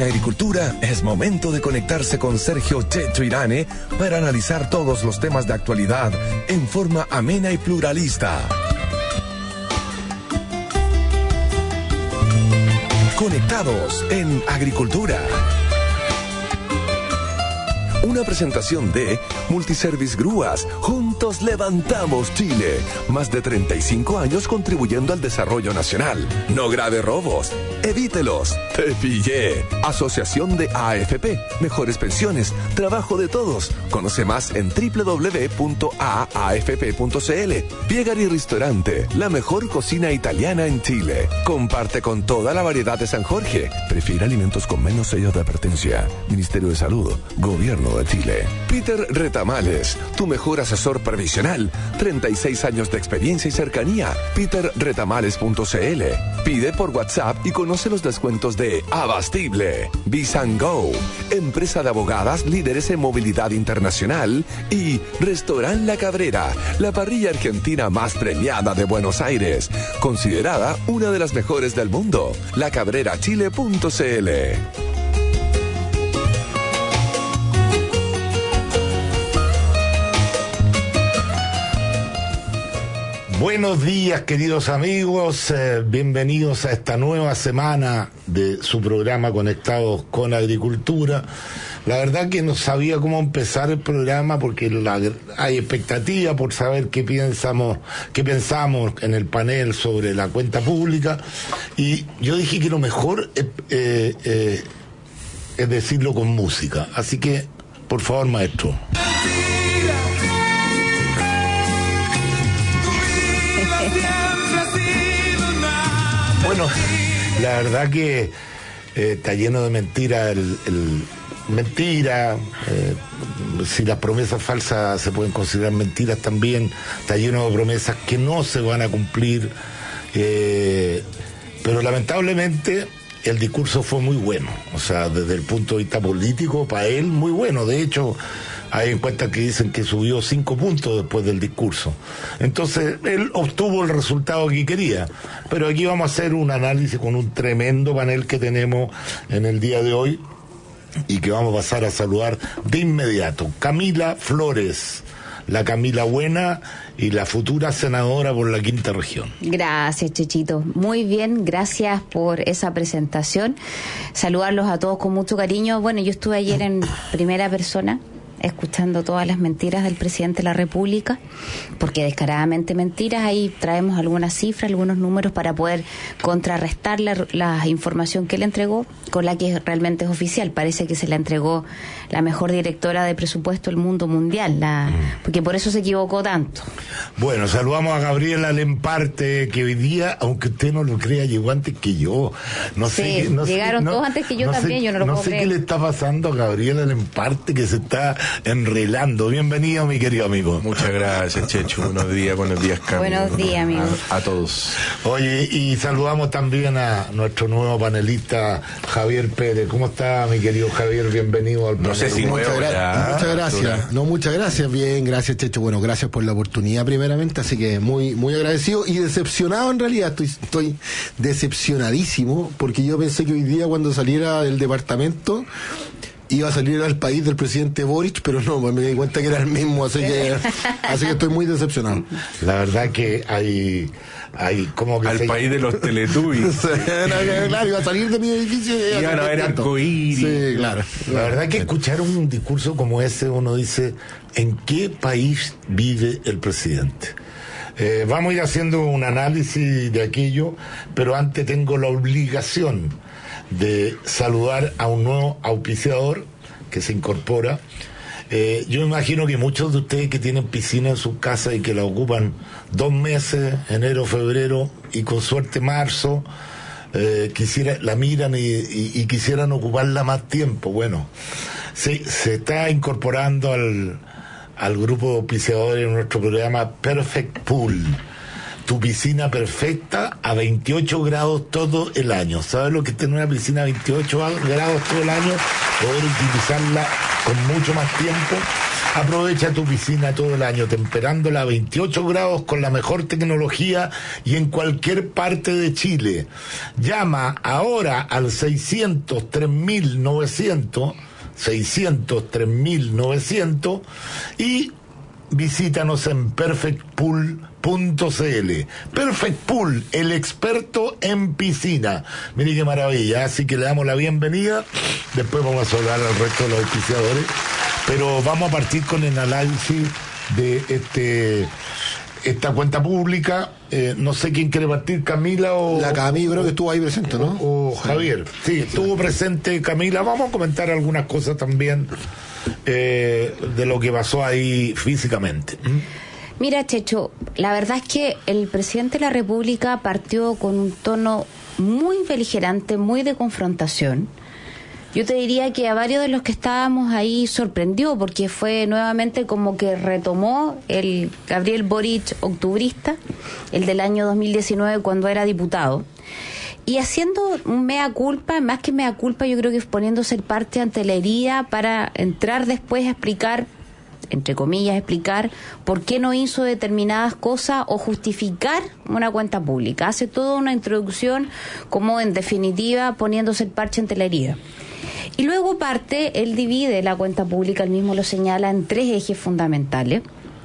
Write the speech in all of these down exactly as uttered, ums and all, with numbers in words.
En Agricultura es momento de conectarse con Sergio Checho Irane para analizar todos los temas de actualidad en forma amena y pluralista. Conectados en Agricultura. Una presentación de Multiservice Grúas. Juntos levantamos Chile. Más de treinta y cinco años contribuyendo al desarrollo nacional. No grave robos. Evítelos. Te pillé. Asociación de A F P. Mejores pensiones. Trabajo de todos. Conoce más en doble u doble u doble u punto a a f p punto c l. Piegari Ristorante. La mejor cocina italiana en Chile. Comparte con toda la variedad de San Jorge. Prefiere alimentos con menos sellos de advertencia. Ministerio de Salud. Gobierno de Chile. Peter Retamales, tu mejor asesor previsional. treinta y seis años de experiencia y cercanía. peter retamales punto c l. Pide por WhatsApp y conoce los descuentos de Abastible. Visa and Go, empresa de abogadas líderes en movilidad internacional. Y Restaurant La Cabrera, la parrilla argentina más premiada de Buenos Aires. Considerada una de las mejores del mundo. la cabrera chile punto c l. Buenos días, queridos amigos, eh, bienvenidos a esta nueva semana de su programa Conectados con Agricultura. La verdad que no sabía cómo empezar el programa porque la, hay expectativa por saber qué pensamos, qué pensamos en el panel sobre la cuenta pública, y yo dije que lo mejor eh, eh, eh, es decirlo con música. Así que, por favor, maestro. Bueno, la verdad que eh, está lleno de mentiras, el, el, mentira, eh, si las promesas falsas se pueden considerar mentiras también, está lleno de promesas que no se van a cumplir, eh, pero lamentablemente el discurso fue muy bueno, o sea, desde el punto de vista político, para él muy bueno. De hecho, hay encuestas que dicen que subió cinco puntos después del discurso. Entonces, él obtuvo el resultado que quería. Pero aquí vamos a hacer un análisis con un tremendo panel que tenemos en el día de hoy y que vamos a pasar a saludar de inmediato. Camila Flores, la Camila buena y la futura senadora por la quinta región. Gracias, Chechito. Muy bien, gracias por esa presentación. Saludarlos a todos con mucho cariño. Bueno, yo estuve ayer en primera persona, escuchando todas las mentiras del presidente de la República, porque descaradamente mentiras. Ahí traemos algunas cifras, algunos números para poder contrarrestar la, la información que él entregó con la que realmente es oficial. Parece que se la entregó la mejor directora de presupuesto del mundo mundial, la, porque por eso se equivocó tanto. Bueno, saludamos a Gabriela Lemparte, que hoy día, aunque usted no lo crea, llegó antes que yo. No sí, sé, no llegaron sé, todos no, antes que yo no también, sé, yo no lo no puedo sé creer. qué le está pasando a Gabriela Lemparte, que se está enrelando. Bienvenido, mi querido amigo. Muchas gracias, Checho. Buenos días, buenos días, Camilo. Buenos días, amigo. A, a todos. Oye, y saludamos también a nuestro nuevo panelista, Javier Pérez. ¿Cómo está, mi querido Javier? Bienvenido al panel. No sé si muchas, nuevo gra- ya, muchas gracias. No, muchas gracias. Bien, gracias, Checho. Bueno, gracias por la oportunidad primeramente, así que muy muy agradecido y decepcionado en realidad. Estoy estoy decepcionadísimo porque yo pensé que hoy día cuando saliera del departamento iba a salir al país del presidente Boric, pero no, me di cuenta que era el mismo, así que así que estoy muy decepcionado. La verdad que hay hay como que al se... país de los Teletubbies. Claro, iba a salir de mi edificio y iban a ver arcoíris. Sí, claro. La verdad que escuchar un discurso como ese, uno dice, ¿en qué país vive el presidente? Eh, vamos a ir haciendo un análisis de aquello, pero antes tengo la obligación de saludar a un nuevo auspiciador que se incorpora. Eh, yo imagino que muchos de ustedes que tienen piscina en sus casas y que la ocupan dos meses, enero, febrero y con suerte marzo, eh, quisiera, la miran y, y, y quisieran ocuparla más tiempo. Bueno, sí, se está incorporando al, al grupo de auspiciadores en nuestro programa Perfect Pool. Tu piscina perfecta a veintiocho grados todo el año. ¿Sabes lo que es tener una piscina a veintiocho grados todo el año? Poder utilizarla con mucho más tiempo. Aprovecha tu piscina todo el año, temperándola a veintiocho grados con la mejor tecnología y en cualquier parte de Chile. Llama ahora al seiscientos tres mil novecientos, seiscientos tres mil novecientos y visítanos en perfect pool punto c l. Perfect Pool, el experto en piscina. Mire qué maravilla, así que le damos la bienvenida. Después vamos a hablar al resto de los auspiciadores, pero vamos a partir con el análisis de este esta cuenta pública. Eh, no sé quién quiere partir, Camila o... La Camila creo que estuvo ahí presente, ¿no? O, o Javier. Sí, estuvo presente Camila. Vamos a comentar algunas cosas también eh, de lo que pasó ahí físicamente. ¿Mm? Mira, Checho, la verdad es que el presidente de la República partió con un tono muy beligerante, muy de confrontación. Yo te diría que a varios de los que estábamos ahí sorprendió, porque fue nuevamente como que retomó el Gabriel Boric octubrista, el del año dos mil diecinueve cuando era diputado. Y haciendo un mea culpa, más que mea culpa, yo creo que poniéndose el parte ante la herida para entrar después a explicar, entre comillas, explicar por qué no hizo determinadas cosas o justificar una cuenta pública. Hace toda una introducción como, en definitiva, poniéndose el parche ante la herida. Y luego parte, él divide la cuenta pública, él mismo lo señala, en tres ejes fundamentales.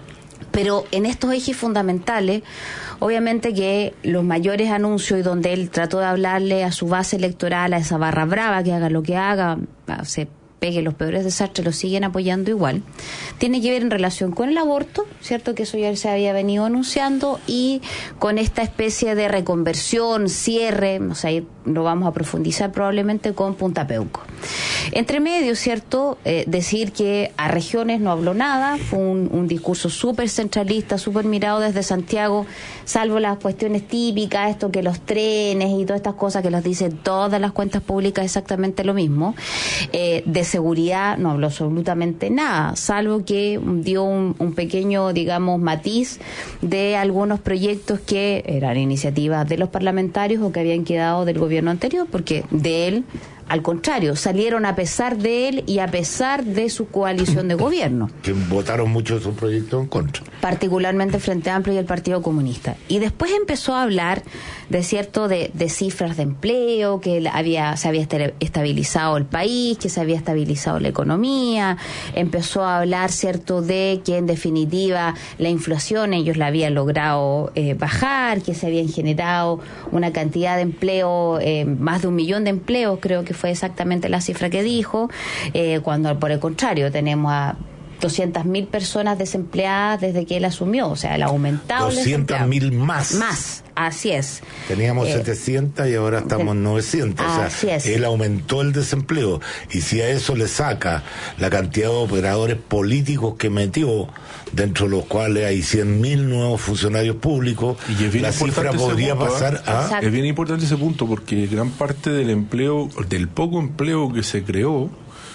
Pero en estos ejes fundamentales, obviamente que los mayores anuncios y donde él trató de hablarle a su base electoral, a esa barra brava, que haga lo que haga, se pegue los peores desastres, los siguen apoyando igual, tiene que ver en relación con el aborto, ¿cierto? Que eso ya se había venido anunciando, y con esta especie de reconversión, cierre, o sea, lo vamos a profundizar probablemente con Punta Peuco. Entre medio, ¿cierto? Eh, decir que a regiones no habló nada, fue un, un discurso súper centralista, súper mirado desde Santiago, salvo las cuestiones típicas, esto que los trenes y todas estas cosas que los dicen todas las cuentas públicas exactamente lo mismo. Eh, de seguridad no habló absolutamente nada, salvo que dio un, un pequeño, digamos, matiz de algunos proyectos que eran iniciativas de los parlamentarios o que habían quedado del gobierno anterior, porque de él, al contrario, salieron a pesar de él y a pesar de su coalición de gobierno. Que votaron muchos de sus proyectos en contra. Particularmente Frente Amplio y el Partido Comunista. Y después empezó a hablar de cierto de, de cifras de empleo, que había se había estabilizado el país, que se había estabilizado la economía. Empezó a hablar, cierto, de que en definitiva la inflación ellos la habían logrado eh, bajar, que se habían generado una cantidad de empleo, eh, más de un millón de empleos, creo que fue exactamente la cifra que dijo, eh, cuando por el contrario tenemos a doscientas mil personas desempleadas desde que él asumió, o sea, él ha aumentado doscientas mil más. Más, así es. Teníamos eh, setecientos y ahora estamos en novecientos, o sea, es. Él aumentó el desempleo, y si a eso le saca la cantidad de operadores políticos que metió, dentro de los cuales hay cien mil nuevos funcionarios públicos, y la cifra podría punto, pasar ¿eh? a... Es bien importante ese punto, porque gran parte del empleo, del poco empleo que se creó,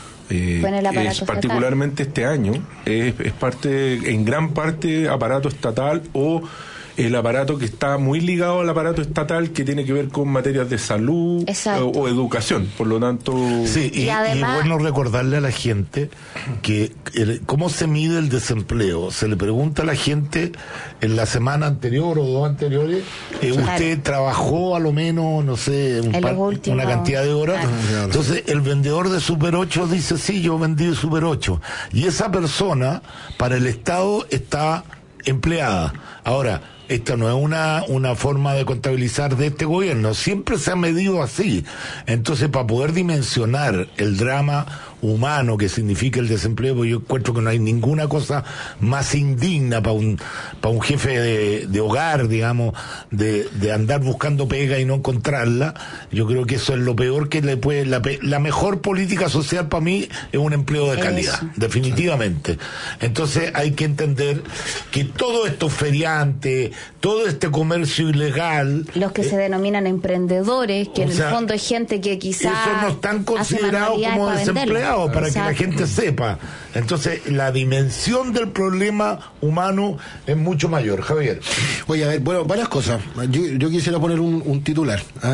Eh, es particularmente estatal. Este año es, es parte, en gran parte, aparato estatal o el aparato que está muy ligado al aparato estatal, que tiene que ver con materias de salud o, o educación, por lo tanto... Sí, y, y, además, y bueno recordarle a la gente que el, cómo se mide el desempleo. Se le pregunta a la gente en la semana anterior o dos anteriores, eh, claro. usted trabajó a lo menos, no sé, un par, una cantidad de horas. Claro. Entonces el vendedor de Super ocho dice, sí, yo vendí Super ocho. Y esa persona, para el Estado, está empleada. Ahora, esta no es una, una forma de contabilizar de este gobierno, siempre se ha medido así. Entonces, para poder dimensionar el drama humano que significa el desempleo, pues yo encuentro que no hay ninguna cosa más indigna para un para un jefe de, de hogar, digamos, de, de andar buscando pega y no encontrarla. Yo creo que eso es lo peor que le puede... La, la mejor política social para mí es un empleo de calidad, eso. Definitivamente. Entonces hay que entender que todo esto feriante, todo este comercio ilegal... Los que eh, se denominan emprendedores, que en sea, el fondo es gente que quizás... Eso no están considerados como desempleados, para Exacto. que la gente sepa. Entonces, la dimensión del problema humano es mucho mayor. Javier. Oye, a ver, bueno, varias cosas. Yo, yo quisiera poner un, un titular. ¿eh?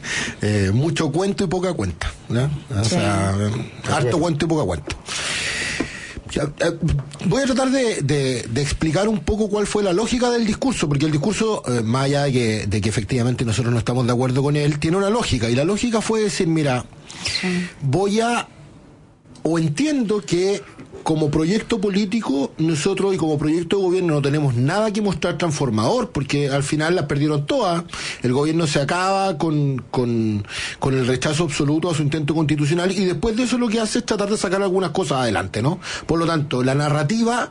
Eh, mucho cuento y poca cuenta. ¿no? O sí. sea, harto cuento y poca cuenta. Voy a tratar de, de, de explicar un poco cuál fue la lógica del discurso, porque el discurso, eh, más allá de que, de que efectivamente nosotros no estamos de acuerdo con él, tiene una lógica, y la lógica fue decir, mira, sí. voy a, o entiendo que como proyecto político, nosotros y como proyecto de gobierno no tenemos nada que mostrar transformador, porque al final las perdieron todas. El gobierno se acaba con, con, con el rechazo absoluto a su intento constitucional, y después de eso lo que hace es tratar de sacar algunas cosas adelante, ¿no? Por lo tanto, la narrativa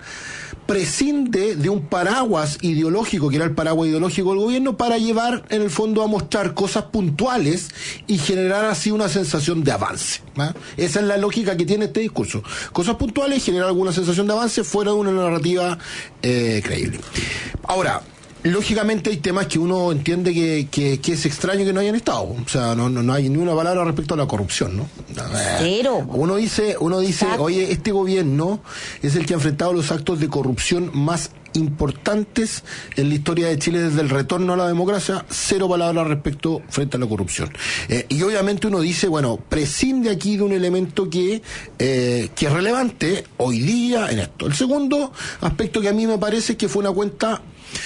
prescinde de un paraguas ideológico, que era el paraguas ideológico del gobierno, para llevar en el fondo a mostrar cosas puntuales y generar así una sensación de avance, ¿no? Esa es la lógica que tiene este discurso. Cosas puntuales, generar alguna sensación de avance fuera de una narrativa eh, creíble. Ahora, lógicamente hay temas que uno entiende que, que, que es extraño que no hayan estado. O sea, no, no, no hay ni una palabra respecto a la corrupción, ¿no? Cero. Uno dice, uno dice, oye, este gobierno es el que ha enfrentado los actos de corrupción más importantes en la historia de Chile desde el retorno a la democracia. Cero palabras respecto frente a la corrupción. Eh, y obviamente uno dice, bueno, prescinde aquí de un elemento que, eh, que es relevante hoy día en esto. El segundo aspecto que a mí me parece es que fue una cuenta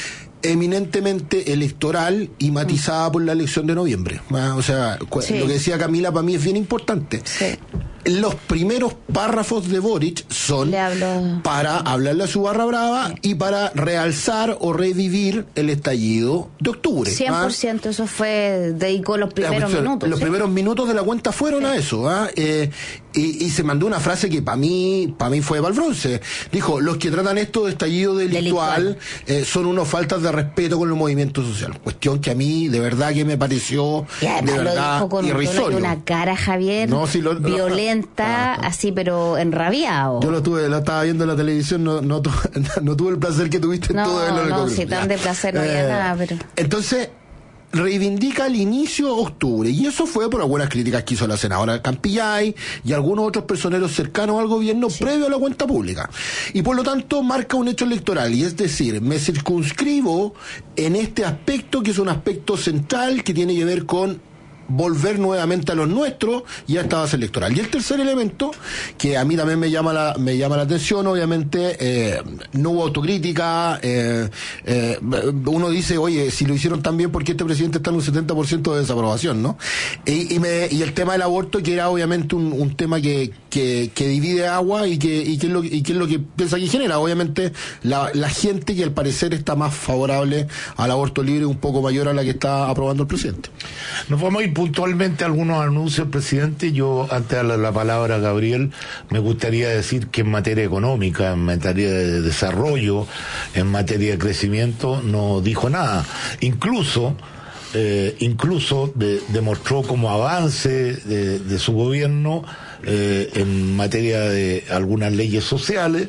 eminentemente electoral y matizada por la elección de noviembre. O sea, sí. lo que decía Camila para mí es bien importante. Sí. Los primeros párrafos de Boric son para hablarle a su barra brava sí. y para realzar o revivir el estallido de octubre. cien por ciento, ¿ah? Eso fue, dedicó los primeros la, minutos. Los ¿sí? primeros minutos de la cuenta fueron sí. a eso. ¿ah? Eh, y, y se mandó una frase que para mí para mí fue para el bronce. Dijo, los que tratan esto de estallido delictual, eh, son unos faltas de respeto con el movimiento social. Cuestión que a mí de verdad que me pareció ya, de verdad lo dijo con irrisorio. Una cara, Javier, no, sí, lo, violenta. Está ah, así, pero enrabiado. Yo lo tuve, lo estaba viendo en la televisión, no, no, no tuve el placer que tuviste no, tú de verlo en el No, si tan de placer no había eh, nada, pero... Entonces, reivindica el inicio de octubre, y eso fue por algunas críticas que hizo la senadora Campillay y algunos otros personeros cercanos al gobierno sí. previo a la cuenta pública. Y por lo tanto marca un hecho electoral, y es decir, me circunscribo en este aspecto que es un aspecto central que tiene que ver con volver nuevamente a los nuestros y a esta base electoral. Y el tercer elemento, que a mí también me llama la, me llama la atención, obviamente, eh, no hubo autocrítica, eh, eh, uno dice, oye, si lo hicieron tan bien, ¿por qué este presidente está en un setenta por ciento de desaprobación, no? Y, y, me, y el tema del aborto, que era obviamente un, un tema que, que, que divide agua y que, y que es lo, y que es lo que piensa que genera, obviamente, la, la gente que al parecer está más favorable al aborto libre, un poco mayor a la que está aprobando el presidente. Nos vamos a ir puntualmente algunos anuncios, presidente. Yo, antes de darle la palabra a Gabriel, me gustaría decir que en materia económica, en materia de desarrollo, en materia de crecimiento, no dijo nada. Incluso, eh, incluso de, demostró como avance de, de su gobierno eh, en materia de algunas leyes sociales,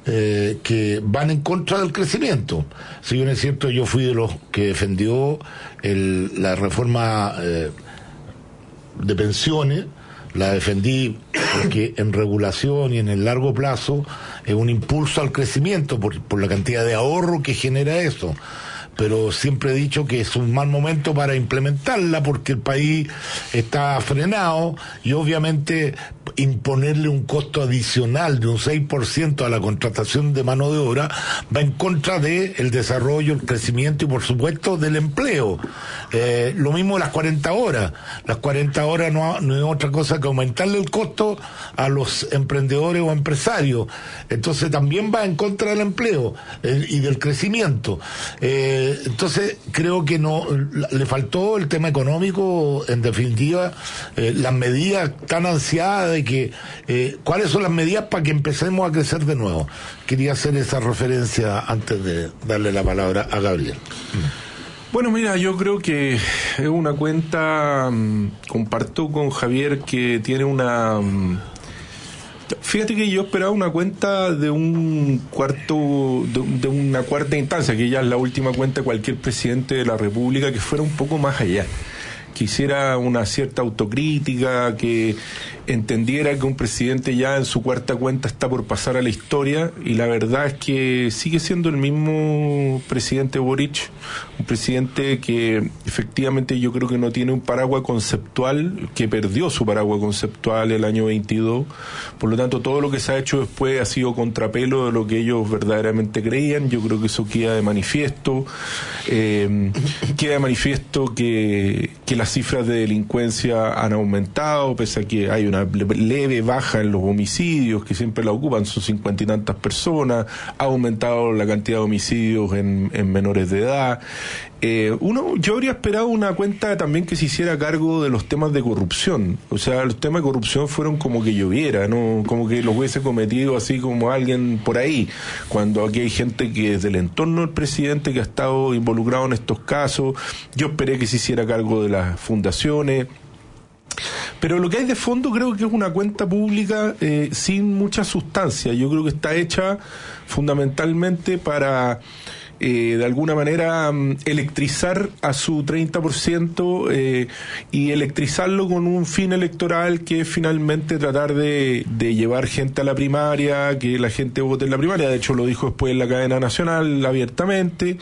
Eh, que van en contra del crecimiento. Si bien es cierto, yo fui de los que defendió el, la reforma eh, de pensiones, la defendí porque en regulación y en el largo plazo es un impulso al crecimiento por, por la cantidad de ahorro que genera eso. Pero siempre he dicho que es un mal momento para implementarla porque el país está frenado y obviamente imponerle un costo adicional de un seis por ciento a la contratación de mano de obra va en contra de el desarrollo, el crecimiento y por supuesto del empleo. Eh, lo mismo las cuarenta horas. Las cuarenta horas no, no es otra cosa que aumentarle el costo a los emprendedores o empresarios. Entonces también va en contra del empleo eh, y del crecimiento. Eh, Entonces creo que no le faltó el tema económico, en definitiva, eh, las medidas tan ansiadas de que eh, cuáles son las medidas para que empecemos a crecer de nuevo. Quería hacer esa referencia antes de darle la palabra a Gabriel. Bueno, mira, yo creo que es una cuenta, um, comparto con Javier que tiene una... Um, Fíjate que yo esperaba una cuenta de un cuarto, de, de una cuarta instancia, que ya es la última cuenta de cualquier presidente de la República, que fuera un poco más allá, que hiciera una cierta autocrítica, que entendiera que un presidente ya en su cuarta cuenta está por pasar a la historia, y la verdad es que sigue siendo el mismo presidente Boric, un presidente que efectivamente yo creo que no tiene un paraguas conceptual, que perdió su paraguas conceptual el año veintidós, por lo tanto todo lo que se ha hecho después ha sido contrapelo de lo que ellos verdaderamente creían. Yo creo que eso queda de manifiesto, eh, queda de manifiesto que, que las cifras de delincuencia han aumentado, pese a que hay una leve baja en los homicidios, que siempre la ocupan, son cincuenta y tantas personas, ha aumentado la cantidad de homicidios en, en menores de edad. Eh, uno, yo habría esperado una cuenta también que se hiciera cargo de los temas de corrupción. O sea, los temas de corrupción fueron como que lloviera, ¿no? Como que los hubiese cometido así como alguien por ahí, cuando aquí hay gente que es del entorno del presidente que ha estado involucrado en estos casos. Yo esperé que se hiciera cargo de las fundaciones. Pero lo que hay de fondo creo que es una cuenta pública eh, sin mucha sustancia. Yo creo que está hecha fundamentalmente para... Eh, de alguna manera um, electrizar a su treinta por ciento eh, y electrizarlo con un fin electoral que es finalmente tratar de, de llevar gente a la primaria, que la gente vote en la primaria. De hecho lo dijo después en la cadena nacional abiertamente.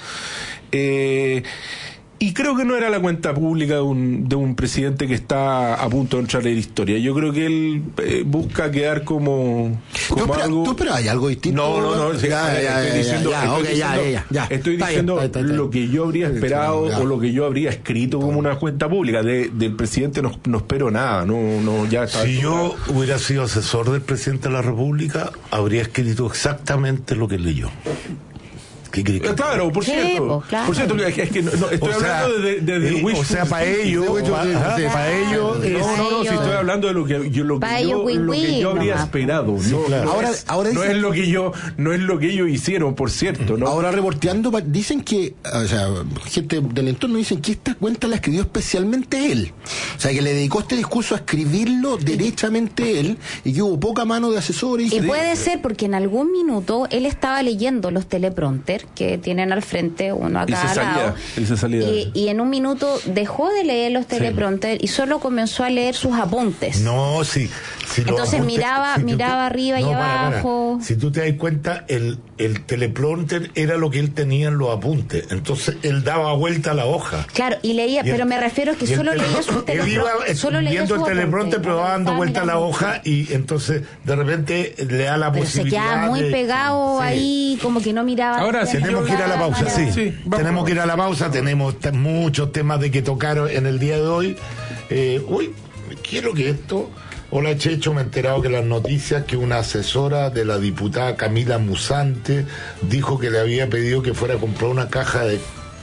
Eh, Y creo que no era la cuenta pública de un, de un presidente que está a punto de entrar en la historia. Yo creo que él eh, busca quedar como, como no, pero, algo... ¿Tú, pero hay algo distinto? No, no, no. Sí, ya, ya, estoy diciendo, ya, estoy okay, diciendo, ya, ya, ya. estoy Está diciendo bien, está, está, está. lo que yo habría esperado ya. o lo que yo habría escrito como una cuenta pública. De, del presidente no, no espero nada. No, no, ya está. Si yo hubiera sido asesor del presidente de la República, habría escrito exactamente lo que leyó. Eh, claro, por sí, cierto, pues, claro. por cierto, es que, es que no, no, estoy o sea, hablando de, de, de eh, o sea, para ellos, para ellos, no, no, no, si estoy hablando de lo que yo, lo que yo, win, lo que yo habría nomás. esperado, sí, no, claro. no, ahora, es, ahora no dicen, es lo que yo, no es lo que ellos hicieron, por cierto, ¿no? Ahora reporteando, dicen que, o sea, gente del entorno dicen que esta cuenta la escribió especialmente él, o sea, que le dedicó este discurso a escribirlo derechamente él, y que hubo poca mano de asesores. Y de... puede ser porque en algún minuto él estaba leyendo los teleprompter que tienen al frente, uno a cada lado, y, y en un minuto dejó de leer los teleprompter, sí, y solo comenzó a leer sus apuntes. No, sí. Si Entonces apuntes, miraba si miraba te, arriba no, y para, abajo. Para. Si tú te das cuenta, el, el teleprompter era lo que él tenía en los apuntes. Entonces él daba vuelta a la hoja. Claro, y leía, y el, pero me refiero a que solo tele, leía sus teleprompter. Él iba solo leía viendo el teleprompter, pero va dando vuelta a la hoja, y entonces de repente le da la pero posibilidad. Se queda muy de, pegado, sí, ahí, como que no miraba. Ahora sí, tenemos que ir a la pausa, sí. sí tenemos que ir a la pausa, tenemos t- muchos temas de que tocar en el día de hoy. Eh, uy, quiero que esto... Hola Checho, me he enterado que las noticias que una asesora de la diputada Camila Musante dijo que le había pedido que fuera a comprar una caja de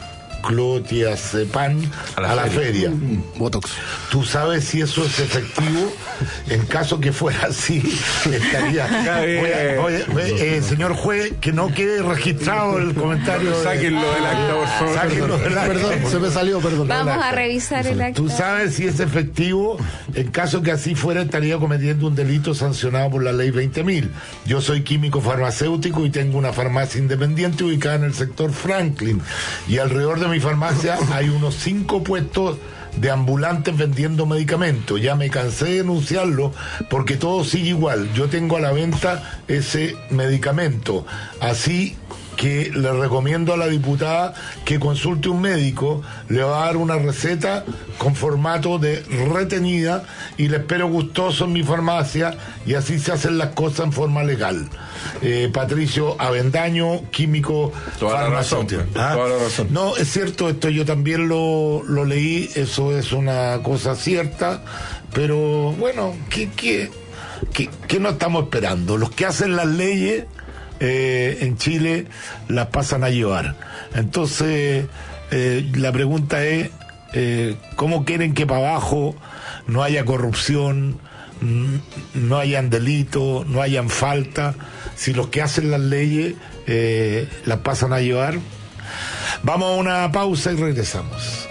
clotiazepam a la, a la feria. feria. Mm, Botox. ¿Tú sabes si eso es efectivo? En caso que fuera así, estaría... Oye, oye, oye, eh, señor juez, que no quede registrado el comentario. Sáquenlo de... del acta, por favor. Sáquenlo del acta. Perdón, se me salió, perdón. Vamos a revisar el acta. ¿Tú sabes si es efectivo? En caso que así fuera, estaría cometiendo un delito sancionado por la ley veinte mil. Yo soy químico farmacéutico y tengo una farmacia independiente ubicada en el sector Franklin. Y alrededor de mi farmacia hay unos cinco puestos de ambulantes vendiendo medicamentos. Ya me cansé de denunciarlo porque todo sigue igual. Yo tengo a la venta ese medicamento. Así que le recomiendo a la diputada que consulte un médico, le va a dar una receta con formato de retenida y le espero gustoso en mi farmacia, y así se hacen las cosas en forma legal. Eh, Patricio Avendaño, químico farmacéutico. ¿Ah? Toda la razón. No, es cierto, esto yo también lo, lo leí, eso es una cosa cierta, pero bueno, ¿qué, qué, qué, qué no estamos esperando? Los que hacen las leyes Eh, en Chile las pasan a llevar. Entonces eh, la pregunta es eh, ¿cómo quieren que para abajo no haya corrupción, no hayan delitos, no hayan falta, si los que hacen las leyes eh, las pasan a llevar? Vamos a una pausa y regresamos.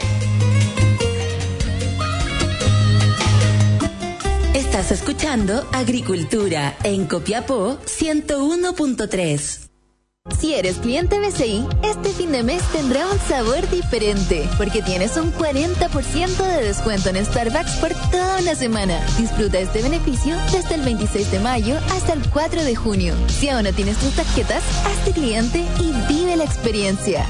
Estás escuchando Agricultura en Copiapó ciento uno punto tres. Si eres cliente B C I, este fin de mes tendrá un sabor diferente, porque tienes un cuarenta por ciento de descuento en Starbucks por toda una semana. Disfruta este beneficio desde el veintiséis de mayo hasta el cuatro de junio. Si aún no tienes tus tarjetas, hazte cliente y vive la experiencia.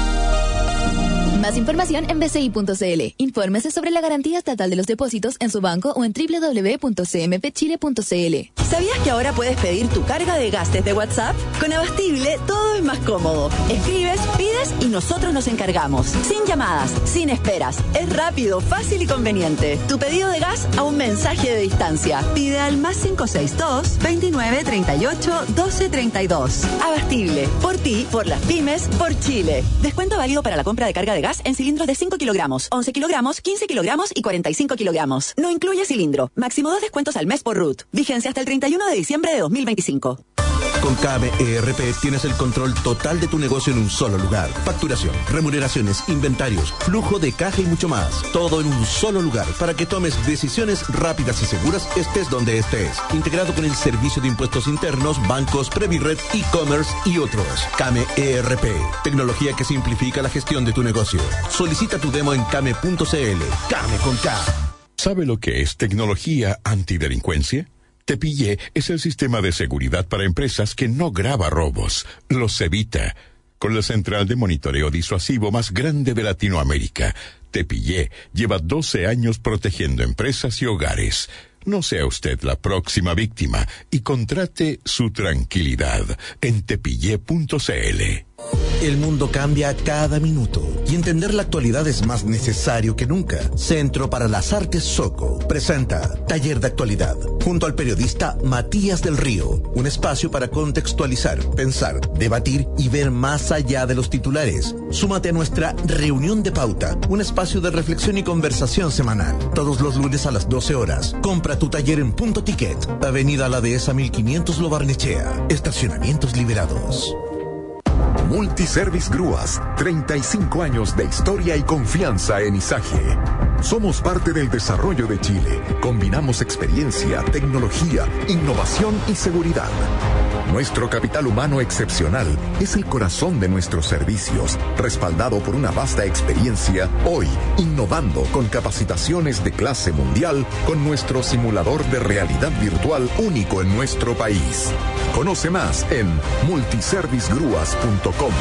Más información en b c i punto c l. Infórmese sobre la garantía estatal de los depósitos en su banco o en doble u doble u doble u punto c m p chile punto c l. ¿Sabías que ahora puedes pedir tu carga de gas desde WhatsApp? Con Abastible todo es más cómodo. Escribes, pides y nosotros nos encargamos. Sin llamadas, sin esperas. Es rápido, fácil y conveniente. Tu pedido de gas a un mensaje de distancia. Pide al más cinco seis dos, veintinueve, treinta y ocho, doce, treinta y dos. Abastible. Por ti, por las pymes, por Chile. Descuento válido para la compra de carga de gas en cilindros de cinco kilogramos, once kilogramos, quince kilogramos y cuarenta y cinco kilogramos. No incluye cilindro. Máximo dos descuentos al mes por R U T. Vigencia hasta el treinta y uno de diciembre de dos mil veinticinco. Con K M E R P tienes el control total de tu negocio en un solo lugar. Facturación, remuneraciones, inventarios, flujo de caja y mucho más. Todo en un solo lugar para que tomes decisiones rápidas y seguras estés donde estés. Integrado con el servicio de impuestos internos, bancos, Previred, e-commerce y otros. K M E R P. Tecnología que simplifica la gestión de tu negocio. Solicita tu demo en kame punto c l. Kame con K. ¿Sabe lo que es tecnología antidelincuencia? Tepillé es el sistema de seguridad para empresas que no graba robos, los evita. Con la central de monitoreo disuasivo más grande de Latinoamérica, Tepillé lleva doce años protegiendo empresas y hogares. No sea usted la próxima víctima y contrate su tranquilidad en tepillé punto c l. El mundo cambia cada minuto y entender la actualidad es más necesario que nunca. Centro para las Artes Soco presenta Taller de Actualidad junto al periodista Matías del Río. Un espacio para contextualizar, pensar, debatir y ver más allá de los titulares. Súmate a nuestra reunión de pauta, un espacio de reflexión y conversación semanal. Todos los lunes a las doce horas. Compra tu taller en Punto Ticket, Avenida La Dehesa mil quinientos Lo Barnechea. Estacionamientos liberados. Multiservice Grúas, treinta y cinco años de historia y confianza en Izaje. Somos parte del desarrollo de Chile. Combinamos experiencia, tecnología, innovación y seguridad. Nuestro capital humano excepcional es el corazón de nuestros servicios, respaldado por una vasta experiencia, hoy innovando con capacitaciones de clase mundial con nuestro simulador de realidad virtual único en nuestro país. Conoce más en multiservice grúas punto com.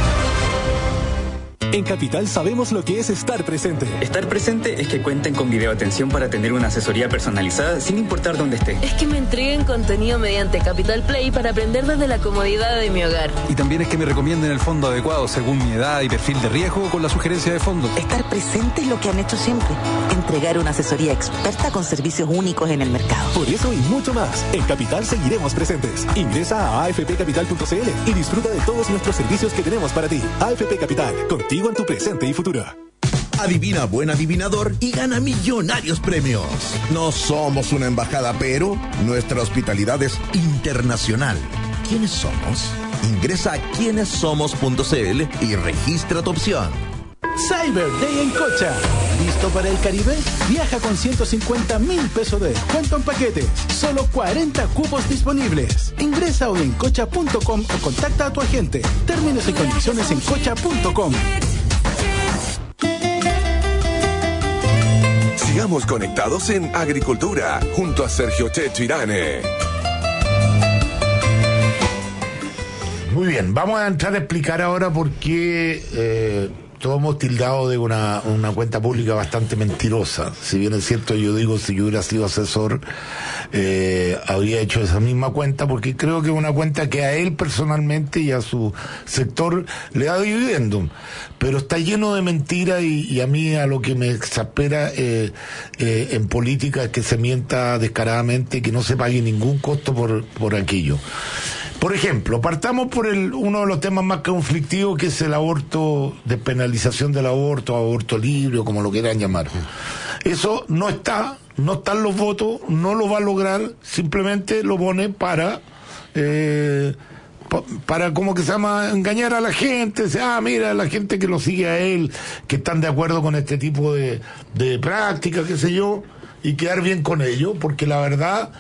En Capital sabemos lo que es estar presente. Estar presente es que cuenten con videoatención para tener una asesoría personalizada sin importar dónde esté. Es que me entreguen contenido mediante Capital Play para aprender desde la comodidad de mi hogar. Y también es que me recomienden el fondo adecuado según mi edad y perfil de riesgo con la sugerencia de fondos. Estar presente es lo que han hecho siempre. Entregar una asesoría experta con servicios únicos en el mercado. Por eso y mucho más, en Capital seguiremos presentes. Ingresa a a f p capital punto c l y disfruta de todos nuestros servicios que tenemos para ti. A F P Capital, contigo en tu presente y futuro. Adivina buen adivinador y gana millonarios premios. No somos una embajada, pero nuestra hospitalidad es internacional. ¿Quiénes somos? Ingresa a quiénes somos punto c l y registra tu opción. Cyber Day en Cocha. ¿Listo para el Caribe? Viaja con ciento cincuenta mil pesos de descuento en paquetes. Solo cuarenta cupos disponibles. Ingresa hoy en cocha punto com o contacta a tu agente. Términos y condiciones en cocha punto com. Sigamos conectados en Agricultura junto a Sergio Checho Irane. Muy bien, vamos a entrar a explicar ahora por qué eh, todos hemos tildado de una, una cuenta pública bastante mentirosa. Si bien es cierto, yo digo, si yo hubiera sido asesor, eh, habría hecho esa misma cuenta, porque creo que es una cuenta que a él personalmente y a su sector le da dividendo. Pero está lleno de mentiras y, y a mí a lo que me exaspera eh, eh, en política es que se mienta descaradamente y que no se pague ningún costo por, por aquello. Por ejemplo, partamos por el uno de los temas más conflictivos, que es el aborto, despenalización del aborto, aborto libre, o como lo quieran llamar. Eso no está, no están los votos, no lo va a lograr, simplemente lo pone para, eh, pa, para como que se llama, engañar a la gente. Ah, mira, la gente que lo sigue a él, que están de acuerdo con este tipo de, de prácticas, qué sé yo, y quedar bien con ellos, porque la verdad,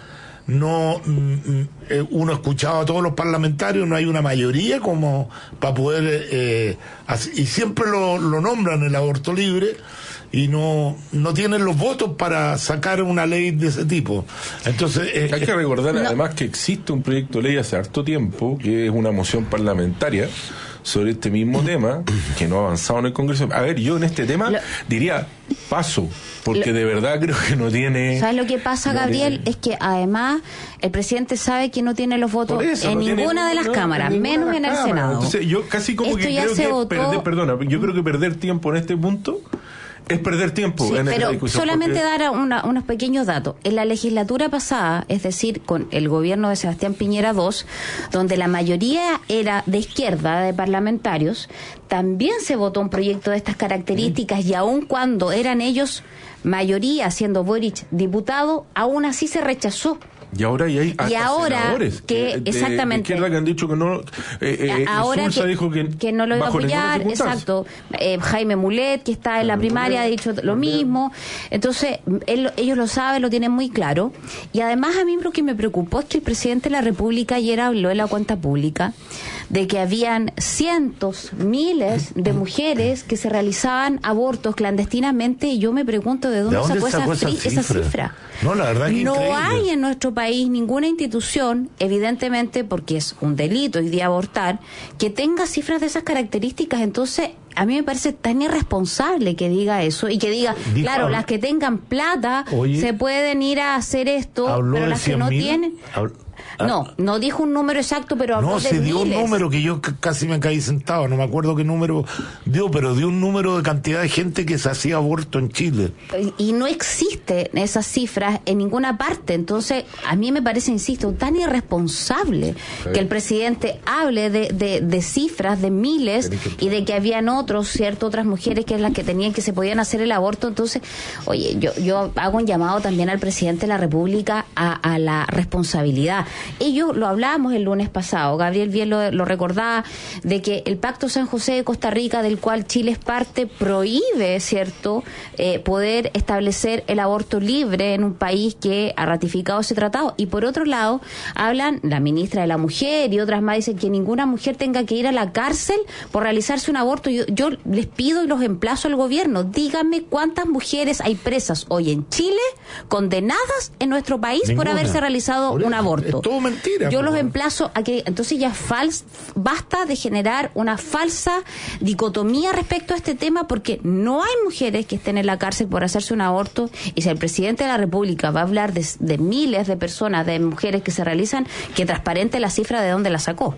no mm, uno ha escuchado a todos los parlamentarios, no hay una mayoría como para poder eh, así, y siempre lo, lo nombran el aborto libre y no no tienen los votos para sacar una ley de ese tipo. Entonces eh, hay que recordar no. además que existe un proyecto de ley hace harto tiempo que es una moción parlamentaria sobre este mismo tema que no ha avanzado en el Congreso. A ver, yo en este tema lo, diría paso, porque lo, de verdad creo que no tiene... ¿Sabes lo que pasa, no Gabriel? Tiene... Es que además el presidente sabe que no tiene los votos eso, en no ninguna tiene, de las no, cámaras, en menos en el cámara. Senado. Entonces yo casi como Esto que creo que votó... perder, perdona, yo creo que perder tiempo en este punto es perder tiempo sí, en pero esta discusión. Solamente porque... dar una, unos pequeños datos. En la legislatura pasada, es decir, con el gobierno de Sebastián Piñera segundo, donde la mayoría era de izquierda, de parlamentarios, también se votó un proyecto de estas características mm. y aun cuando eran ellos mayoría, siendo Boric diputado, aún así se rechazó. Y ahora y hay hasta y ahora senadores que de, exactamente de que han dicho que no eh, eh, ahora que, dijo que, que no lo iba a apoyar, exacto. eh, Jaime Mulet, que está en la primaria, ha dicho lo mismo. Entonces él, ellos lo saben, lo tienen muy claro. Y además a mí lo que me preocupó es que el presidente de la República ayer habló en la cuenta pública de que habían cientos, miles de mujeres que se realizaban abortos clandestinamente, y yo me pregunto de dónde, ¿De dónde sacó, sacó esa, esa, cifra? esa cifra. No, la verdad que no increíble. Hay en nuestro país ninguna institución, evidentemente porque es un delito hoy día abortar, que tenga cifras de esas características. Entonces a mí me parece tan irresponsable que diga eso y que diga, Dijo, claro, habla, las que tengan plata oye, se pueden ir a hacer esto, pero las que no tienen... Habl- No, no dijo un número exacto, pero habló no, de se dio miles. un número que yo c- casi me caí sentado, no me acuerdo qué número dio, pero dio un número de cantidad de gente que se hacía aborto en Chile. Y no existen esas cifras en ninguna parte, entonces a mí me parece, insisto, tan irresponsable sí. que el presidente hable de, de, de cifras de miles y de que habían otros, cierto, otras mujeres que es las que tenían, que se podían hacer el aborto. Entonces, oye, yo, yo hago un llamado también al presidente de la República a, a la responsabilidad. Ellos lo hablábamos el lunes pasado, Gabriel bien lo, lo recordaba, de que el Pacto San José de Costa Rica, del cual Chile es parte, prohíbe, ¿cierto?, eh, poder establecer el aborto libre en un país que ha ratificado ese tratado. Y por otro lado, hablan, la ministra de la Mujer y otras más dicen que ninguna mujer tenga que ir a la cárcel por realizarse un aborto. Yo, yo les pido y los emplazo al gobierno, díganme cuántas mujeres hay presas hoy en Chile, condenadas en nuestro país Ninguna. por haberse realizado por un aborto. Todo mentira. Yo los emplazo a que entonces ya fals, basta de generar una falsa dicotomía respecto a este tema, porque no hay mujeres que estén en la cárcel por hacerse un aborto, y si el presidente de la República va a hablar de, de miles de personas, de mujeres que se realizan, que transparente la cifra de dónde la sacó.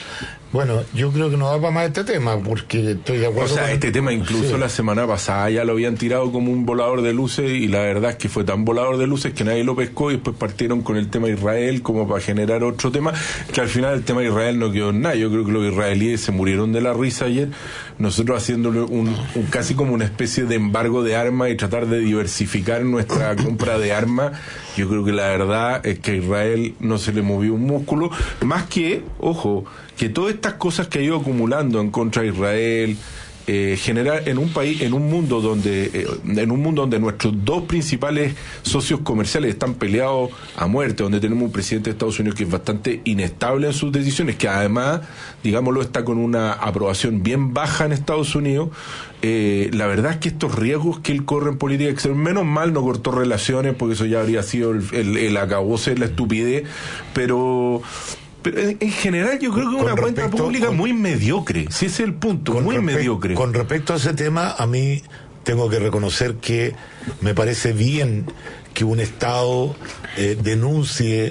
Bueno, yo creo que no da para más este tema, porque estoy de acuerdo. O sea, con... este tema incluso sí. la semana pasada ya lo habían tirado como un volador de luces, y la verdad es que fue tan volador de luces que nadie lo pescó, y después partieron con el tema de Israel como para generar otro tema, que al final el tema de Israel no quedó en nada. Yo creo que los israelíes se murieron de la risa ayer, nosotros haciéndole un, un casi como una especie de embargo de armas y tratar de diversificar nuestra compra de armas. Yo creo que la verdad es que a Israel no se le movió un músculo, más que, ojo, que todas estas cosas que ha ido acumulando en contra de Israel, eh, generar en un país, en un mundo donde, eh, en un mundo donde nuestros dos principales socios comerciales están peleados a muerte, donde tenemos un presidente de Estados Unidos que es bastante inestable en sus decisiones, que además, digámoslo, está con una aprobación bien baja en Estados Unidos. Eh, la verdad es que estos riesgos que él corre en política exterior, menos mal no cortó relaciones, porque eso ya habría sido el, el, el acabose de la estupidez, pero Pero en, en general yo creo que es una cuenta pública con, muy mediocre, si ese es el punto, muy respe- mediocre. Con respecto a ese tema, a mí tengo que reconocer que me parece bien que un Estado eh, denuncie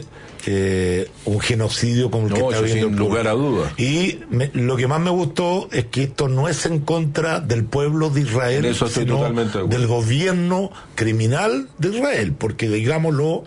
eh, un genocidio como el no, que está viendo sin el lugar a dudas. Y me, lo que más me gustó es que esto no es en contra del pueblo de Israel, eso sino del gobierno criminal de Israel, porque digámoslo,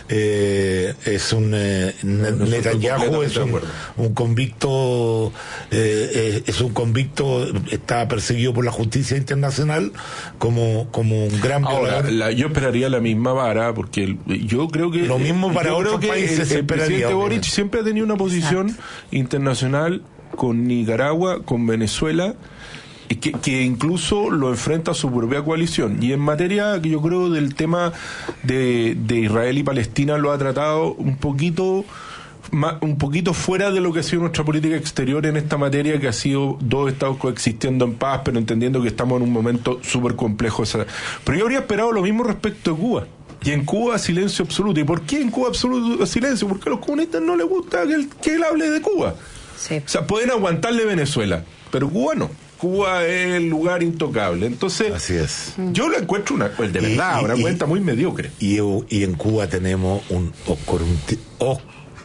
eh, es un eh, Netanyahu es un, un convicto eh, eh, es un convicto, está perseguido por la justicia internacional como como un gran Ahora, violador. La, yo esperaría la misma vara, porque el, yo creo que lo mismo para otros países. El, el presidente Boric siempre ha tenido una posición Exacto. internacional con Nicaragua, con Venezuela, que, que incluso lo enfrenta a su propia coalición. Y en materia, que yo creo, del tema de, de Israel y Palestina, lo ha tratado un poquito más, un poquito fuera de lo que ha sido nuestra política exterior en esta materia, que ha sido dos estados coexistiendo en paz, pero entendiendo que estamos en un momento súper complejo. Pero yo habría esperado lo mismo respecto de Cuba. Y en Cuba silencio absoluto. ¿Y por qué en Cuba absoluto silencio? Porque a los comunistas no les gusta que él, que él hable de Cuba. Sí. O sea, pueden aguantarle Venezuela, pero Cuba no. Cuba es el lugar intocable. Entonces, así es. Yo lo encuentro una, de verdad, y, una y, cuenta muy mediocre. Y, y en Cuba tenemos un oscurantismo,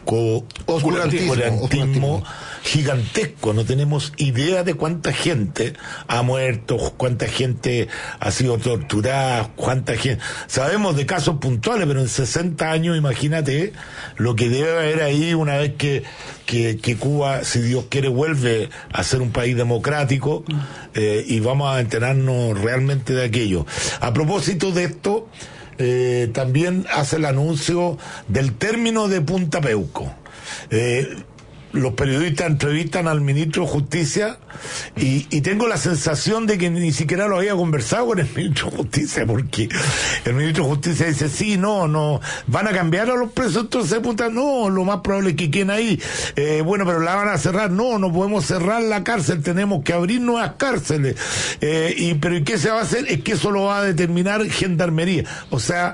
oscurantismo gigantesco. No tenemos idea de cuánta gente ha muerto, cuánta gente ha sido torturada, cuánta gente. Sabemos de casos puntuales, pero en sesenta años, imagínate lo que debe haber ahí una vez que, que, que Cuba, si Dios quiere, vuelve a ser un país democrático, eh, y vamos a enterarnos realmente de aquello. A propósito de esto, eh, también hace el anuncio del término de Punta Peuco. Eh, los periodistas entrevistan al ministro de Justicia y, y tengo la sensación de que ni siquiera lo había conversado con el ministro de Justicia, porque el ministro de Justicia dice, sí, no, no, van a cambiar a los presos entonces de Punta, no, lo más probable es que queden ahí, eh, bueno, pero la van a cerrar, no, no podemos cerrar la cárcel, tenemos que abrir nuevas cárceles, eh, y pero ¿y qué se va a hacer? Es que eso lo va a determinar Gendarmería, o sea,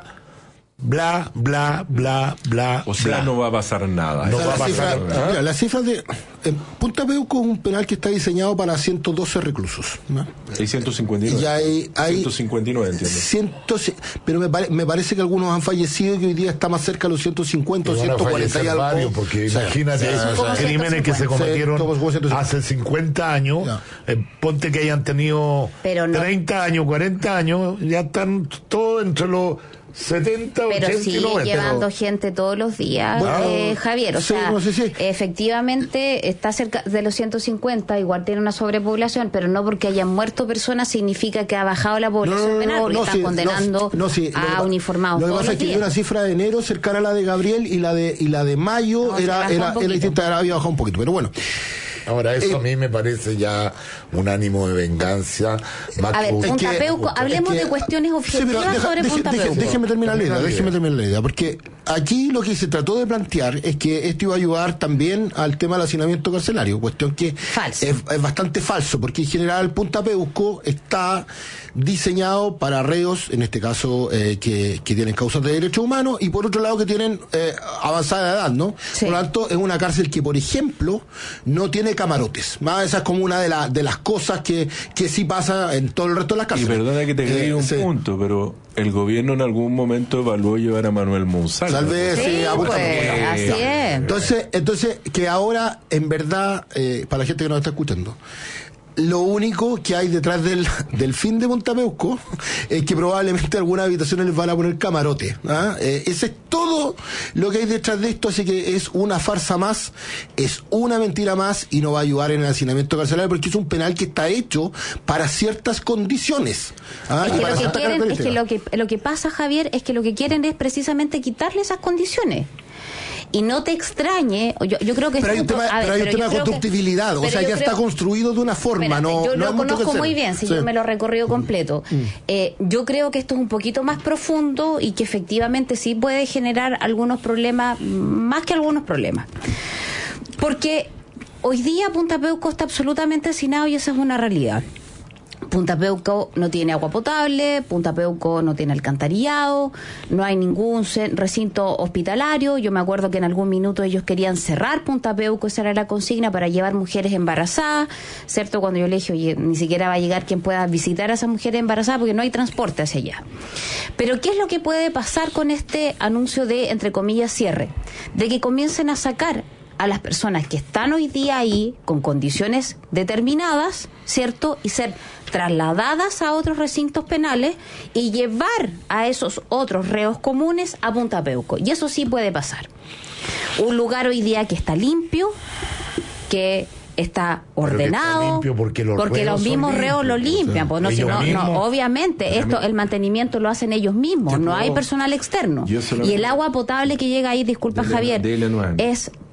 bla, bla, bla, bla. O sea, bla. no va a pasar nada. No va la, a cifra, pasar nada. Mira, la cifra de en Punta Peuco es un penal que está diseñado para ciento doce reclusos, ¿no? Hay ciento cincuenta y nueve. Y hay, hay ciento cincuenta y nueve, entiendo. ciento, pero me, pare, me parece que algunos han fallecido y que hoy día está más cerca de los ciento cincuenta o ciento cuarenta y algo. Varios, porque sí, imagínate, sí, esos crímenes que se cometieron sí, hace cincuenta años, eh, ponte que hayan tenido no. treinta años, cuarenta años, ya están todos entre los setenta, pero ochenta, sigue noventa, llevando pero... gente todos los días, bueno, eh, Javier, o sí, sea, no sé si... efectivamente está cerca de los ciento cincuenta, igual tiene una sobrepoblación, pero no porque hayan muerto personas significa que ha bajado la población no, no, penal, porque no, están sí, condenando no, no, sí, a lo, uniformados. Lo que pasa es que hay una cifra de enero cercana a la de Gabriel y la de y la de mayo no, era era, era distinta, era, había bajado un poquito, pero bueno. Ahora, eso eh, a mí me parece ya un ánimo de venganza. Más a ver, Punta Peuco, hablemos es que, de cuestiones objetivas sí, deja, sobre deje, Punta deje, Peuco. Déjeme terminar la idea, déjeme terminar la idea, porque aquí lo que se trató de plantear es que esto iba a ayudar también al tema del hacinamiento carcelario, cuestión que es, es bastante falso, porque en general Punta Peuco está diseñado para reos, en este caso, eh, que, que tienen causas de derechos humanos, y por otro lado que tienen eh, avanzada edad, ¿no? Sí. Por lo tanto, es una cárcel que, por ejemplo, no tiene camarotes. ¿Va? Esa es como una de, la, de las cosas que, que sí pasa en todo el resto de las cárceles. Y perdona que te agregue eh, un sí. punto, pero el gobierno en algún momento evaluó llevar a Manuel Monsalve. Tal vez, sí, sí pues, pues, así es. Entonces, entonces, que ahora, en verdad, eh, para la gente que nos está escuchando, lo único que hay detrás del, del fin de Punta Peuco es que probablemente algunas habitaciones les van a poner camarote. ¿Ah? Eh, ese es todo lo que hay detrás de esto, así que es una farsa más, es una mentira más y no va a ayudar en el hacinamiento carcelario porque es un penal que está hecho para ciertas condiciones. ¿Ah? Es, que lo, que quieren, es que lo que lo que pasa, Javier, es que lo que quieren es precisamente quitarle esas condiciones. Y no te extrañe, yo, yo creo que... Pero hay un tema, ver, pero hay un tema de constructibilidad, que, o sea, ya creo, está construido de una forma, espérate, no Yo no lo conozco muy bien, si sí. yo me lo he recorrido completo. Mm. Eh, yo creo que esto es un poquito más profundo y que efectivamente sí puede generar algunos problemas, más que algunos problemas. Porque hoy día Punta Peuco está absolutamente hacinado y esa es una realidad. Punta Peuco no tiene agua potable, Punta Peuco no tiene alcantarillado, no hay ningún recinto hospitalario. Yo me acuerdo que en algún minuto ellos querían cerrar Punta Peuco, esa era la consigna, para llevar mujeres embarazadas, ¿cierto? Cuando yo le dije, oye, ni siquiera va a llegar quien pueda visitar a esas mujeres embarazadas porque no hay transporte hacia allá. Pero ¿qué es lo que puede pasar con este anuncio de, entre comillas, cierre? De que comiencen a sacar a las personas que están hoy día ahí con condiciones determinadas, ¿cierto? Y ser trasladadas a otros recintos penales y llevar a esos otros reos comunes a Punta Peuco. Y eso sí puede pasar. Un lugar hoy día que está limpio, que está ordenado, está porque los, porque los mismos reos lo limpian, o sea, pues no, si no, no, obviamente esto el mantenimiento lo hacen ellos mismos, no hay personal externo. Y el agua potable que llega ahí, disculpa dele, Javier, dele es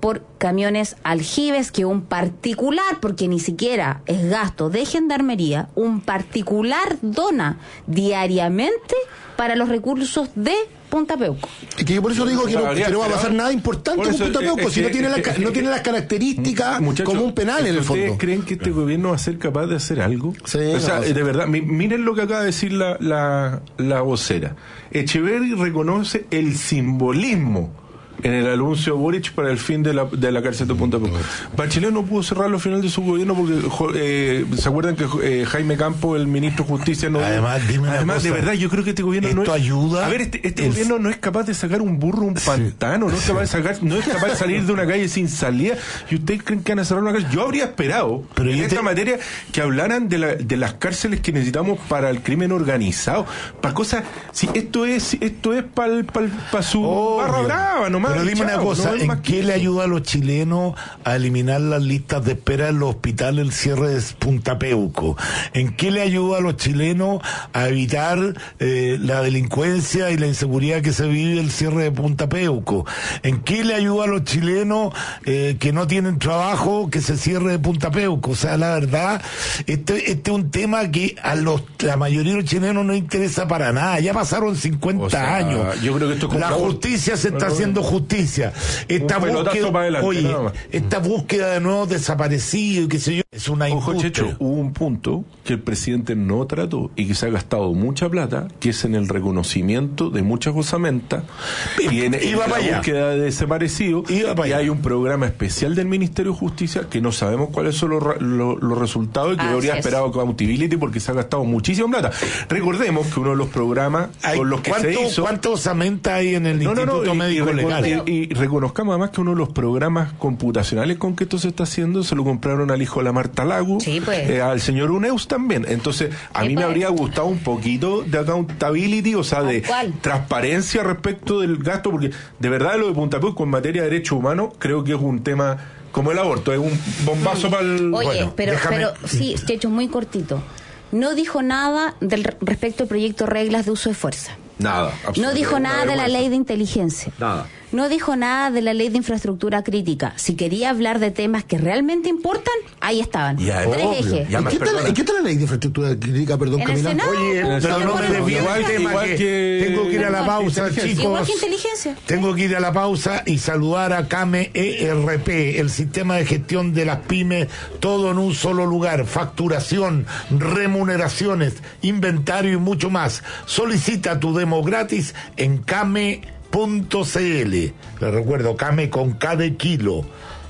por camiones aljibes que un particular, porque ni siquiera es gasto de gendarmería, un particular dona diariamente para los recursos de Punta Peuco. Y que yo por eso digo que no, que no va a pasar nada importante con Punta Peuco, si no tiene, la, no tiene las características como un penal en el fondo. ¿Ustedes creen que este gobierno va a ser capaz de hacer algo? Sí, o sea, no, de verdad, miren lo que acaba de decir la, la, la vocera. Echeverri reconoce el simbolismo en el anuncio de Boric para el fin de la, de la cárcel de Punta Peuco. Bachelet no pudo cerrar al final de su gobierno porque eh, se acuerdan que eh, Jaime Campos, el ministro de Justicia, no. Además, dime una además cosa, de verdad, yo creo que este gobierno esto no es, ayuda. A ver, este, este el... gobierno no es capaz de sacar un burro un pantano, sí. no es capaz de sacar, no es capaz de salir de una calle sin salida. ¿Y ustedes creen que van a cerrar una cárcel? Yo habría esperado Pero en esta te... materia que hablaran de, la, de las cárceles que necesitamos para el crimen organizado, para cosas. Si esto es, esto es para pa, pa su oh, barra brava, nomás. Pero dime chao, una cosa. No ¿En qué le ayuda a los chilenos a eliminar las listas de espera en los hospitales el cierre de Punta Peuco? ¿En qué le ayuda a los chilenos a evitar eh, la delincuencia y la inseguridad que se vive el cierre de Punta Peuco? ¿En qué le ayuda a los chilenos eh, que no tienen trabajo que se cierre de Punta Peuco? O sea, la verdad, este, este es un tema que a los la mayoría de los chilenos no interesa para nada. Ya pasaron cincuenta o sea, años. Yo creo que esto es como la justicia se está haciendo justicia. Esta búsqueda, adelante, oye, esta búsqueda de nuevos desaparecidos, qué sé yo, es una Ojo, Checho, hubo un punto que el presidente no trató y que se ha gastado mucha plata, que es en el reconocimiento de muchas osamentas y en, en la allá. búsqueda de desaparecidos. Y allá. hay un programa especial del Ministerio de Justicia que no sabemos cuáles son los, los, los resultados y que yo habría esperado accountability porque se ha gastado muchísima plata. Recordemos que uno de los programas hay, con los que se hizo... ¿Cuántas osamentas hay en el no, Instituto no, no, Médico y, Legal? Y, y, y reconozcamos además que uno de los programas computacionales con que esto se está haciendo se lo compraron al hijo de la Marta Lago, sí, pues. eh, al señor Uneus también. Entonces, a sí, mí pues. me habría gustado un poquito de accountability, o sea, de ¿Cuál? transparencia respecto del gasto, porque de verdad lo de Punta Peuco en materia de derechos humanos creo que es un tema como el aborto, es un bombazo mm. para el... Oye, bueno, pero, pero sí, Checho, muy cortito. No dijo nada del respecto al proyecto Reglas de Uso de Fuerza. Nada. No dijo nada de la ley de inteligencia. Nada. No dijo nada de la ley de infraestructura crítica. Si quería hablar de temas que realmente importan, ahí estaban. Ya, Tres obvio. ejes. ¿En qué, está, ¿En qué está la ley de infraestructura crítica, perdón, ¿En Camila? El Oye, no, pero no me desvío el tema igual que, que... tengo que ir a la pausa, chicos. Igual que inteligencia. Tengo que ir a la pausa y saludar a CAME E R P, el sistema de gestión de las pymes, todo en un solo lugar. Facturación, remuneraciones, inventario y mucho más. Solicita tu demo gratis en CAME punto c l. Le recuerdo, Came con K de kilo.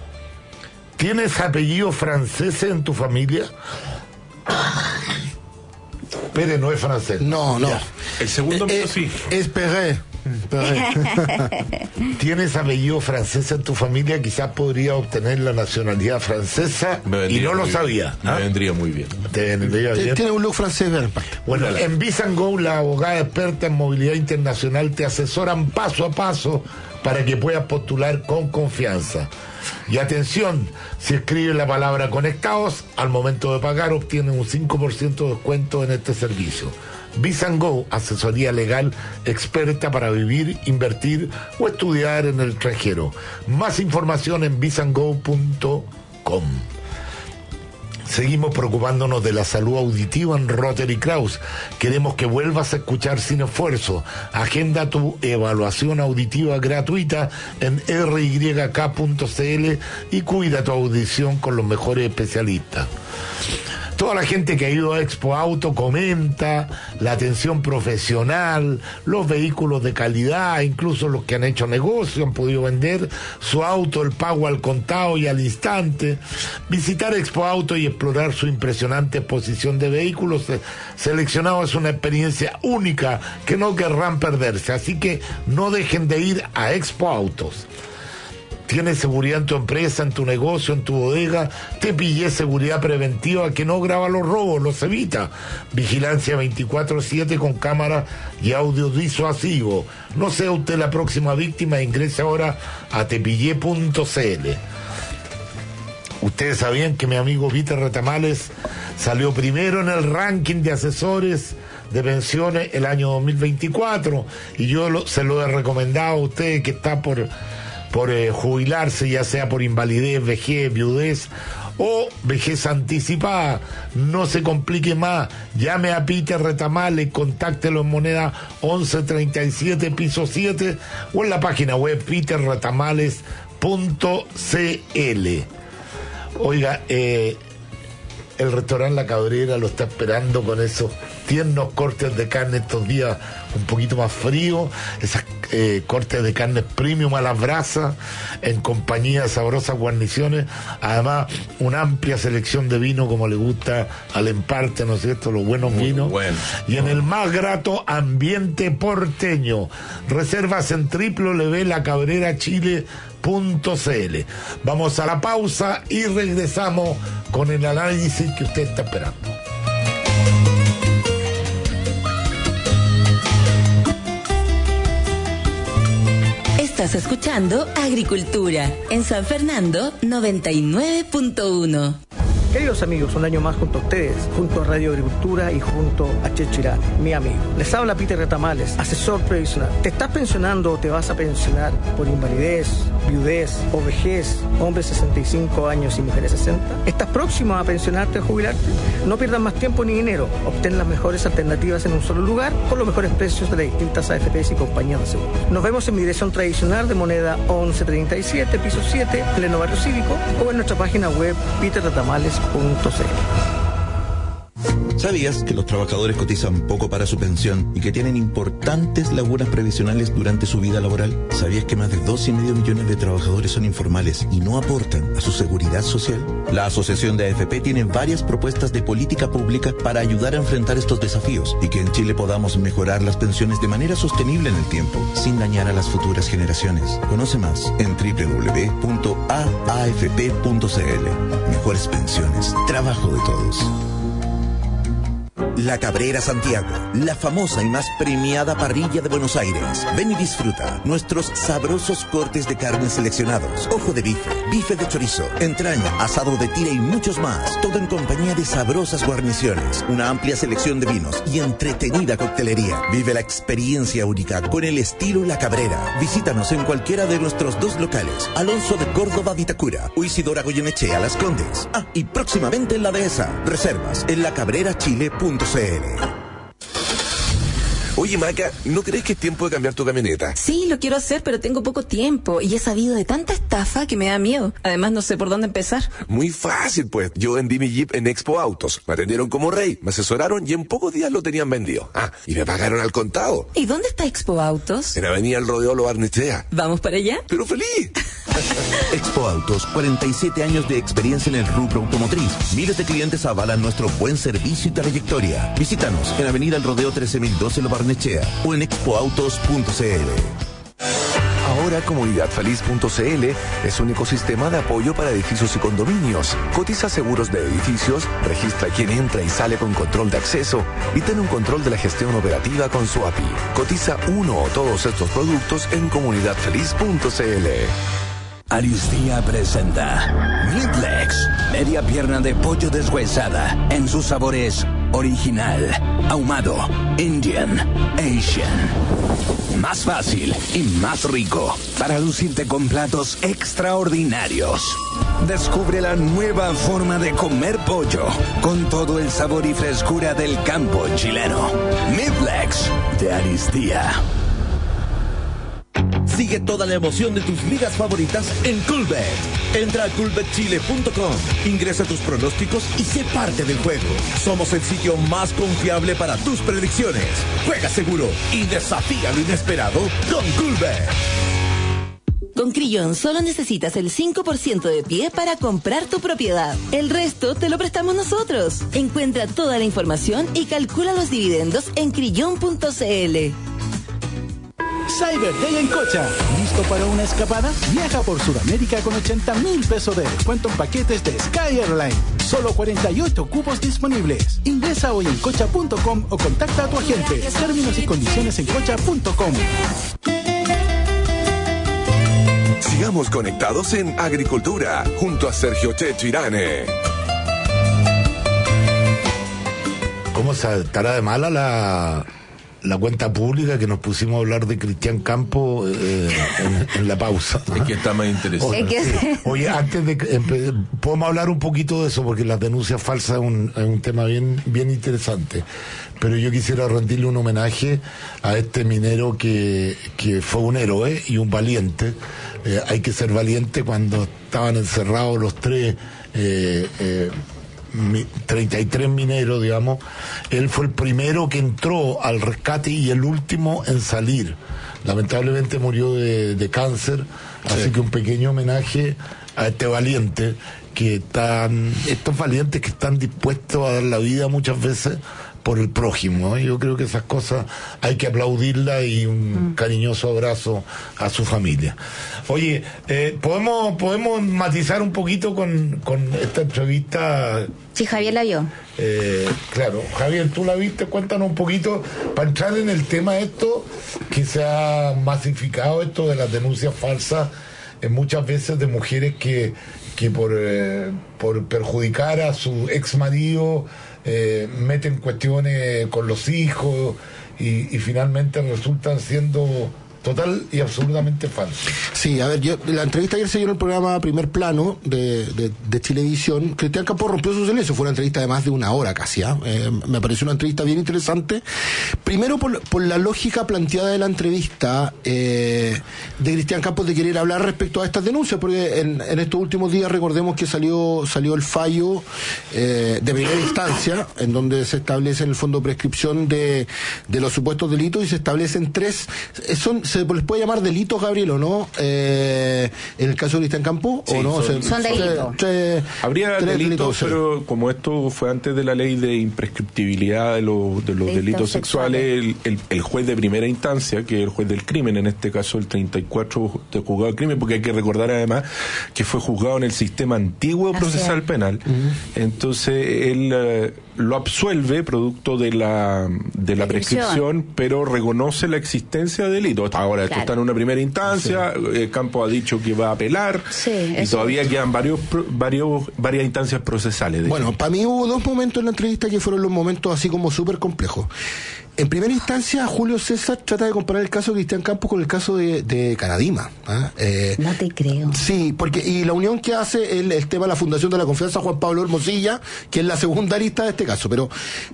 ¿Tienes apellidos franceses en tu familia? Pérez no es francés. No, no. Ya. El segundo eh, sí. Es Perret. ¿Tienes apellido francés en tu familia? Quizás podría obtener la nacionalidad francesa y no lo sabía. Me ¿ah? vendría muy bien. ¿Te vendría bien? Tiene un look francés. Bueno, Dale. en Visa and Go, la abogada experta en movilidad internacional, te asesoran paso a paso para que puedas postular con confianza. Y atención, si escribes la palabra conectados, al momento de pagar obtienen un cinco por ciento de descuento en este servicio. Visa and Go, asesoría legal experta para vivir, invertir o estudiar en el extranjero. Más información en visa and go punto com. Seguimos preocupándonos de la salud auditiva en Rotary Kraus. Queremos que vuelvas a escuchar sin esfuerzo. Agenda tu evaluación auditiva gratuita en r y k punto c l y cuida tu audición con los mejores especialistas. Toda la gente que ha ido a Expo Auto comenta la atención profesional, los vehículos de calidad, incluso los que han hecho negocio, han podido vender su auto, el pago al contado y al instante. Visitar Expo Auto y explorar su impresionante exposición de vehículos seleccionados es una experiencia única que no querrán perderse, así que no dejen de ir a Expo Autos. ¿Tienes seguridad en tu empresa, en tu negocio, en tu bodega? Te pillé seguridad preventiva que no graba los robos, los evita. Vigilancia veinticuatro siete con cámara y audio disuasivo. No sea usted la próxima víctima e ingrese ahora a tepillé punto c l. Ustedes sabían que mi amigo Peter Retamales salió primero en el ranking de asesores de pensiones el año dos mil veinticuatro y yo lo, se lo he recomendado a usted que está por... por eh, jubilarse, ya sea por invalidez, vejez, viudez o vejez anticipada. No se complique más, llame a Peter Retamales, contáctelo en moneda once treinta y siete, piso siete, o en la página web peter retamales punto c l. Oiga, eh, el restaurante La Cabrera lo está esperando con esos tiernos cortes de carne estos días un poquito más fríos, esas eh, cortes de carne premium a las brasas, en compañía de sabrosas guarniciones, además una amplia selección de vino como le gusta al emparte, ¿no es cierto?, los buenos Muy vinos, bueno. Y en el más grato ambiente porteño. Reservas en doble u doble u doble u punto la cabrera chile punto c l. Vamos a la pausa y regresamos con el análisis que usted está esperando. Estás escuchando Agricultura en San Fernando noventa y nueve punto uno. Queridos amigos, un año más junto a ustedes, junto a Radio Agricultura y junto a Checho Irán, mi amigo. Les habla Peter Retamales, asesor previsional. ¿Te estás pensionando o te vas a pensionar por invalidez, viudez o vejez, hombres sesenta y cinco años y mujeres sesenta? ¿Estás próximo a pensionarte o jubilarte? No pierdas más tiempo ni dinero. Obtén las mejores alternativas en un solo lugar con los mejores precios de las distintas A F Pes y compañías de seguro. Nos vemos en mi dirección tradicional de moneda once treinta y siete, piso siete, pleno barrio cívico, o en nuestra página web peter retamales punto c l. ¿Sabías que los trabajadores cotizan poco para su pensión y que tienen importantes lagunas previsionales durante su vida laboral? ¿Sabías que más de dos y medio millones de trabajadores son informales y no aportan a su seguridad social? La Asociación de A F P tiene varias propuestas de política pública para ayudar a enfrentar estos desafíos y que en Chile podamos mejorar las pensiones de manera sostenible en el tiempo, sin dañar a las futuras generaciones. Conoce más en doble u doble u doble u punto a a f p punto c l. Mejores pensiones, trabajo de todos. La Cabrera Santiago, la famosa y más premiada parrilla de Buenos Aires. Ven y disfruta nuestros sabrosos cortes de carne seleccionados, ojo de bife, bife de chorizo, entraña, asado de tira y muchos más. Todo en compañía de sabrosas guarniciones, una amplia selección de vinos y entretenida coctelería. Vive la experiencia única con el estilo La Cabrera. Visítanos en cualquiera de nuestros dos locales, Alonso de Córdoba Vitacura o Isidora Goyenechea Las Condes. Ah, y próximamente en la Dehesa. Reservas en la cabrera chile punto c l. Oye, Maca, ¿no crees que es tiempo de cambiar tu camioneta? Sí, lo quiero hacer, pero tengo poco tiempo y he sabido de tanta estafa que me da miedo. Además, no sé por dónde empezar. Muy fácil, pues. Yo vendí mi Jeep en Expo Autos. Me atendieron como rey, me asesoraron y en pocos días lo tenían vendido. Ah, y me pagaron al contado. ¿Y dónde está Expo Autos? En Avenida El Rodeolo Barnechea. ¿Vamos para allá? ¡Pero feliz! Expo Autos, cuarenta y siete años de experiencia en el rubro automotriz. Miles de clientes avalan nuestro buen servicio y trayectoria. Visítanos en Avenida El Rodeo trece mil doce Lo Barnechea o en expo autos punto c l. Ahora comunidad feliz punto c l es un ecosistema de apoyo para edificios y condominios. Cotiza seguros de edificios, registra quién entra y sale con control de acceso y ten un control de la gestión operativa con su A P I. Cotiza uno o todos estos productos en comunidad feliz punto c l. Aristía presenta Midlex, media pierna de pollo deshuesada en sus sabores original, ahumado, Indian, Asian. Más fácil y más rico para lucirte con platos extraordinarios. Descubre la nueva forma de comer pollo con todo el sabor y frescura del campo chileno. Midlex de Aristía. Sigue toda la emoción de tus ligas favoritas en Coolbet. Entra a coolbet chile punto com, ingresa tus pronósticos y sé parte del juego. Somos el sitio más confiable para tus predicciones. Juega seguro y desafía lo inesperado con Coolbet. Con Crillon solo necesitas el cinco por ciento de pie para comprar tu propiedad. El resto te lo prestamos nosotros. Encuentra toda la información y calcula los dividendos en crillon punto c l. Cyber Day en Cocha. ¿Listo para una escapada? Viaja por Sudamérica con ochenta mil pesos de descuento en paquetes de Sky Airline. Solo cuarenta y ocho cupos disponibles. Ingresa hoy en cocha punto com o contacta a tu agente. Términos y condiciones en cocha punto com. Sigamos conectados en Agricultura junto a Sergio Checho Irane. ¿Cómo estará de mala la... la cuenta pública que nos pusimos a hablar de Cristian Campos eh, en, en la pausa. Es que está más interesante. Oye, sí. Oye, antes de empe- podemos hablar un poquito de eso, porque las denuncias falsas es un, es un tema bien, bien interesante. Pero yo quisiera rendirle un homenaje a este minero que, que fue un héroe y un valiente. Eh, hay que ser valiente cuando estaban encerrados los tres, eh, eh, mi, treinta y tres mineros, digamos. Él fue el primero que entró al rescate y el último en salir. Lamentablemente murió de, de cáncer, sí. Así que un pequeño homenaje a este valiente, que están, estos valientes que están dispuestos a dar la vida muchas veces por el prójimo, ¿eh? Yo creo que esas cosas hay que aplaudirlas, y un mm. cariñoso abrazo a su familia. Oye, eh, podemos podemos matizar un poquito con, con esta entrevista. Sí, Javier la vio. Eh, claro, Javier, tú la viste, cuéntanos un poquito para entrar en el tema esto que se ha masificado, esto de las denuncias falsas, eh, muchas veces de mujeres que que por eh, por perjudicar a su ex marido Eh, meten cuestiones con los hijos y, y finalmente resultan siendo total y absolutamente falso. Sí, a ver, yo, la entrevista ayer se dio en el programa Primer Plano de, de, de Chilevisión. Cristian Campos rompió su silencio, fue una entrevista de más de una hora casi, ¿eh? Eh, me pareció una entrevista bien interesante. Primero por, por la lógica planteada de la entrevista eh, de Cristian Campos de querer hablar respecto a estas denuncias, porque en, en estos últimos días recordemos que salió salió el fallo eh, de primera instancia, en donde se establece en el fondo prescripción de, de los supuestos delitos, y se establecen tres, son se les puede llamar delitos, Gabriel, o no, eh, en el caso de Cristian Campos, sí, o no, son, se, son delitos. Se, se, habría delitos, delitos, pero sí. Como esto fue antes de la ley de imprescriptibilidad de, lo, de los delitos, delitos sexuales, sexuales el, el, el juez de primera instancia, que es el juez del crimen, en este caso el treinta y cuatro de juzgado del crimen, porque hay que recordar además que fue juzgado en el sistema antiguo procesal Así penal, uh-huh. Entonces él eh, lo absuelve producto de la de la prescripción, pero reconoce la existencia de delitos. Ahora, claro. Esto está en una primera instancia, sí. El campo ha dicho que va a apelar, sí, y todavía es. quedan varios, varios varias instancias procesales. Bueno, para mí hubo dos momentos en la entrevista que fueron los momentos así como súper complejos. En primera instancia, Julio César trata de comparar el caso de Cristian Campos con el caso de, de Caradima. ¿eh? Eh, no te creo. Sí, porque y la unión que hace el, el tema de la Fundación de la Confianza Juan Pablo Hermosilla, que es la segunda lista de este caso, pero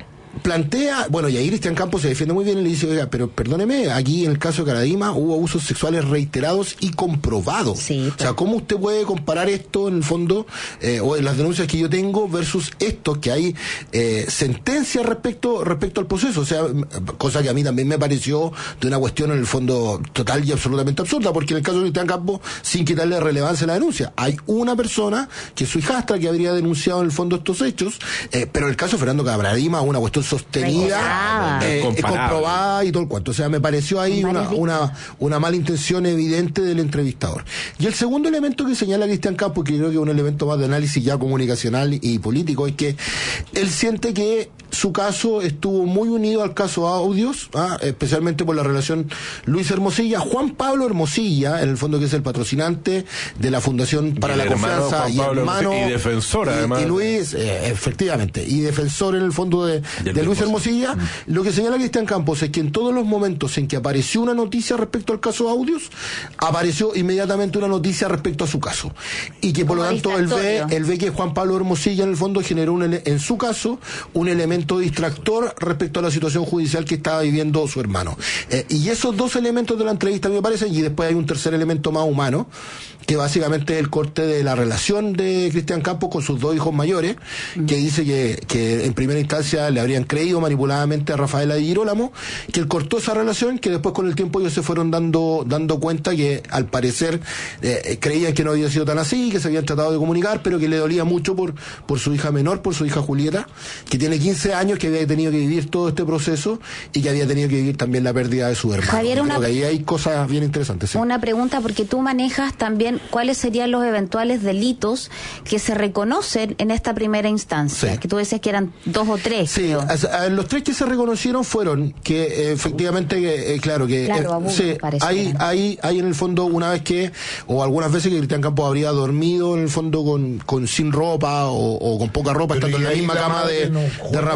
plantea, bueno, y ahí Cristian Campos se defiende muy bien y le dice, oiga, pero perdóneme, aquí en el caso de Caradima hubo abusos sexuales reiterados y comprobados. Sí, pero... O sea, ¿cómo usted puede comparar esto en el fondo, eh, o en las denuncias que yo tengo versus esto, que hay eh, sentencias respecto respecto al proceso? O sea, cosa que a mí también me pareció de una cuestión en el fondo total y absolutamente absurda, porque en el caso de Cristian Campos, sin quitarle relevancia a la denuncia, hay una persona que es su hijastra que habría denunciado en el fondo estos hechos, eh, pero en el caso de Fernando Caradima, una cuestión sostenida, eh, comprobada y todo el cuento. O sea, me pareció ahí una, una, una mala intención evidente del entrevistador. Y el segundo elemento que señala Cristian Campos, que creo que es un elemento más de análisis ya comunicacional y político, es que él siente que su caso estuvo muy unido al caso Audios, ¿ah? especialmente por la relación Luis Hermosilla, Juan Pablo Hermosilla, en el fondo que es el patrocinante de la Fundación para la Confianza Juan y Pablo hermano y defensor y, además y Luis, eh, efectivamente, y defensor en el fondo de, de Luis Hermosilla. Mm. Lo que señala Cristian Campos es que en todos los momentos en que apareció una noticia respecto al caso Audios, apareció inmediatamente una noticia respecto a su caso, y que por lo tanto él ve, él ve que Juan Pablo Hermosilla en el fondo generó un ele- en su caso un elemento distractor respecto a la situación judicial que estaba viviendo su hermano. Eh, y esos dos elementos de la entrevista me parecen, y después hay un tercer elemento más humano, que básicamente es el corte de la relación de Cristian Campos con sus dos hijos mayores, mm. que dice que, que en primera instancia le habrían creído manipuladamente a Rafaela de Girolamo, que él cortó esa relación, que después con el tiempo ellos se fueron dando dando cuenta que al parecer eh, creían que no había sido tan así, que se habían tratado de comunicar, pero que le dolía mucho por, por su hija menor, por su hija Julieta, que tiene quince años, que había tenido que vivir todo este proceso y que había tenido que vivir también la pérdida de su hermano. Javier, una, creo que ahí hay cosas bien interesantes. ¿Sí? Una pregunta, porque tú manejas también cuáles serían los eventuales delitos que se reconocen en esta primera instancia, sí. que tú decías que eran dos o tres. Sí, a, a, los tres que se reconocieron fueron que eh, efectivamente, eh, claro, que claro, abuso, sí, hay, hay, hay en el fondo una vez que, o algunas veces que Cristian Campos habría dormido en el fondo con, con sin ropa o, o con poca ropa, pero estando en la misma la cama de, no de Rafael.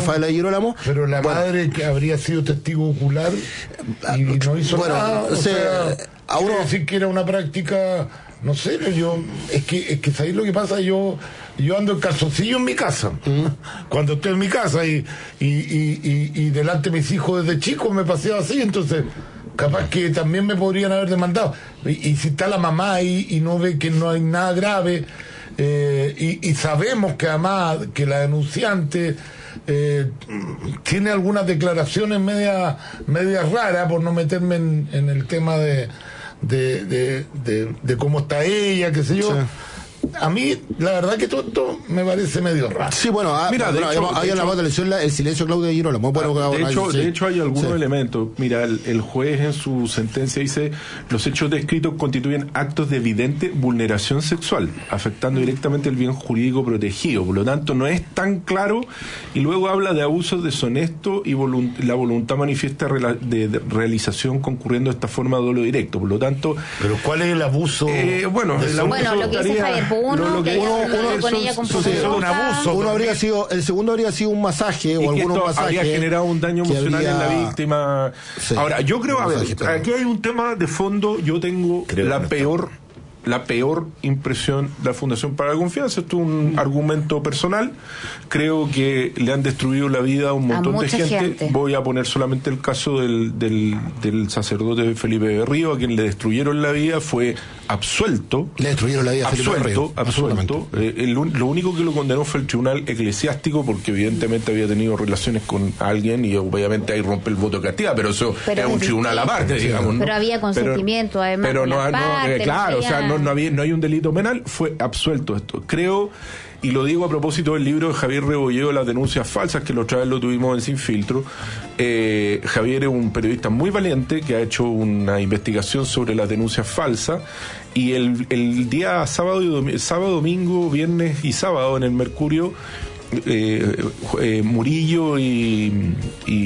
Rafaela Girolamo. Pero la bueno, madre que habría sido testigo ocular y no hizo bueno, nada. O sea, sea a uno decir que era una práctica, no sé, yo es que es que sabéis lo que pasa, yo yo ando en calzoncillo en mi casa, ¿Mm? cuando estoy en mi casa y y, y, y, y delante de mis hijos desde chicos me paseaba así, entonces capaz que también me podrían haber demandado. Y, y si está la mamá ahí y no ve que no hay nada grave, eh, y, y sabemos que además que la denunciante eh, tiene algunas declaraciones media media raras, por no meterme en, en el tema de de, de, de de cómo está ella, qué sé yo. Sí. A mí, la verdad que todo esto me parece medio raro. Sí, bueno, ah, mira, bueno, de hecho, hay en la voz de elección el silencio de Claudia Girolamo. Bueno, ah, de, bueno, hecho, sí. de hecho, hay algunos sí. elementos. Mira, el, el juez en su sentencia dice: los hechos descritos constituyen actos de evidente vulneración sexual, afectando directamente el bien jurídico protegido. Por lo tanto, no es tan claro. Y luego habla de abusos deshonestos y volunt- la voluntad manifiesta rela- de, de realización concurriendo de esta forma de dolo directo. Por lo tanto, pero ¿cuál es el abuso? Eh, bueno, el abuso bueno, lo que dice Javier, uno, lo, lo que uno, uno con ella con sí, un abuso. Uno habría sido, el segundo habría sido un masaje o algunos masajes. Habría generado un daño emocional habría... en la víctima. Sí. Ahora, yo creo, a ver, aquí hay un tema de fondo. Yo tengo creo la peor, la peor impresión de la Fundación para la Confianza. Esto es un argumento personal. Creo que le han destruido la vida a un montón a de gente. gente. Voy a poner solamente el caso del, del, del sacerdote Felipe Berrío, a quien le destruyeron la vida, fue absuelto. Le destruyeron la vida a Felipe Absuelto, absuelto. Eh, el, lo único que lo condenó fue el tribunal eclesiástico, porque evidentemente había tenido relaciones con alguien y obviamente ahí rompe el voto de castidad, pero eso pero es un tribunal aparte, digamos. Pero ¿no? había consentimiento, pero, además. Pero no, no parte, eh, claro, o sea, no, no, había, no hay un delito penal, fue absuelto esto. Creo, y lo digo a propósito del libro de Javier Rebolledo, Las denuncias falsas, que la otra vez lo tuvimos en Sin Filtro. Eh, Javier es un periodista muy valiente que ha hecho una investigación sobre las denuncias falsas, y el, el día sábado, y domingo, sábado, domingo, viernes y sábado en el Mercurio, eh, eh, Murillo y,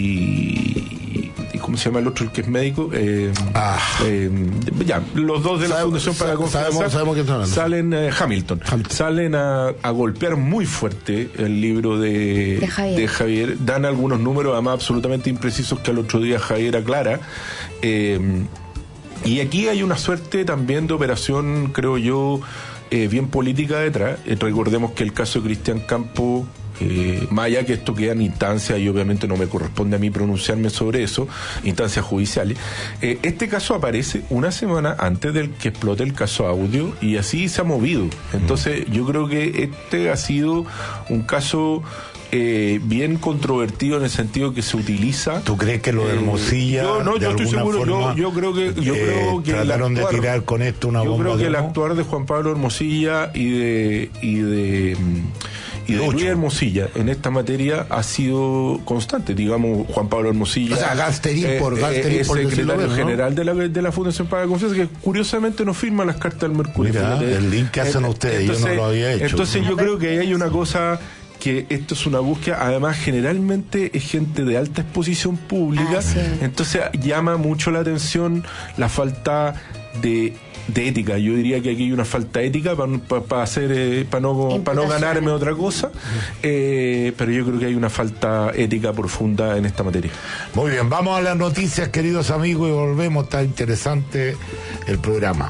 y, y ¿cómo se llama el otro, el que es médico? Eh, ah. eh, ya, los dos de la sabemos, Fundación para la Confianza sabemos, sabemos que están salen eh, Hamilton, Hamilton salen a, a golpear muy fuerte el libro de, de, Javier. de Javier. Dan algunos números además absolutamente imprecisos que al otro día Javier aclara. Eh, y aquí hay una suerte también de operación, creo yo, eh, bien política detrás. Eh, recordemos que el caso de Cristian Campo, eh, más allá que esto queda en instancias, y obviamente no me corresponde a mí pronunciarme sobre eso, instancias judiciales, eh, este caso aparece una semana antes del que explote el caso Audio, y así se ha movido. Entonces yo creo que este ha sido un caso Eh, bien controvertido en el sentido que se utiliza. ¿Tú crees que lo de Hermosilla? Eh, yo no, yo estoy seguro. Yo, yo creo que, yo eh, creo que trataron actuar, de tirar con esto una yo bomba. Yo creo que de el actuar de Juan Pablo Hermosilla y de y de y de Luis Hermosilla en esta materia ha sido constante. Digamos, Juan Pablo Hermosilla, o sea, Gasterín por, Gasterín eh, es por secretario ¿no? general de la de la Fundación para la Confianza, que curiosamente no firma las cartas del Mercurio. Mira, el link que hacen ustedes, entonces, yo no lo había hecho. Entonces yo creo que ahí hay una cosa, que esto es una búsqueda, además generalmente es gente de alta exposición pública, ah, sí. Entonces llama mucho la atención la falta de, de ética. Yo diría que aquí hay una falta ética para pa, pa hacer eh, para no, pa no ganarme otra cosa, eh, pero yo creo que hay una falta ética profunda en esta materia. Muy bien, vamos a las noticias, queridos amigos, y volvemos. Está interesante el programa.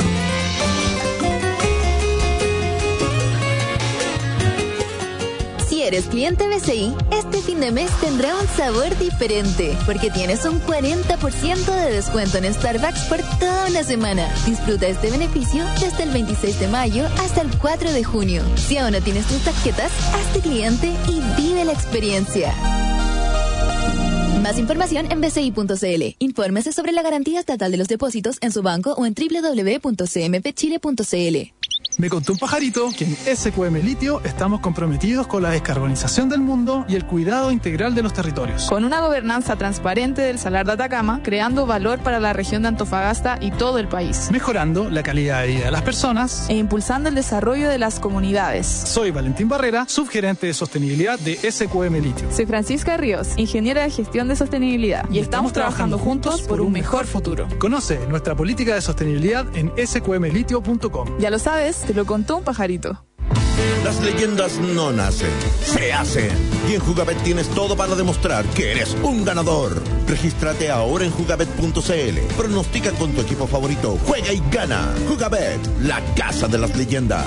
Si eres cliente B C I, este fin de mes tendrá un sabor diferente, porque tienes un cuarenta por ciento de descuento en Starbucks por toda una semana. Disfruta este beneficio desde el veintiséis de mayo hasta el cuatro de junio. Si aún no tienes tus tarjetas, hazte cliente y vive la experiencia. Más información en b c i punto c l. Infórmese sobre la garantía estatal de los depósitos en su banco o en doble u doble u doble u punto c m p chile punto c l. Me contó un pajarito que en S Q M Litio estamos comprometidos con la descarbonización del mundo y el cuidado integral de los territorios. Con una gobernanza transparente del Salar de Atacama, creando valor para la región de Antofagasta y todo el país. Mejorando la calidad de vida de las personas e impulsando el desarrollo de las comunidades. Soy Valentín Barrera, subgerente de sostenibilidad de S Q M Litio. Soy Francisca Ríos, ingeniera de gestión de sostenibilidad. Y, y estamos, estamos trabajando juntos por un mejor futuro. Conoce nuestra política de sostenibilidad en s q m litio punto com. Ya lo sabes, te lo contó un pajarito. Las leyendas no nacen, se hacen. Y en Jugabet tienes todo para demostrar que eres un ganador. Regístrate ahora en jugabet punto c l. Pronostica con tu equipo favorito. Juega y gana. Jugabet, la casa de las leyendas.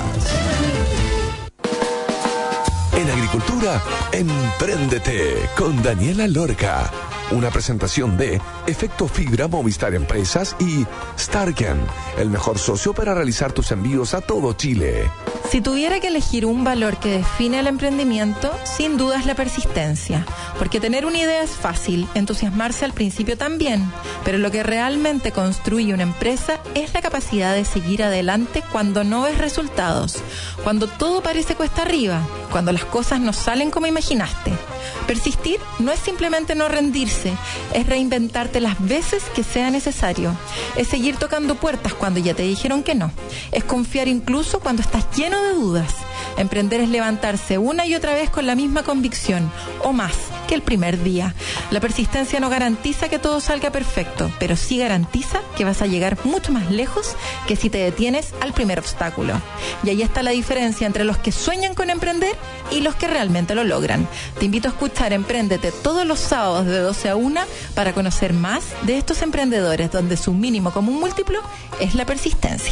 En agricultura, empréndete con Daniela Lorca. Una presentación de Efecto Fibra Movistar Empresas y Starken, el mejor socio para realizar tus envíos a todo Chile. Si tuviera que elegir un valor que define el emprendimiento, sin duda es la persistencia. Porque tener una idea es fácil, entusiasmarse al principio también, pero lo que realmente construye una empresa es la capacidad de seguir adelante cuando no ves resultados, cuando todo parece cuesta arriba, cuando las cosas no salen como imaginaste. Persistir no es simplemente no rendirse, es reinventarte las veces que sea necesario. Es seguir tocando puertas cuando ya te dijeron que no. Es confiar incluso cuando estás lleno de dudas. Emprender es levantarse una y otra vez con la misma convicción, o más, que el primer día. La persistencia no garantiza que todo salga perfecto, pero sí garantiza que vas a llegar mucho más lejos que si te detienes al primer obstáculo. Y ahí está la diferencia entre los que sueñan con emprender y los que realmente lo logran. Te invito a escuchar Empréndete todos los sábados de doce a una para conocer más de estos emprendedores donde su mínimo común múltiplo es la persistencia.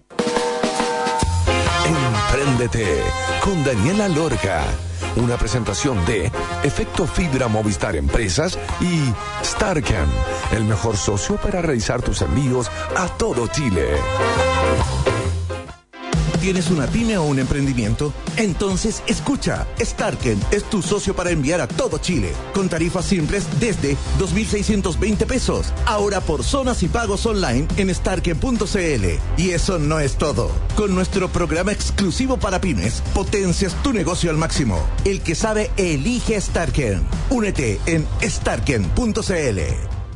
Empréndete con Daniela Lorca. Una presentación de Efecto Fibra Movistar Empresas y Starken, el mejor socio para realizar tus envíos a todo Chile. ¿Tienes una pyme o un emprendimiento? Entonces escucha, Starken es tu socio para enviar a todo Chile, con tarifas simples desde dos mil seiscientos veinte pesos, ahora por zonas y pagos online en starken punto c l. Y eso no es todo. Con nuestro programa exclusivo para pymes, potencias tu negocio al máximo. El que sabe, elige Starken. Únete en starken punto c l.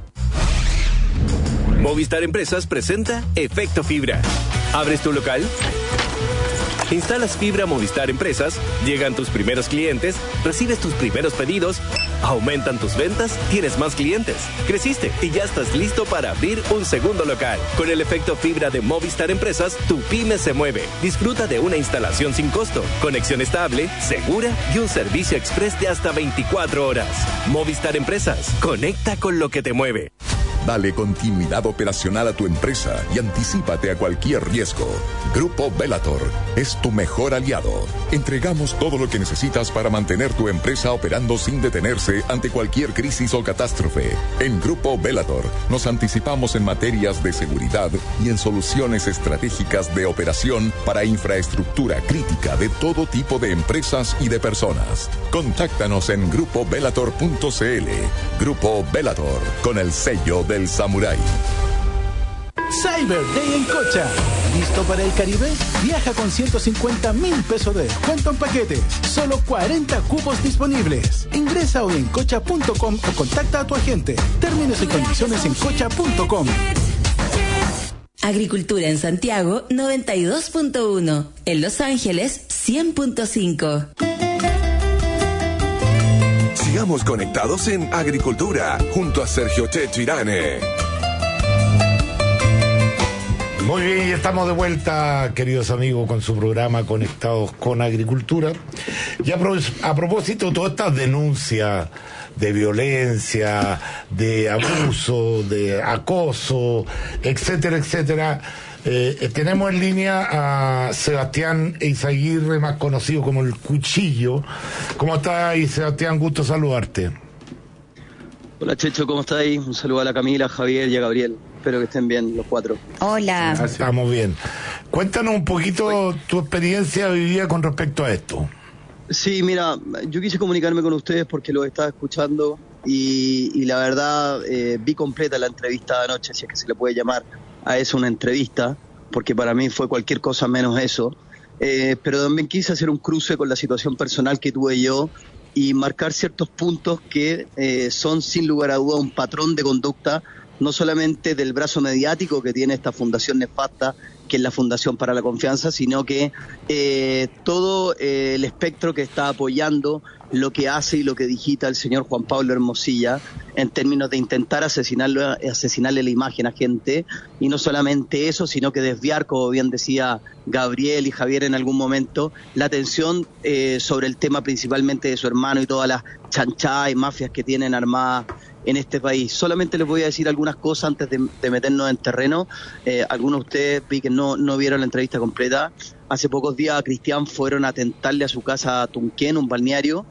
Movistar Empresas presenta Efecto Fibra. ¿Abres tu local? Instalas fibra Movistar Empresas, llegan tus primeros clientes, recibes tus primeros pedidos, aumentan tus ventas, tienes más clientes, creciste y ya estás listo para abrir un segundo local. Con el efecto fibra de Movistar Empresas, tu pyme se mueve. Disfruta de una instalación sin costo, conexión estable, segura y un servicio express de hasta veinticuatro horas. Movistar Empresas, conecta con lo que te mueve. Dale continuidad operacional a tu empresa y anticípate a cualquier riesgo. Grupo Bellator es tu mejor aliado. Entregamos todo lo que necesitas para mantener tu empresa operando sin detenerse ante cualquier crisis o catástrofe. En Grupo Bellator nos anticipamos en materias de seguridad y en soluciones estratégicas de operación para infraestructura crítica de todo tipo de empresas y de personas. Contáctanos en grupo bellator punto c l. Grupo Bellator, con el sello del samurái. Cyber Day en Cocha. ¿Listo para el Caribe? Viaja con ciento cincuenta mil pesos de descuento en paquetes. Solo cuarenta cupos disponibles. Ingresa hoy en cocha punto com o contacta a tu agente. Términos y condiciones en cocha punto com. Agricultura en Santiago noventa y dos punto uno. En Los Ángeles cien punto cinco. Sigamos conectados en Agricultura junto a Sergio Checho Irane. Muy bien, y estamos de vuelta, queridos amigos, con su programa Conectados con Agricultura. Y a, pro, a propósito de todas estas denuncias de violencia, de abuso, de acoso, etcétera, etcétera, eh, tenemos en línea a Sebastián Eizaguirre, más conocido como el Cuchillo. ¿Cómo estás, Sebastián? Gusto saludarte. Hola, Checho, ¿cómo estáis? Un saludo a la Camila, a Javier y a Gabriel. Espero que estén bien los cuatro. Hola. Gracias. Estamos bien. Cuéntanos un poquito tu experiencia vivida con respecto a esto. Sí, mira, yo quise comunicarme con ustedes porque los estaba escuchando y, y la verdad eh, vi completa la entrevista de anoche, si es que se le puede llamar a eso una entrevista, porque para mí fue cualquier cosa menos eso. Eh, pero también quise hacer un cruce con la situación personal que tuve yo y marcar ciertos puntos que eh, son sin lugar a duda un patrón de conducta, no solamente del brazo mediático que tiene esta fundación nefasta que es la Fundación para la Confianza, sino que eh, todo eh, el espectro que está apoyando lo que hace y lo que digita el señor Juan Pablo Hermosilla en términos de intentar asesinarlo, asesinarle la imagen a gente, y no solamente eso, sino que desviar, como bien decía Gabriel y Javier en algún momento, la atención eh, sobre el tema principalmente de su hermano y todas las chanchadas y mafias que tienen armadas en este país. Solamente les voy a decir algunas cosas antes de, de meternos en terreno. Eh, algunos de ustedes vi que no, no vieron la entrevista completa. Hace pocos días a Cristian fueron a atentarle a su casa a Tunquén, un balneario.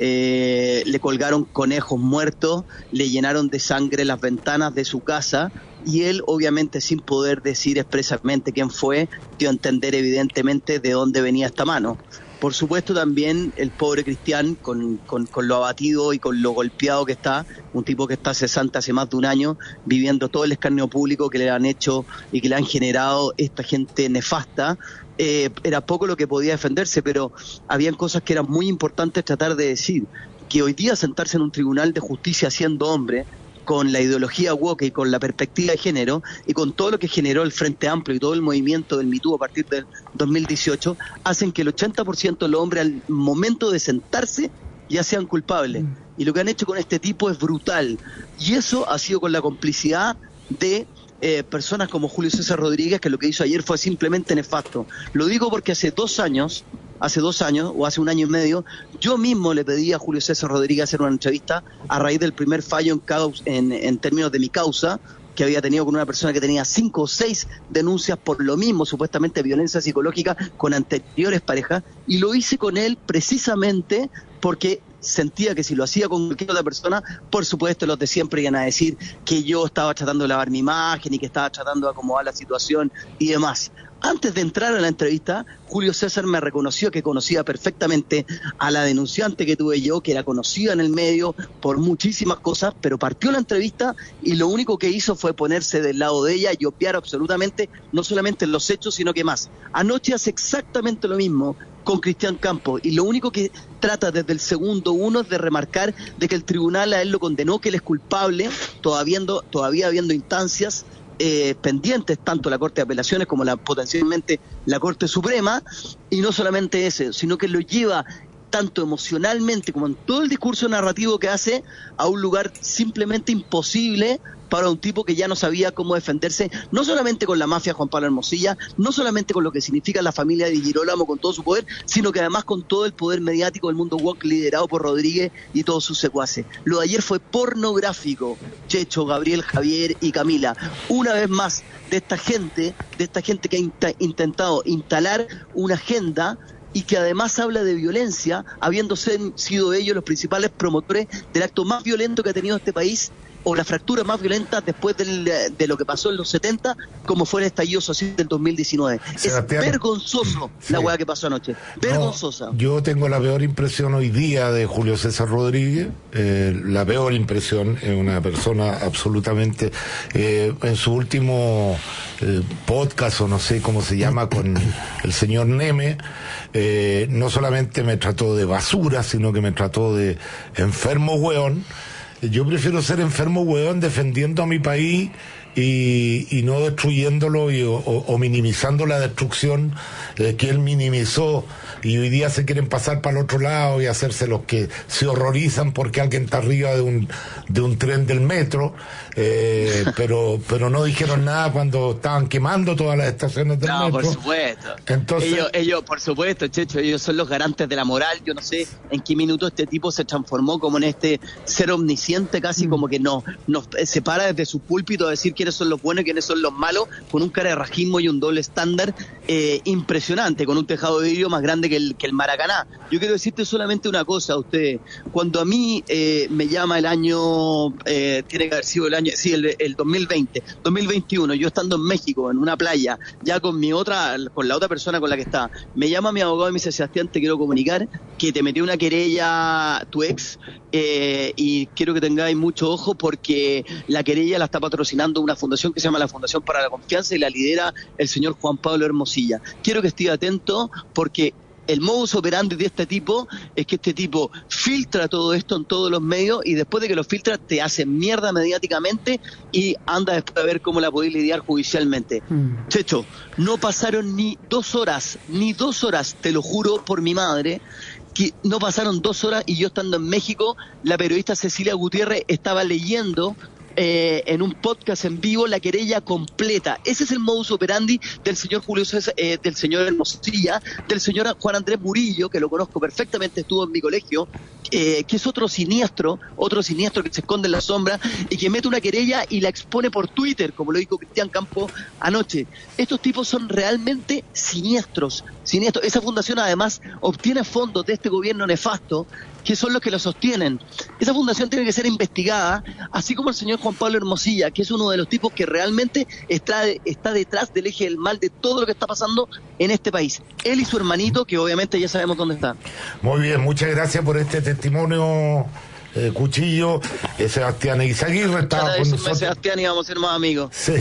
Eh, le colgaron conejos muertos, le llenaron de sangre las ventanas de su casa, y él, obviamente sin poder decir expresamente quién fue, dio a entender evidentemente de dónde venía esta mano. Por supuesto también el pobre Cristian, con, con, con lo abatido y con lo golpeado que está, un tipo que está cesante hace más de un año, viviendo todo el escarnio público que le han hecho y que le han generado esta gente nefasta. Eh, era poco lo que podía defenderse, pero habían cosas que eran muy importantes tratar de decir. Que hoy día sentarse en un tribunal de justicia siendo hombre, con la ideología woke y con la perspectiva de género y con todo lo que generó el Frente Amplio y todo el movimiento del Me Too a partir del dos mil dieciocho, hacen que el ochenta por ciento de los hombres al momento de sentarse ya sean culpables. Y lo que han hecho con este tipo es brutal. Y eso ha sido con la complicidad de eh, personas como Julio César Rodríguez, que lo que hizo ayer fue simplemente nefasto. Lo digo porque hace dos años... hace dos años o hace un año y medio, yo mismo le pedí a Julio César Rodríguez hacer una entrevista a raíz del primer fallo en, causa, en, en términos de mi causa, que había tenido con una persona que tenía cinco o seis denuncias por lo mismo, supuestamente violencia psicológica con anteriores parejas, y lo hice con él precisamente porque sentía que si lo hacía con cualquier otra persona, por supuesto los de siempre iban a decir que yo estaba tratando de lavar mi imagen y que estaba tratando de acomodar la situación y demás. Antes de entrar a la entrevista, Julio César me reconoció que conocía perfectamente a la denunciante que tuve yo, que era conocida en el medio por muchísimas cosas, pero partió la entrevista y lo único que hizo fue ponerse del lado de ella y obviar absolutamente, no solamente los hechos, sino que más. Anoche hace exactamente lo mismo con Cristian Campos, y lo único que trata desde el segundo uno es de remarcar de que el tribunal a él lo condenó, que él es culpable, todavía habiendo, todavía habiendo instancias Eh, pendientes, tanto la Corte de Apelaciones como la potencialmente la Corte Suprema, y no solamente ese, sino que lo lleva tanto emocionalmente como en todo el discurso narrativo que hace a un lugar simplemente imposible para un tipo que ya no sabía cómo defenderse, no solamente con la mafia Juan Pablo Hermosilla, no solamente con lo que significa la familia de Girolamo con todo su poder, sino que además con todo el poder mediático del mundo woke liderado por Rodríguez y todos sus secuaces. Lo de ayer fue pornográfico, Checho, Gabriel, Javier y Camila. Una vez más, de esta gente, de esta gente que ha int- intentado instalar una agenda y que además habla de violencia, habiendo sido ellos los principales promotores del acto más violento que ha tenido este país, o la fractura más violenta después del, de lo que pasó en los setenta, como fue el estallido social del dos mil diecinueve. Sebastián, es vergonzoso sí. La hueá que pasó anoche, vergonzosa. No, yo tengo la peor impresión hoy día de Julio César Rodríguez, eh, la peor impresión, es una persona absolutamente, eh, en su último eh, podcast, o no sé cómo se llama, con el señor Neme, eh, no solamente me trató de basura, sino que me trató de enfermo hueón. Yo prefiero ser enfermo hueón defendiendo a mi país y, y no destruyéndolo y, o, o minimizando la destrucción eh, que él minimizó, y hoy día se quieren pasar para el otro lado y hacerse los que se horrorizan porque alguien está arriba de un de un tren del metro, eh, pero pero no dijeron nada cuando estaban quemando todas las estaciones del no, metro. No, por supuesto. Entonces, ellos, ellos, por supuesto, Checho, ellos son los garantes de la moral. Yo no sé en qué minuto este tipo se transformó como en este ser omnisciente, casi mm. como que no, nos separa desde su púlpito a decir quiénes son los buenos y quiénes son los malos, con un carerrajismo y un doble estándar eh, impresionante, con un tejado de vidrio más grande que el, que el Maracaná. Yo quiero decirte solamente una cosa a usted. Cuando a mí eh, me llama el año, eh, tiene que haber sido el año, sí, el, el dos mil veinte, dos mil veintiuno, yo estando en México, en una playa, ya con mi otra, con la otra persona con la que estaba, me llama mi abogado y me dice: Sebastián, te quiero comunicar que te metió una querella tu ex, eh, y quiero que tengáis mucho ojo porque la querella la está patrocinando una fundación que se llama la Fundación para la Confianza y la lidera el señor Juan Pablo Hermosilla. Quiero que esté atento porque el modus operandi de este tipo es que este tipo filtra todo esto en todos los medios y después de que lo filtra te hace mierda mediáticamente y anda después a ver cómo la podéis lidiar judicialmente. Mm. Checho, no pasaron ni dos horas, ni dos horas, te lo juro por mi madre, que no pasaron dos horas y yo estando en México, la periodista Cecilia Gutiérrez estaba leyendo Eh, en un podcast en vivo la querella completa. Ese es el modus operandi del señor Julio César, eh, del señor Hermosilla, del señor Juan Andrés Murillo, que lo conozco perfectamente, estuvo en mi colegio, eh, que es otro siniestro, otro siniestro que se esconde en la sombra y que mete una querella y la expone por Twitter, como lo dijo Cristian Campo anoche. Estos tipos son realmente siniestros, siniestros. Esa fundación además obtiene fondos de este gobierno nefasto, que son los que lo sostienen. Esa fundación tiene que ser investigada, así como el señor Juan Pablo Hermosilla, que es uno de los tipos que realmente está, está detrás del eje del mal de todo lo que está pasando en este país. Él y su hermanito, que obviamente ya sabemos dónde están. Muy bien, muchas gracias por este testimonio, eh, Cuchillo. eh, Sebastián Izaguirre estaba con nosotros. Sebastián, íbamos a ser más amigos. Sí.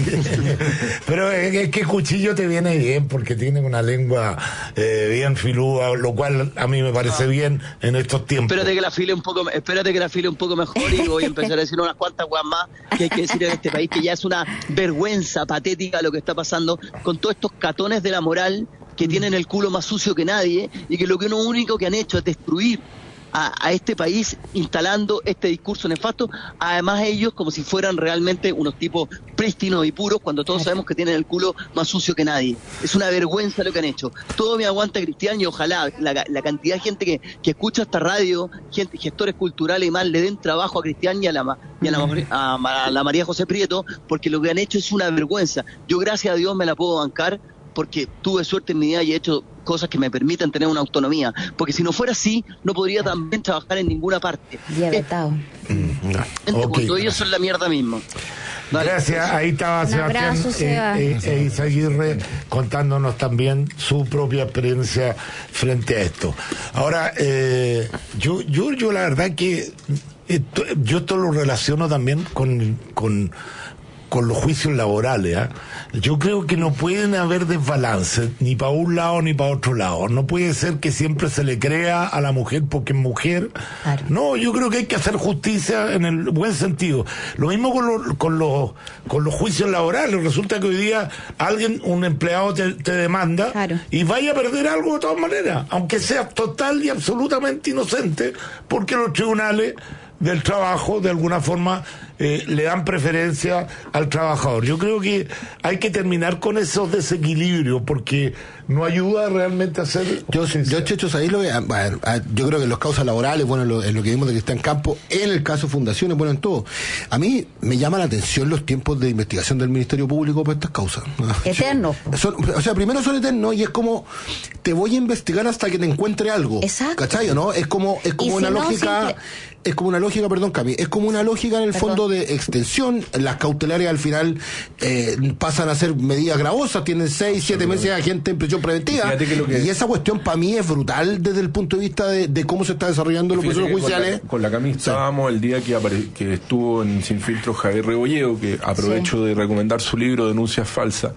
Pero es, es que Cuchillo te viene bien porque tiene una lengua eh, bien filuda, lo cual a mí me parece no. bien en estos tiempos. Espérate que la file un poco, espérate que la file un poco mejor y voy a empezar a decir unas cuantas guas más que hay que decir en este país, que ya es una vergüenza patética lo que está pasando con todos estos catones de la moral que tienen el culo más sucio que nadie y que lo que lo único que han hecho es destruir A, a este país instalando este discurso nefasto, además ellos como si fueran realmente unos tipos prístinos y puros cuando todos sabemos que tienen el culo más sucio que nadie. Es una vergüenza lo que han hecho. Todo me aguanta Cristian y ojalá la, la cantidad de gente que, que escucha esta radio, gente, gestores culturales y más, le den trabajo a Cristian y a la, y a la, a, a la María José Prieto, porque lo que han hecho es una vergüenza. Yo gracias a Dios me la puedo bancar porque tuve suerte en mi vida y he hecho cosas que me permitan tener una autonomía, porque si no fuera así no podría también trabajar en ninguna parte. Diabetado. Mm, no. Okay. Cuando ellos son la mierda misma. Vale. Gracias, ahí estaba Un Sebastián abrazo, eh, eh, Izaguirre contándonos también su propia experiencia frente a esto. Ahora, eh, yo, yo, yo la verdad que esto, yo esto lo relaciono también con, con con los juicios laborales. ¿eh? Yo creo que no pueden haber desbalances ni para un lado ni para otro lado. No puede ser que siempre se le crea a la mujer porque es mujer. Claro. No, yo creo que hay que hacer justicia en el buen sentido. Lo mismo con, lo, con, los, con los juicios laborales. Resulta que hoy día alguien, un empleado te, te demanda, claro, y vaya a perder algo de todas maneras, aunque sea total y absolutamente inocente, porque los tribunales del trabajo de alguna forma eh, le dan preferencia al trabajador. Yo creo que hay que terminar con esos desequilibrios porque no ayuda realmente a hacer yo, yo Checho, ¿sabéis lo que? Bueno, yo creo que en las causas laborales, bueno, en lo, en lo que vimos de Cristian Campo, en el caso Fundaciones, bueno, en todo. A mí me llama la atención los tiempos de investigación del Ministerio Público por estas causas. Eternos. Son, o sea, primero son eternos y es como te voy a investigar hasta que te encuentre algo. Exacto. ¿Cachai? ¿No? Es como, es como una si lógica, no, es como una lógica, perdón, Cami, es como una lógica en el perdón. fondo de extensión. Las cautelares al final eh, pasan a ser medidas gravosas, tienen seis, siete meses a gente en prisión preventiva. Que... Y esa cuestión para mí es brutal desde el punto de vista de, de cómo se está desarrollando los procesos judiciales. Con la, con la Cami estábamos sí. el día que, apare... que estuvo en Sin Filtro Javier Rebolledo, que aprovecho sí. de recomendar su libro Denuncias Falsas.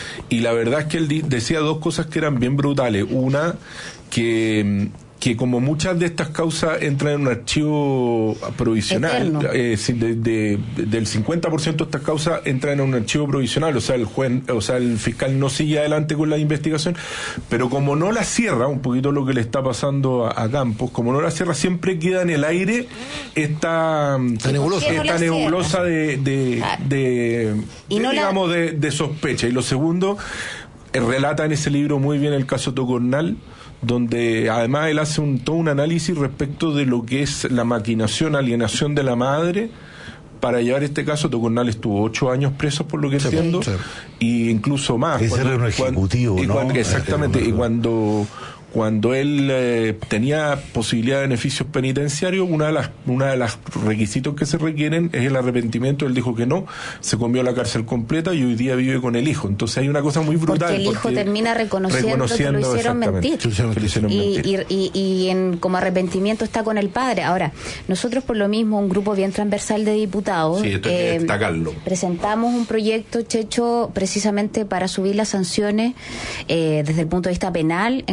Y la verdad es que él decía dos cosas que eran bien brutales. Una, que... que como muchas de estas causas entran en un archivo provisional, eh, de, de, del cincuenta por ciento de estas causas entran en un archivo provisional, o sea, el juez, o sea, el fiscal no sigue adelante con la investigación, pero como no la cierra, un poquito lo que le está pasando a, a Campos, como no la cierra, siempre queda en el aire esta, esta nebulosa, esta nebulosa de, de, de, de no digamos, la... de, de sospecha. Y lo segundo, eh, relata en ese libro muy bien el caso Tocornal, donde además él hace un, todo un análisis respecto de lo que es la maquinación, alienación de la madre para llevar este caso. Tocornal estuvo ocho años preso, por lo que sí, entiendo, sí. y incluso más. Ese cuando, era un ejecutivo, cuando, ¿no? Y cuando, exactamente, y cuando cuando él eh, tenía posibilidad de beneficios penitenciarios, una de las una de las requisitos que se requieren es el arrepentimiento. Él dijo que no, se comió la cárcel completa y hoy día vive con el hijo. Entonces hay una cosa muy brutal. Porque el hijo porque termina reconociendo, reconociendo que lo hicieron mentir. Que lo hicieron y, mentir. Y, y, y en, como arrepentimiento está con el padre. Ahora, nosotros por lo mismo, un grupo bien transversal de diputados, sí, esto hay que destacarlo. Presentamos un proyecto, Checho, precisamente para subir las sanciones eh, desde el punto de vista penal en contra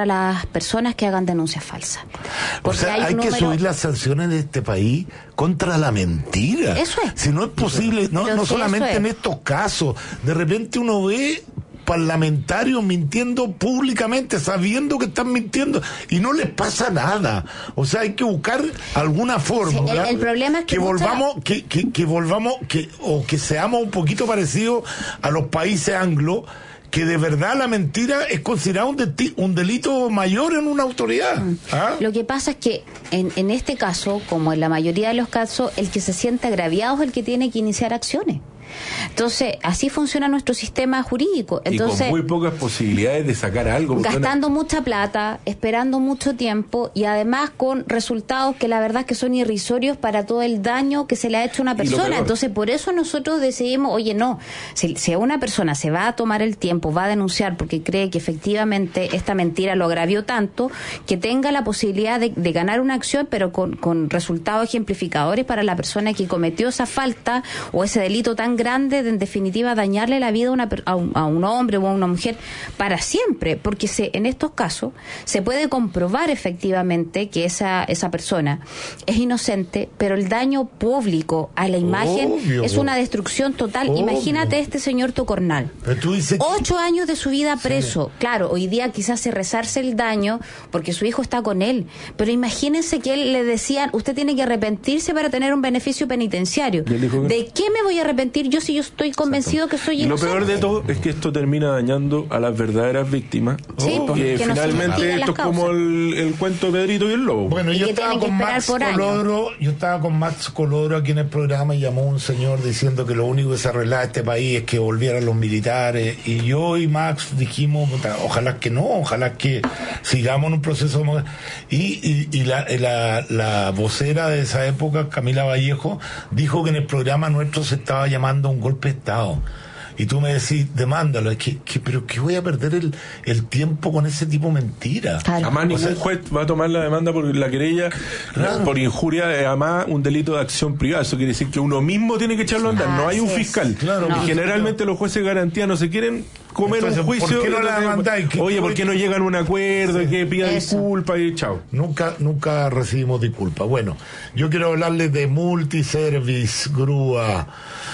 contra las personas que hagan denuncias falsas. O sea, hay, hay número... que subir las sanciones de este país contra la mentira. Eso es. Si no es posible, no, no solamente en estos casos, de repente uno ve parlamentarios mintiendo públicamente, sabiendo que están mintiendo, y no les pasa nada. O sea, hay que buscar alguna forma. Sí, el, el problema es que, que mucha... volvamos, que, que, que volvamos, que, o que seamos un poquito parecidos a los países anglo, que de verdad la mentira es considerada un, de, un delito mayor en una autoridad. ¿Ah? Lo que pasa es que en, en este caso, como en la mayoría de los casos, el que se siente agraviado es el que tiene que iniciar acciones. Entonces, así funciona nuestro sistema jurídico. Entonces, y con muy pocas posibilidades de sacar algo. Gastando una... mucha plata, esperando mucho tiempo y además con resultados que la verdad es que son irrisorios para todo el daño que se le ha hecho a una persona. Entonces, por eso nosotros decidimos, oye, no, si, si una persona se va a tomar el tiempo, va a denunciar porque cree que efectivamente esta mentira lo agravió tanto, que tenga la posibilidad de, de ganar una acción, pero con, con resultados ejemplificadores para la persona que cometió esa falta o ese delito tan grande de, en definitiva, dañarle la vida a, una, a, un, a un hombre o a una mujer para siempre, porque se, en estos casos se puede comprobar efectivamente que esa, esa persona es inocente, pero el daño público a la imagen Obvio. es una destrucción total. Obvio. Imagínate este señor Tocornal, ocho que... años de su vida preso. Sí. Claro, hoy día quizás se rezarse el daño porque su hijo está con él, pero imagínense que él le decían, usted tiene que arrepentirse para tener un beneficio penitenciario. ¿De qué me voy a arrepentir yo si yo estoy convencido Exacto. que soy inocente? Lo peor de todo es que esto termina dañando a las verdaderas víctimas. Sí, oh, que, que finalmente esto es como el, el cuento de Pedrito y el Lobo. Bueno, yo estaba con Max Colodro, yo estaba con Max Colodro aquí en el programa y llamó un señor diciendo que lo único que se arreglaba este país es que volvieran los militares, y yo y Max dijimos, ojalá que no, ojalá que sigamos en un proceso y, y, y la, la, la vocera de esa época, Camila Vallejo, dijo que en el programa nuestro se estaba llamando un golpe de Estado. Y tú me decís, demándalo, es que, que, pero que voy a perder el, el tiempo con ese tipo de mentira. Claro. Además, ningún sea, juez va a tomar la demanda por la querella, claro. por injuria, además un delito de acción privada. Eso quiere decir que uno mismo tiene que echarlo a andar, no hay un fiscal. Claro, no. Y generalmente los jueces de garantía no se quieren comer Entonces, un juicio. ¿Por qué no la demandáis? Oye, ¿por qué no llegan a un acuerdo? Sí. Que pida disculpas y chao. Nunca, nunca recibimos disculpas. Bueno, yo quiero hablarles de Multiservice Grúa.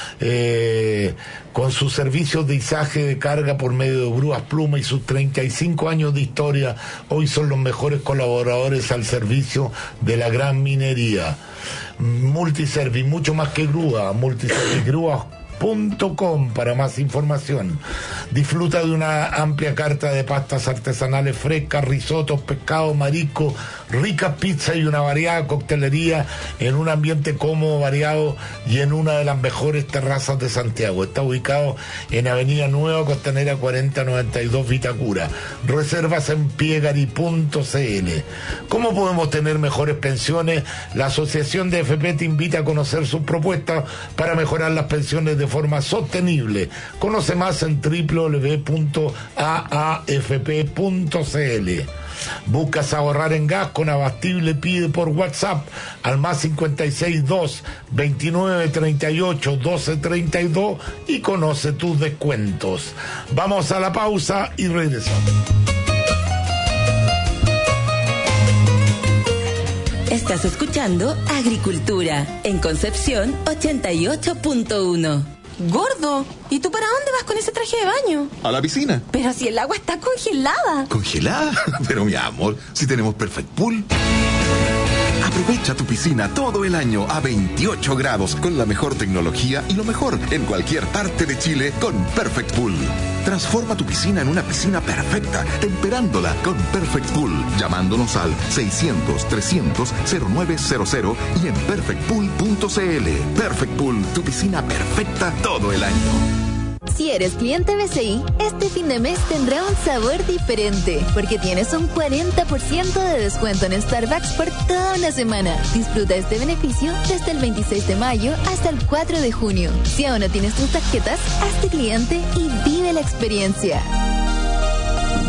Eh, con sus servicios de izaje de carga por medio de grúas Pluma y sus treinta y cinco años de historia, hoy son los mejores colaboradores al servicio de la gran minería. Multiservice, mucho más que grúa, Multiservice Grúas punto com para más información. Disfruta de una amplia carta de pastas artesanales frescas, risotos, pescado, marisco, rica pizza y una variada coctelería en un ambiente cómodo, variado y en una de las mejores terrazas de Santiago. Está ubicado en Avenida Nueva Costanera cuarenta noventa y dos Vitacura. Reservas en piegari punto c l. ¿Cómo podemos tener mejores pensiones? La Asociación de F P te invita a conocer sus propuestas para mejorar las pensiones de forma sostenible. Conoce más en doble u doble u doble u punto a a f p punto c l. ¿Buscas ahorrar en gas? Con Abastible pide por WhatsApp al más cincuenta y seis dos veintinueve treinta y ocho doce treinta y dos y conoce tus descuentos. Vamos a la pausa y regresamos. Estás escuchando Agricultura en Concepción ochenta y ocho punto uno. Gordo, ¿y tú para dónde vas con ese traje de baño? A la piscina. Pero si el agua está congelada. ¿Congelada? Pero mi amor, si tenemos Perfect Pool. Aprovecha tu piscina todo el año a veintiocho grados con la mejor tecnología y lo mejor en cualquier parte de Chile con Perfect Pool. Transforma tu piscina en una piscina perfecta, temperándola con Perfect Pool, llamándonos al seiscientos trescientos cero nueve cero cero y en perfect pool punto c l. Perfect Pool, tu piscina perfecta todo el año. Si eres cliente B C I, este fin de mes tendrá un sabor diferente, porque tienes un cuarenta por ciento de descuento en Starbucks por toda una semana. Disfruta este beneficio desde el veintiséis de mayo hasta el cuatro de junio. Si aún no tienes tus tarjetas, hazte cliente y vive la experiencia.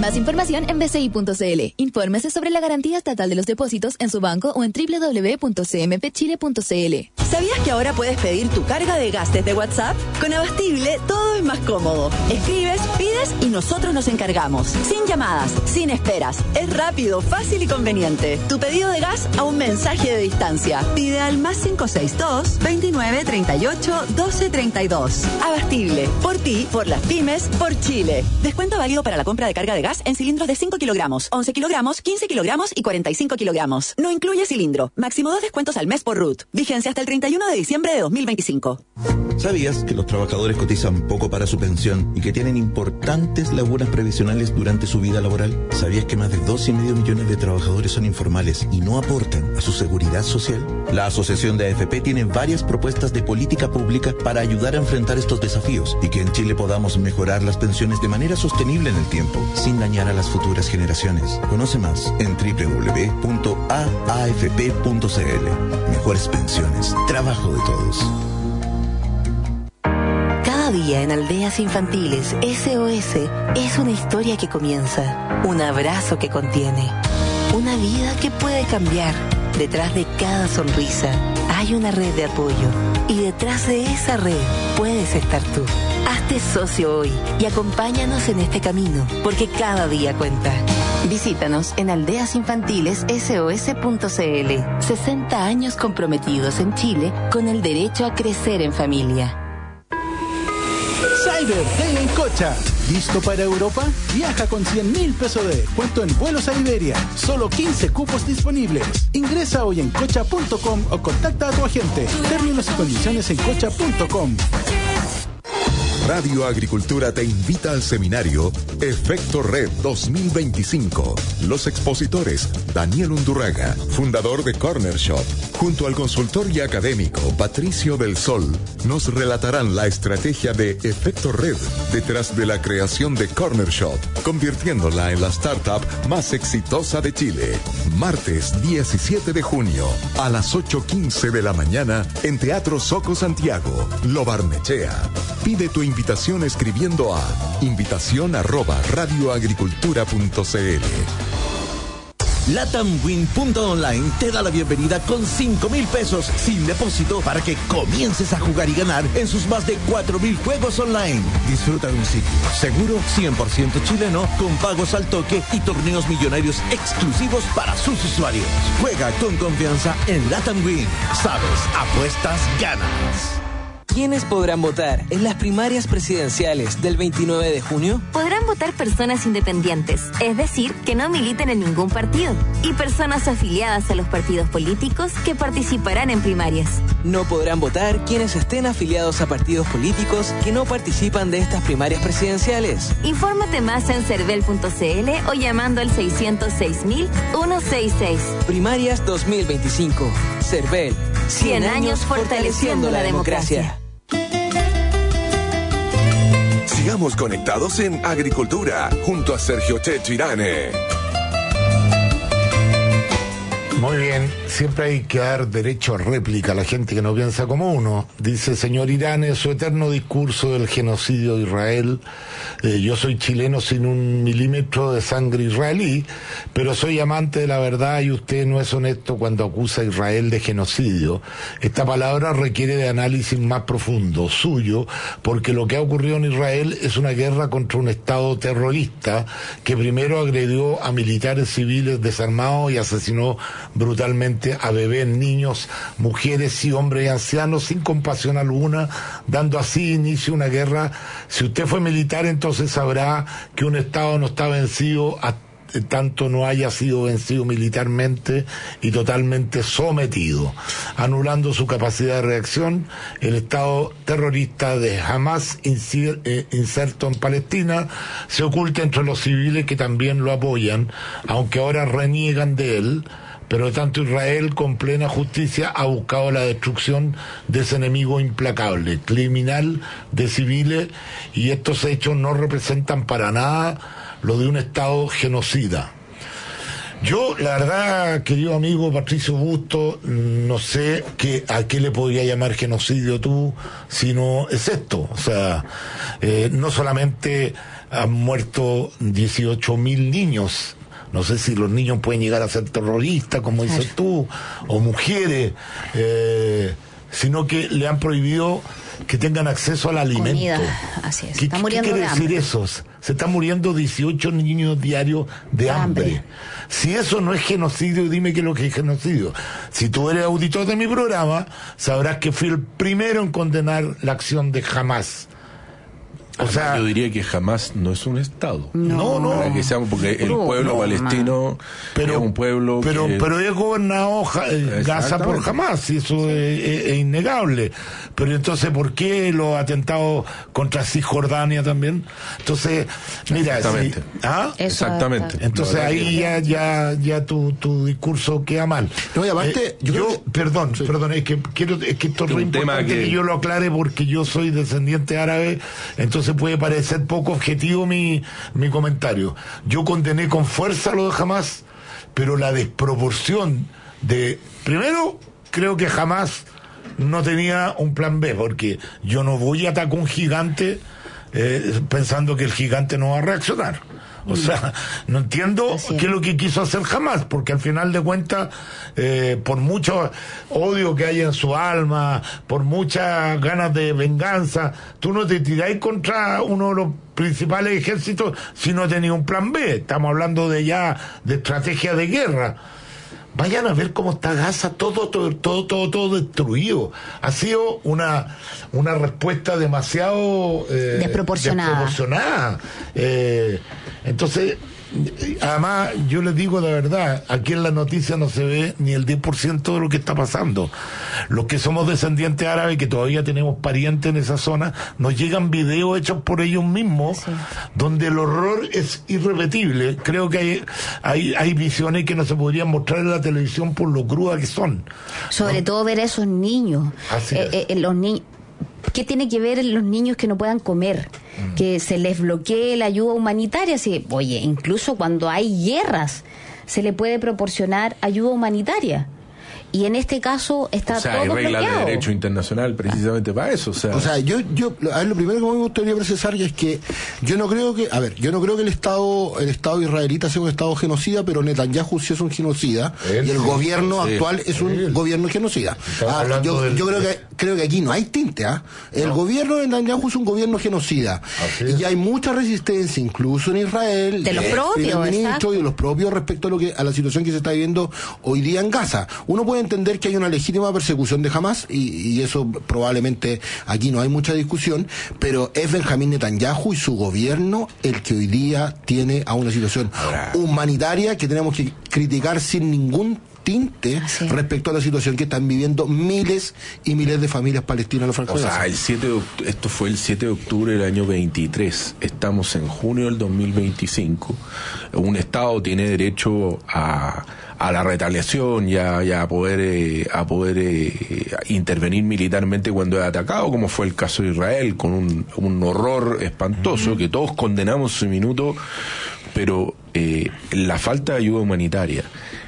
Más información en b c i punto c l. Infórmese sobre la garantía estatal de los depósitos en su banco o en w w w punto c m p chile punto c l. ¿Sabías que ahora puedes pedir tu carga de gas desde WhatsApp? Con Abastible todo es más cómodo. Escribes, pides y nosotros nos encargamos. Sin llamadas, sin esperas. Es rápido, fácil y conveniente. Tu pedido de gas a un mensaje de distancia. Pide al más cinco seis dos, veintinueve, treinta y ocho, doce, treinta y dos. Abastible. Por ti, por las pymes, por Chile. Descuento válido para la compra de carga de gas en cilindros de cinco kilogramos, once kilogramos, quince kilogramos y cuarenta y cinco kilogramos. No incluye cilindro. Máximo dos descuentos al mes por R U T. Vigencia hasta el treinta y uno de diciembre de dos mil veinticinco. ¿Sabías que los trabajadores cotizan poco para su pensión y que tienen importantes lagunas previsionales durante su vida laboral? ¿Sabías que más de dos y medio millones de trabajadores son informales y no aportan a su seguridad social? La Asociación de A F P tiene varias propuestas de política pública para ayudar a enfrentar estos desafíos y que en Chile podamos mejorar las pensiones de manera sostenible en el tiempo, sin dañar a las futuras generaciones. Conoce más en w w w punto a a f p punto c l. Mejores pensiones, trabajo de todos. Cada día en Aldeas Infantiles S O S es una historia que comienza, un abrazo que contiene, una vida que puede cambiar. Detrás de cada sonrisa hay una red de apoyo y detrás de esa red puedes estar tú. Hazte socio hoy y acompáñanos en este camino, porque cada día cuenta. Visítanos en aldeas infantiles s o s punto c l. sesenta años comprometidos en Chile con el derecho a crecer en familia. Cyber Day en Cocha. ¿Listo para Europa? Viaja con cien mil pesos de descuento en vuelos a Iberia. Solo quince cupos disponibles. Ingresa hoy en cocha punto com o contacta a tu agente. Términos y condiciones en cocha punto com. Radio Agricultura te invita al seminario Efecto Red dos mil veinticinco. Los expositores: Daniel Undurraga, fundador de Corner Shop, junto al consultor y académico Patricio del Sol, nos relatarán la estrategia de Efecto Red detrás de la creación de Corner Shop, convirtiéndola en la startup más exitosa de Chile. Martes diecisiete de junio, a las ocho quince de la mañana, en Teatro Soco Santiago, Lo Barnechea. Pide tu invitación escribiendo a invitación arroba radioagricultura punto c l. LatamWin punto online te da la bienvenida con cinco mil pesos sin depósito para que comiences a jugar y ganar en sus más de cuatro mil juegos online. Disfruta de un sitio seguro, cien por ciento chileno, con pagos al toque y torneos millonarios exclusivos para sus usuarios. Juega con confianza en LatamWin. Sabes, apuestas, ganas. ¿Quiénes podrán votar en las primarias presidenciales del veintinueve de junio? Podrán votar personas independientes, es decir, que no militen en ningún partido, y personas afiliadas a los partidos políticos que participarán en primarias. No podrán votar quienes estén afiliados a partidos políticos que no participan de estas primarias presidenciales. Infórmate más en cervel punto c l o llamando al seiscientos seis mil ciento sesenta y seis. Primarias dos mil veinticinco. Cervel. cien años fortaleciendo la democracia. Sigamos conectados en Agricultura, junto a Sergio Checho Irane. Muy bien, siempre hay que dar derecho a réplica a la gente que no piensa como uno. Dice señor Irane, su eterno discurso del genocidio de Israel. Eh, yo soy chileno sin un milímetro de sangre israelí, pero soy amante de la verdad y usted no es honesto cuando acusa a Israel de genocidio. Esta palabra requiere de análisis más profundo, suyo, porque lo que ha ocurrido en Israel es una guerra contra un Estado terrorista que primero agredió a militares civiles desarmados y asesinó brutalmente a bebés, niños, mujeres y hombres y ancianos sin compasión alguna, dando así inicio a una guerra. Si usted fue militar, entonces sabrá que un Estado no está vencido hasta tanto no haya sido vencido militarmente y totalmente sometido, anulando su capacidad de reacción. El Estado terrorista de Hamas, inserto en Palestina, se oculta entre los civiles que también lo apoyan, aunque ahora reniegan de él. Pero tanto Israel, con plena justicia, ha buscado la destrucción de ese enemigo implacable, criminal de civiles, y estos hechos no representan para nada lo de un Estado genocida. Yo, la verdad, querido amigo Patricio Busto, no sé qué, a qué le podría llamar genocidio tú, sino es esto. O sea, eh, no solamente han muerto dieciocho mil niños. No sé si los niños pueden llegar a ser terroristas, como dices claro. tú, o mujeres, eh, sino que le han prohibido que tengan acceso al alimento. Comida. Así es. ¿Qué, está muriendo ¿qué quiere de hambre. decir eso? Se están muriendo dieciocho niños diarios de hambre. hambre. Si eso no es genocidio, dime qué es lo que es genocidio. Si tú eres auditor de mi programa, sabrás que fui el primero en condenar la acción de Hamás. O sea, yo diría que jamás no es un Estado. No, no. Para que seamos, porque el no, pueblo no, palestino pero, es un pueblo pero, que... Pero es gobernado Gaza por Hamás, y eso es, es, es innegable. Pero entonces, ¿por qué los atentados contra Cisjordania también? Entonces, mira... Exactamente. Si, ¿ah? Exactamente. Entonces no, ahí ya, ya, ya tu, tu discurso queda mal. No, y aparte... Eh, yo, yo que, perdón, sí. perdón, es que, quiero, es que esto es re importante que... que yo lo aclare porque yo soy descendiente árabe, entonces puede parecer poco objetivo mi, mi comentario. Yo condené con fuerza lo de Hamás, pero la desproporción de... Primero, creo que Hamás no tenía un plan B, porque yo no voy a atacar un gigante eh, pensando que el gigante no va a reaccionar. O sea, no entiendo qué es lo que quiso hacer Hamás, porque al final de cuentas, eh, por mucho odio que hay en su alma, por muchas ganas de venganza, tú no te tiráis contra uno de los principales ejércitos si no tenías un plan B. Estamos hablando de ya de estrategia de guerra. Vayan a ver cómo está Gaza, todo, todo, todo, todo, todo destruido. Ha sido una, una respuesta demasiado eh, desproporcionada. desproporcionada. Eh, entonces, además, yo les digo de verdad, aquí en la noticia no se ve ni el diez por ciento de lo que está pasando. Los que somos descendientes árabes, que todavía tenemos parientes en esa zona, nos llegan videos hechos por ellos mismos, sí. donde el horror es irrepetible. Creo que hay, hay, hay visiones que no se podrían mostrar en la televisión por lo crudas que son. Sobre ¿no? todo ver a esos niños. Así eh, es. eh, los niños. ¿Qué tiene que ver los niños que no puedan comer? Mm. Que se les bloquee la ayuda humanitaria. Sí, oye, incluso cuando hay guerras, se le puede proporcionar ayuda humanitaria. Y en este caso está o sea, todo hay reglas bloqueado. de derecho internacional precisamente para eso. O sea, o sea yo, yo, a ver, lo primero que me gustaría precisar es que yo no creo que, a ver, yo no creo que el Estado, el Estado israelita sea un Estado genocida, pero Netanyahu sí es un genocida él, y el sí, gobierno sí, actual sí, es un sí. gobierno genocida. Ah, yo, del... yo creo que creo que aquí no hay tinte, ¿ah? ¿eh? El no. gobierno de Netanyahu es un gobierno genocida y hay mucha resistencia, incluso en Israel, de los propios, ministro y de los propios respecto a lo que a la situación que se está viviendo hoy día en Gaza. Uno puede entender que hay una legítima persecución de Hamás y, y eso probablemente aquí no hay mucha discusión, pero es Benjamín Netanyahu y su gobierno el que hoy día tiene a una situación Ahora. humanitaria que tenemos que criticar sin ningún tinte sí. respecto a la situación que están viviendo miles y miles de familias palestinas en la franja de Gaza. O sea, el siete de octubre, esto fue el siete de octubre del año veintitrés, estamos en junio del dos mil veinticinco, un Estado tiene derecho a a la retaliación y a, y a poder eh, a poder eh, intervenir militarmente cuando es atacado, como fue el caso de Israel, con un, un horror espantoso, uh-huh. que todos condenamos su minuto, pero eh, la falta de ayuda humanitaria,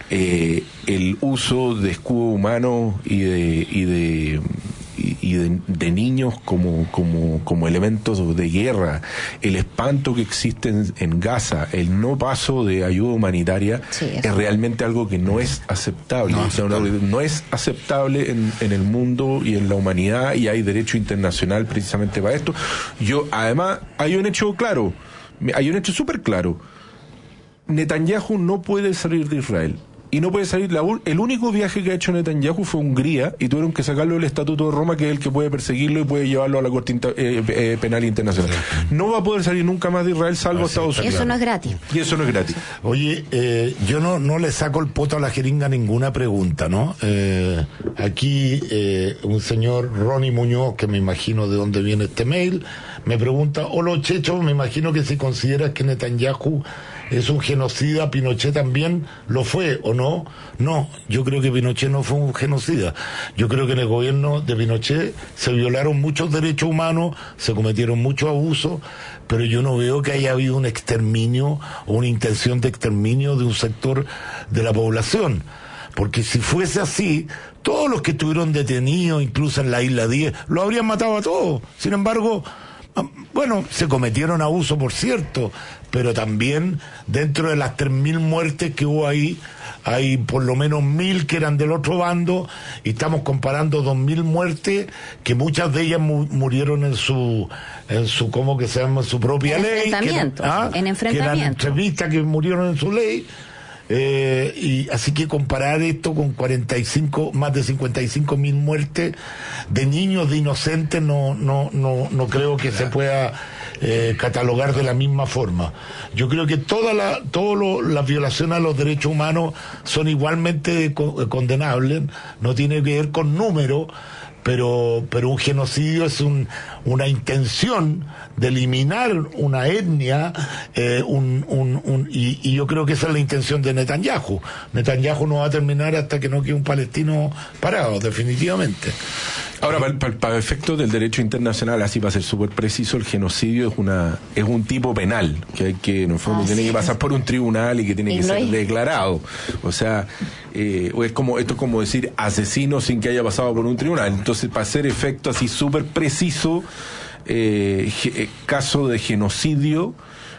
eh, el uso de escudo humano y de y de y de, de niños como como como elementos de guerra, el espanto que existe en, en Gaza, el no paso de ayuda humanitaria, sí, es, es realmente algo que no es aceptable. No, o sea, no, no es aceptable en, en el mundo y en la humanidad, y hay derecho internacional precisamente para esto. Yo, además, hay un hecho claro, hay un hecho súper claro. Netanyahu no puede salir de Israel. Y no puede salir, la, el único viaje que ha hecho Netanyahu fue a Hungría y tuvieron que sacarlo del Estatuto de Roma, que es el que puede perseguirlo y puede llevarlo a la Corte Inter, eh, eh, Penal Internacional. No va a poder salir nunca más de Israel salvo a Estados Unidos. Eso no es gratis. Y eso no es gratis. Oye, eh, yo no, no le saco el poto a la jeringa ninguna pregunta, ¿no? Eh, aquí eh, un señor Ronnie Muñoz, que me imagino de dónde viene este mail, me pregunta: hola Checho, me imagino que si consideras que Netanyahu es un genocida, Pinochet también lo fue, ¿o no? No, yo creo que Pinochet no fue un genocida. Yo creo que en el gobierno de Pinochet se violaron muchos derechos humanos, se cometieron muchos abusos, pero yo no veo que haya habido un exterminio o una intención de exterminio de un sector de la población. Porque si fuese así, todos los que estuvieron detenidos, incluso en la Isla diez, lo habrían matado a todos. Sin embargo, Bueno, se cometieron abusos, por cierto, pero también dentro de las tres mil muertes que hubo ahí, hay por lo menos mil que eran del otro bando, y estamos comparando dos mil muertes, que muchas de ellas mu- murieron en su, en su, ¿cómo que se llama? En su propia en ley. Enfrentamiento, que eran, ¿ah? en enfrentamiento. Que eran entrevistas que murieron en su ley. Eh, y así que comparar esto con cuarenta y cinco, más de cincuenta y cinco mil muertes de niños, de inocentes, no, no, no, no creo que se pueda eh, catalogar de la misma forma. Yo creo que todas la, todo lo, las violaciones a los derechos humanos son igualmente co- condenables, no tiene que ver con números, pero pero un genocidio es un, una intención de eliminar una etnia, eh, un, un, un, y, y yo creo que esa es la intención de Netanyahu. Netanyahu no va a terminar hasta que no quede un palestino parado, definitivamente. Ahora, para, para, para efectos del derecho internacional, así para ser súper preciso, el genocidio es una es un tipo penal, que hay que, en el fondo, ah, tiene sí. que pasar por un tribunal y que tiene y que no ser es... declarado. O sea, eh, es como esto es como decir asesino sin que haya pasado por un tribunal. Entonces, para hacer efecto así súper preciso, eh, ge, caso de genocidio,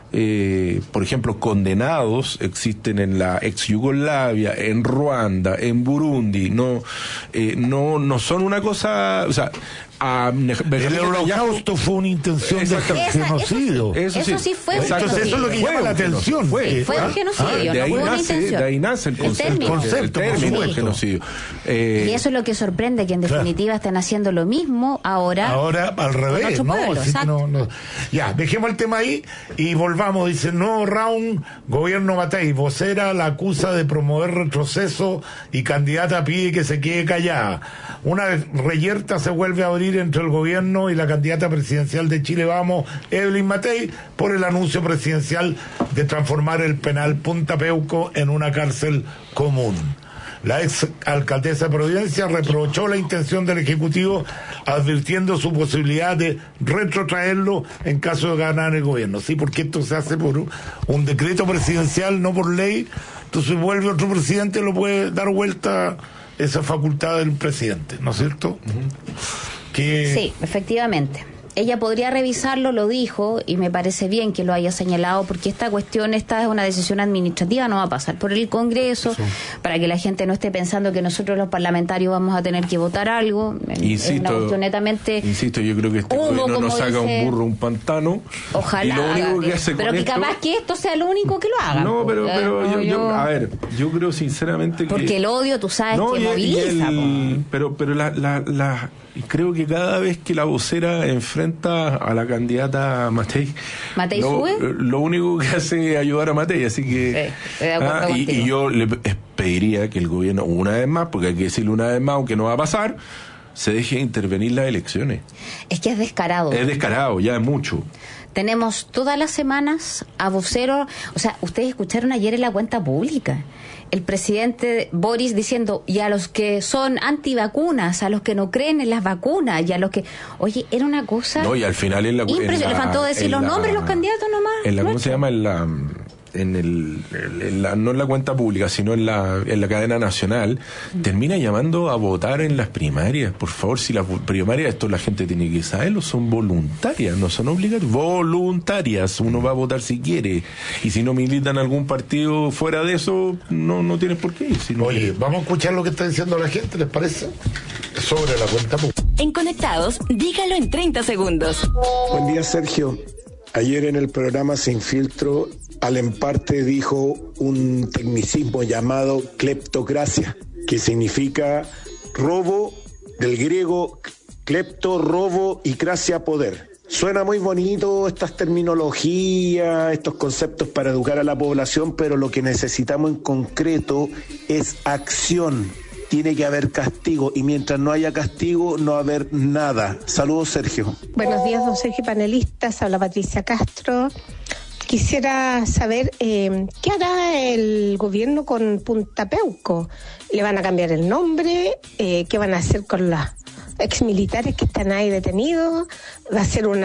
Eh, por ejemplo, condenados existen en la ex Yugoslavia, en Ruanda, en Burundi, no, eh, no, no son una cosa, o sea, a, el holocausto fue una intención de genocidio. Eso, eso, eso sí fue un Entonces genocidio. eso es lo que llama la atención. Fue, fue un genocidio, ah, de, ahí no fue una nace, intención. de ahí nace el concepto, el concepto, el término de genocidio. Eh, y eso es lo que sorprende, que en definitiva están haciendo lo mismo ahora. Ahora al revés, ¿no? Pueblo, Así que no, no. Ya, dejemos el tema ahí y volvamos. Dice, no, round, gobierno Matei, vocera la acusa de promover retroceso y candidata pide que se quede callada. Una reyerta se vuelve a abrir entre el gobierno y la candidata presidencial de Chile Vamos, Evelyn Matei, por el anuncio presidencial de transformar el penal Punta Peuco en una cárcel común. La ex alcaldesa de Providencia reprochó la intención del Ejecutivo, advirtiendo su posibilidad de retrotraerlo en caso de ganar el gobierno. Sí, porque esto se hace por un decreto presidencial, no por ley. Entonces vuelve otro presidente, lo puede dar vuelta esa facultad del presidente, ¿no es cierto? Uh-huh. Que... Sí, efectivamente. Ella podría revisarlo, lo dijo, y me parece bien que lo haya señalado, porque esta cuestión, esta es una decisión administrativa, no va a pasar por el Congreso, sí. Para que la gente no esté pensando que nosotros los parlamentarios vamos a tener que votar algo. Insisto, es una cuestión netamente... Insisto, yo creo que este humo, gobierno nos haga dice, un burro, un pantano. Ojalá, y lo único que hace pero con que esto, capaz que esto sea lo único que lo hagan. No, pero, pero no, yo, yo, yo, a ver, yo creo sinceramente que... Porque el odio, tú sabes, no, que y, moviliza. Y el, pero pero la... la, la Y creo que cada vez que la vocera enfrenta a la candidata Matei, ¿Matei lo, sube? lo único que hace es ayudar a Matei, así que sí, estoy de acuerdo ah, y, y yo le pediría que el gobierno, una vez más, porque hay que decirlo una vez más, aunque no va a pasar, se deje intervenir las elecciones. Es que es descarado. Es descarado, ya es mucho. Tenemos todas las semanas a voceros, o sea, ustedes escucharon ayer en la cuenta pública el presidente Boris diciendo, y a los que son antivacunas, a los que no creen en las vacunas, y a los que... Oye, era una cosa... No, y al final en la... Impresionante, le faltó decir los la, nombres de los candidatos nomás. En la, ¿cómo se llama? En la... en el, en la, no en la cuenta pública, sino en la, en la cadena nacional, mm. termina llamando a votar en las primarias. Por favor, si las primarias, esto la gente tiene que saberlo, son voluntarias, no son obligatorias, voluntarias. Uno va a votar si quiere, y si no milita en algún partido fuera de eso, no, no tienes por qué ir. Si no Oye, quiere. Vamos a escuchar lo que está diciendo la gente, ¿les parece? Sobre la cuenta pública. En Conectados, dígalo en treinta segundos. Buen día, Sergio. Ayer en el programa Sin Filtro, Alem Parte dijo un tecnicismo llamado cleptocracia, que significa robo, del griego clepto, robo, y cracia, poder. Suena muy bonito estas terminologías, estos conceptos para educar a la población, pero lo que necesitamos en concreto es acción. Tiene que haber castigo, y mientras no haya castigo, no va a haber nada. Saludos, Sergio. Buenos días, don Sergio, panelistas. Habla Patricia Castro. Quisiera saber eh, qué hará el gobierno con Punta Peuco. ¿Le van a cambiar el nombre? Eh, ¿Qué van a hacer con los exmilitares que están ahí detenidos? ¿Va a ser un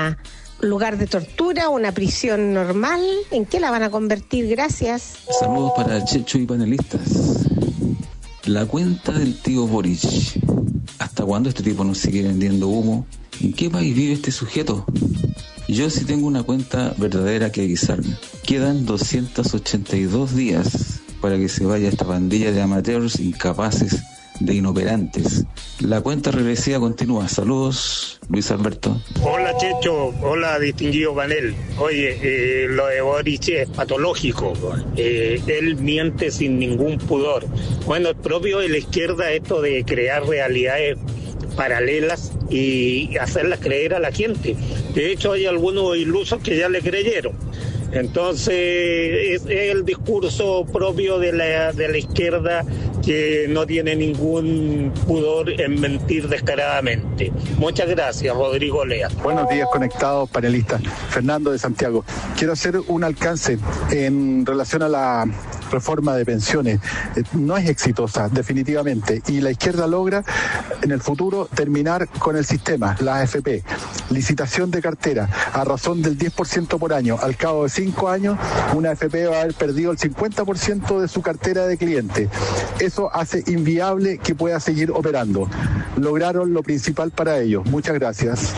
lugar de tortura, una prisión normal? ¿En qué la van a convertir? Gracias. Saludos para Checho y panelistas. La cuenta del tío Boric. ¿Hasta cuándo este tipo nos sigue vendiendo humo? ¿En qué país vive este sujeto? Yo sí tengo una cuenta verdadera que avisarme. Quedan doscientos ochenta y dos días para que se vaya esta pandilla de amateurs incapaces, de inoperantes. La cuenta regresiva continúa. Saludos, Luis Alberto. Hola Checho, hola distinguido panel. Oye, eh, lo de Boric es patológico. Eh, él miente sin ningún pudor. Bueno, es propio de la izquierda esto de crear realidades paralelas y hacerlas creer a la gente. De hecho, hay algunos ilusos que ya le creyeron. Entonces, es, es el discurso propio de la, de la izquierda que no tiene ningún pudor en mentir descaradamente. Muchas gracias, Rodrigo Lea. Buenos días, conectados panelistas. Fernando de Santiago. Quiero hacer un alcance en relación a la reforma de pensiones. No es exitosa, definitivamente, y la izquierda logra en el futuro terminar con el sistema, la A F P. Licitación de cartera a razón del diez por ciento por año. Al cabo de cinco años, una A F P va a haber perdido el cincuenta por ciento de su cartera de clientes. Eso hace inviable que pueda seguir operando. Lograron lo principal para ellos. Muchas gracias.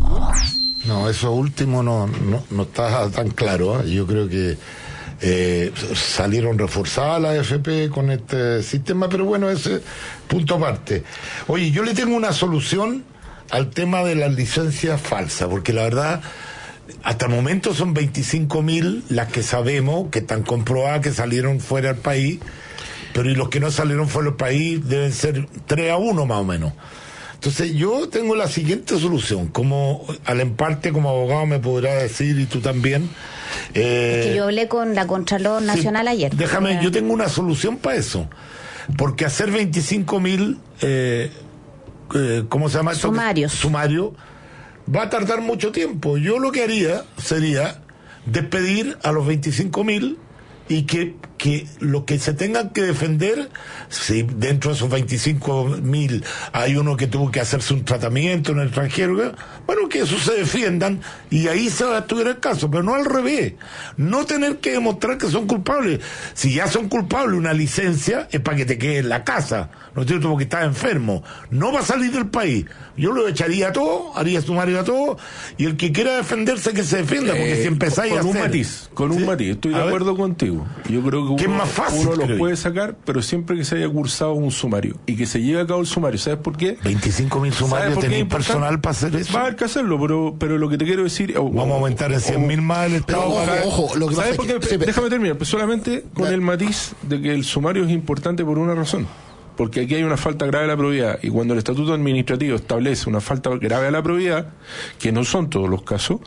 No, eso último no, no, no está tan claro, ¿eh? Yo creo que eh, salieron reforzadas las A F P con este sistema, pero bueno, ese punto aparte. Oye, yo le tengo una solución al tema de las licencias falsas, porque la verdad, hasta el momento son veinticinco mil las que sabemos, que están comprobadas, que salieron fuera del país, pero y los que no salieron fuera del país deben ser tres a uno más o menos. Entonces yo tengo la siguiente solución, como al en parte como abogado me podrá decir, y tú también. Eh, es que yo hablé con la Contralor Nacional sí, ayer. Déjame, para... yo tengo una solución para eso, porque hacer veinticinco mil, eh, eh, ¿cómo se llama eso? Sumarios. Sumario, va a tardar mucho tiempo. Yo lo que haría sería despedir a los veinticinco mil y que, que lo que se tengan que defender, si dentro de esos veinticinco mil hay uno que tuvo que hacerse un tratamiento en el extranjero, bueno, que eso se defiendan y ahí se va a estudiar el caso, pero no al revés, no tener que demostrar que son culpables. Si ya son culpables, una licencia es para que te quede en la casa, no es cierto, porque estás enfermo, no va a salir del país. Yo lo echaría a todo, haría sumario a todo, y el que quiera defenderse que se defienda, porque eh, si empezáis con a un hacer... matiz, con un ¿sí? matiz, estoy a de ver. acuerdo contigo. Yo creo que uno, es más fácil, uno los puede yo. sacar, pero siempre que se haya cursado un sumario y que se lleve a cabo el sumario. ¿Sabes por qué? veinticinco mil sumarios, tenéis personal para hacer eso. Va a haber que hacerlo, pero, pero lo que te quiero decir... Oh, Vamos a aumentar en cien mil más el Estado. Ojo, para... ojo, lo que ¿sabes pasa por qué? Es que... Déjame terminar, pues solamente con el matiz de que el sumario es importante por una razón. Porque aquí hay una falta grave de la probidad, y cuando el estatuto administrativo establece una falta grave de la probidad, que no son todos los casos,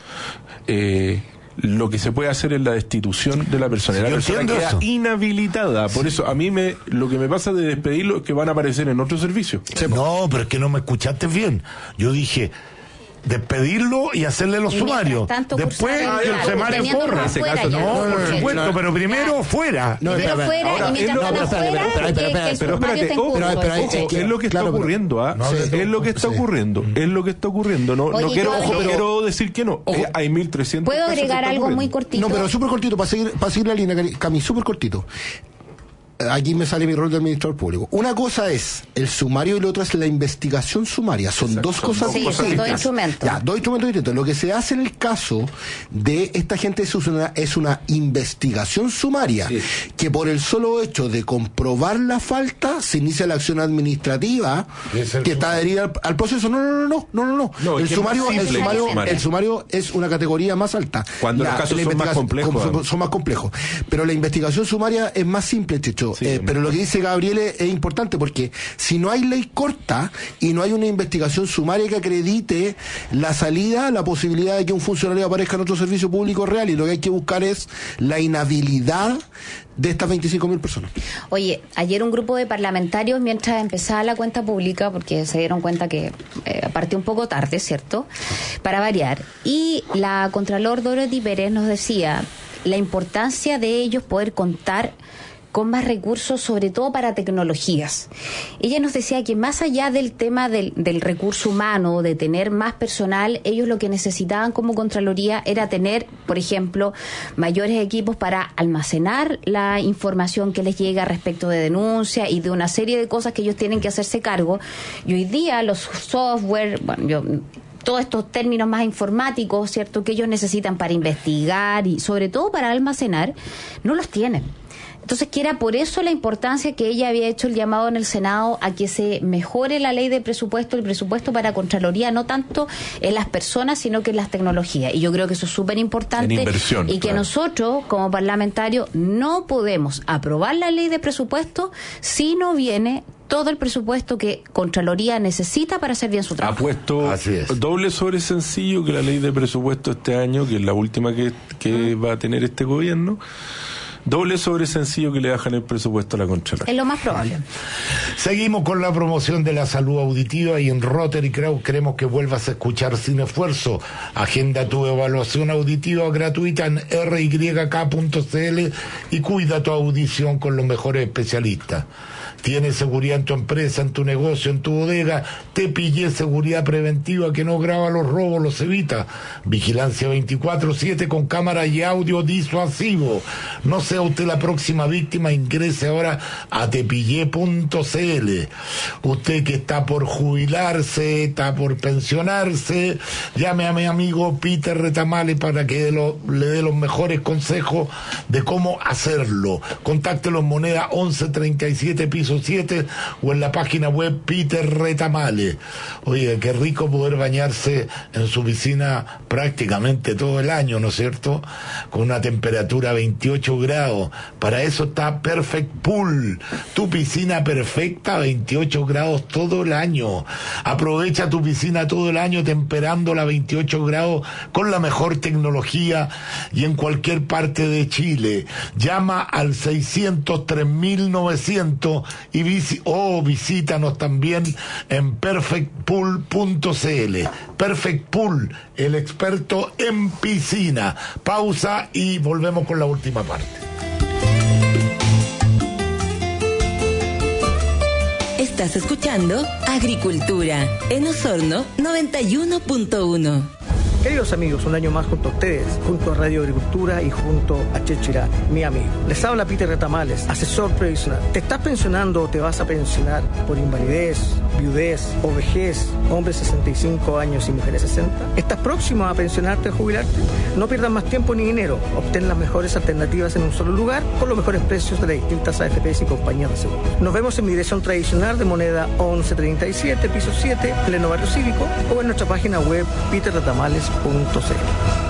eh, lo que se puede hacer es la destitución de la persona. Sí, la persona queda eso. inhabilitada. Por sí. eso, a mí me lo que me pasa de despedirlo es que van a aparecer en otro servicio. No, pero es que no me escuchaste bien. Yo dije... despedirlo y hacerle los y sumarios. Después que el sumario corra. No, por supuesto, pero primero fuera. No, primero fuera y mientras están afuera, pero espérate, es lo que está ocurriendo, ¿ah? Es lo que está ocurriendo, es lo que está ocurriendo. No no quiero quiero decir que no. Hay mil trescientos. ¿Puedo agregar algo muy cortito? No, pero súper cortito, para seguir para seguir la línea, Cami, súper cortito. Aquí me sale mi rol de administrador público. Una cosa es el sumario y la otra es la investigación sumaria. Son Exacto. dos cosas sí, distintas. Son dos instrumentos. Ya, dos instrumentos distintos. Lo que se hace en el caso de esta gente es una, es una investigación sumaria, sí. que por el solo hecho de comprobar la falta se inicia la acción administrativa que está adherida al, al proceso. No, no, no, no, no, no, no. no el, sumario, el, sumario, el sumario es una categoría más alta. Cuando la, los casos son más complejos. Son, son más complejos. Pero la investigación sumaria es más simple, Checho. Sí, eh, pero lo que dice Gabriel es, es importante porque si no hay ley corta y no hay una investigación sumaria que acredite la salida, la posibilidad de que un funcionario aparezca en otro servicio público real, y lo que hay que buscar es la inhabilidad de estas veinticinco mil personas. Oye, ayer un grupo de parlamentarios, mientras empezaba la cuenta pública, porque se dieron cuenta que eh, partió un poco tarde, ¿cierto? Para variar. Y la Contralor Dorothy Pérez nos decía la importancia de ellos poder contar con más recursos, sobre todo para tecnologías. Ella nos decía que más allá del tema del, del recurso humano, de tener más personal, ellos lo que necesitaban como Contraloría era tener, por ejemplo, mayores equipos para almacenar la información que les llega respecto de denuncia y de una serie de cosas que ellos tienen que hacerse cargo. Y hoy día los software, bueno, yo todos estos términos más informáticos, ¿cierto?, que ellos necesitan para investigar y sobre todo para almacenar, no los tienen. Entonces, que era por eso la importancia que ella había hecho el llamado en el Senado a que se mejore la ley de presupuesto, el presupuesto para Contraloría, no tanto en las personas, sino que en las tecnologías. Y yo creo que eso es súper importante. En inversión, y que claro. Nosotros, como parlamentarios, no podemos aprobar la ley de presupuesto si no viene todo el presupuesto que Contraloría necesita para hacer bien su trabajo. Ha puesto doble sobre sencillo que la ley de presupuesto este año, que es la última que, que va a tener este gobierno. Doble sobre sencillo que le bajan el presupuesto a la Contraloría. Es lo más probable. Seguimos con la promoción de la salud auditiva y en Rotary Crowd queremos que vuelvas a escuchar sin esfuerzo. Agenda tu evaluación auditiva gratuita en r y k punto c l y cuida tu audición con los mejores especialistas. ¿Tienes seguridad en tu empresa, en tu negocio, en tu bodega? Te pillé seguridad preventiva que no graba los robos, los evita. Vigilancia veinticuatro siete con cámara y audio disuasivo. No sea usted la próxima víctima, ingrese ahora a tepillé punto c l. Usted que está por jubilarse, está por pensionarse, llame a mi amigo Peter Retamale para que lo, le dé los mejores consejos de cómo hacerlo. Contáctelo en moneda once treinta y siete piso siete o en la página web Peter Retamale. Oiga, qué rico poder bañarse en su piscina prácticamente todo el año, ¿no es cierto? Con una temperatura veintiocho grados. Para eso está Perfect Pool, tu piscina perfecta, veintiocho grados todo el año. Aprovecha tu piscina todo el año temperándola a veintiocho grados con la mejor tecnología y en cualquier parte de Chile. Llama al seiscientos tres mil novecientos y visi- o visítanos también en perfect pool punto c l. Perfect Pool, el experto en piscina. Pausa y volvemos con la última parte. Estás escuchando Agricultura en Osorno noventa y uno punto uno. Queridos amigos, un año más junto a ustedes, junto a Radio Agricultura y junto a Chechirá, mi amigo. Les habla Peter Retamales, asesor previsional. ¿Te estás pensionando o te vas a pensionar por invalidez, viudez o vejez, hombres sesenta y cinco años y mujeres sesenta? ¿Estás próximo a pensionarte o jubilarte? No pierdas más tiempo ni dinero. Obtén las mejores alternativas en un solo lugar con los mejores precios de las distintas A F Pes y compañías de seguro. Nos vemos en mi dirección tradicional de moneda once treinta y siete, piso siete, pleno barrio cívico, o en nuestra página web peter retamales punto c l.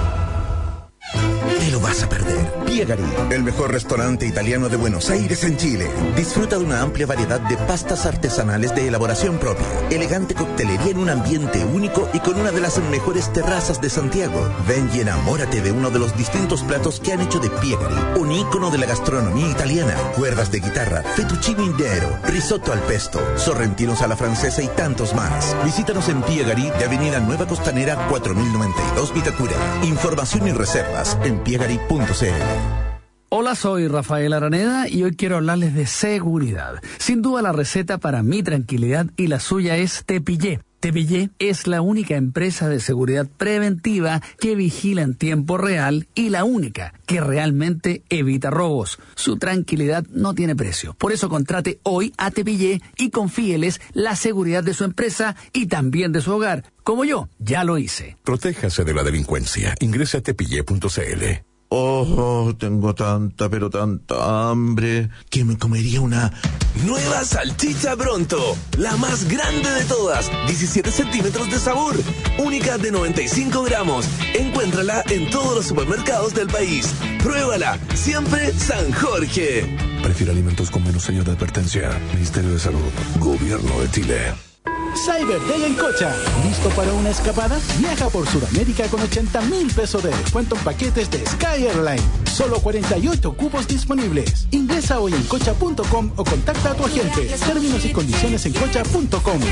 Te lo vas a perder. Piegari, el mejor restaurante italiano de Buenos Aires en Chile. Disfruta de una amplia variedad de pastas artesanales de elaboración propia, elegante coctelería en un ambiente único y con una de las mejores terrazas de Santiago. Ven y enamórate de uno de los distintos platos que han hecho de Piegari, un ícono de la gastronomía italiana. Cuerdas de guitarra, fettuccine intero, risotto al pesto, sorrentinos a la francesa y tantos más. Visítanos en Piegari de Avenida Nueva Costanera cuatro mil noventa y dos Vitacura. Información y reservas en piegari punto c l. Hola, soy Rafael Araneda y hoy quiero hablarles de seguridad. Sin duda la receta para mi tranquilidad y la suya es Tepillé. Tepillé es la única empresa de seguridad preventiva que vigila en tiempo real y la única que realmente evita robos. Su tranquilidad no tiene precio. Por eso contrate hoy a Tepillé y confíeles la seguridad de su empresa y también de su hogar. Como yo, ya lo hice. Protéjase de la delincuencia. Ingrese a tepillé punto c l. Oh, tengo tanta, pero tanta hambre que me comería una... Nueva salchicha Bronto, la más grande de todas, diecisiete centímetros de sabor, única de noventa y cinco gramos. Encuéntrala en todos los supermercados del país. Pruébala, siempre San Jorge. Prefiere alimentos con menos sello de advertencia. Ministerio de Salud, Gobierno de Chile. Cyber Day en Cocha. ¿Listo para una escapada? Viaja por Sudamérica con ochenta mil pesos de descuento en paquetes de Sky Airline. Solo cuarenta y ocho cupos disponibles. Ingresa hoy en cocha punto com o contacta a tu agente. Términos y condiciones en cocha punto com.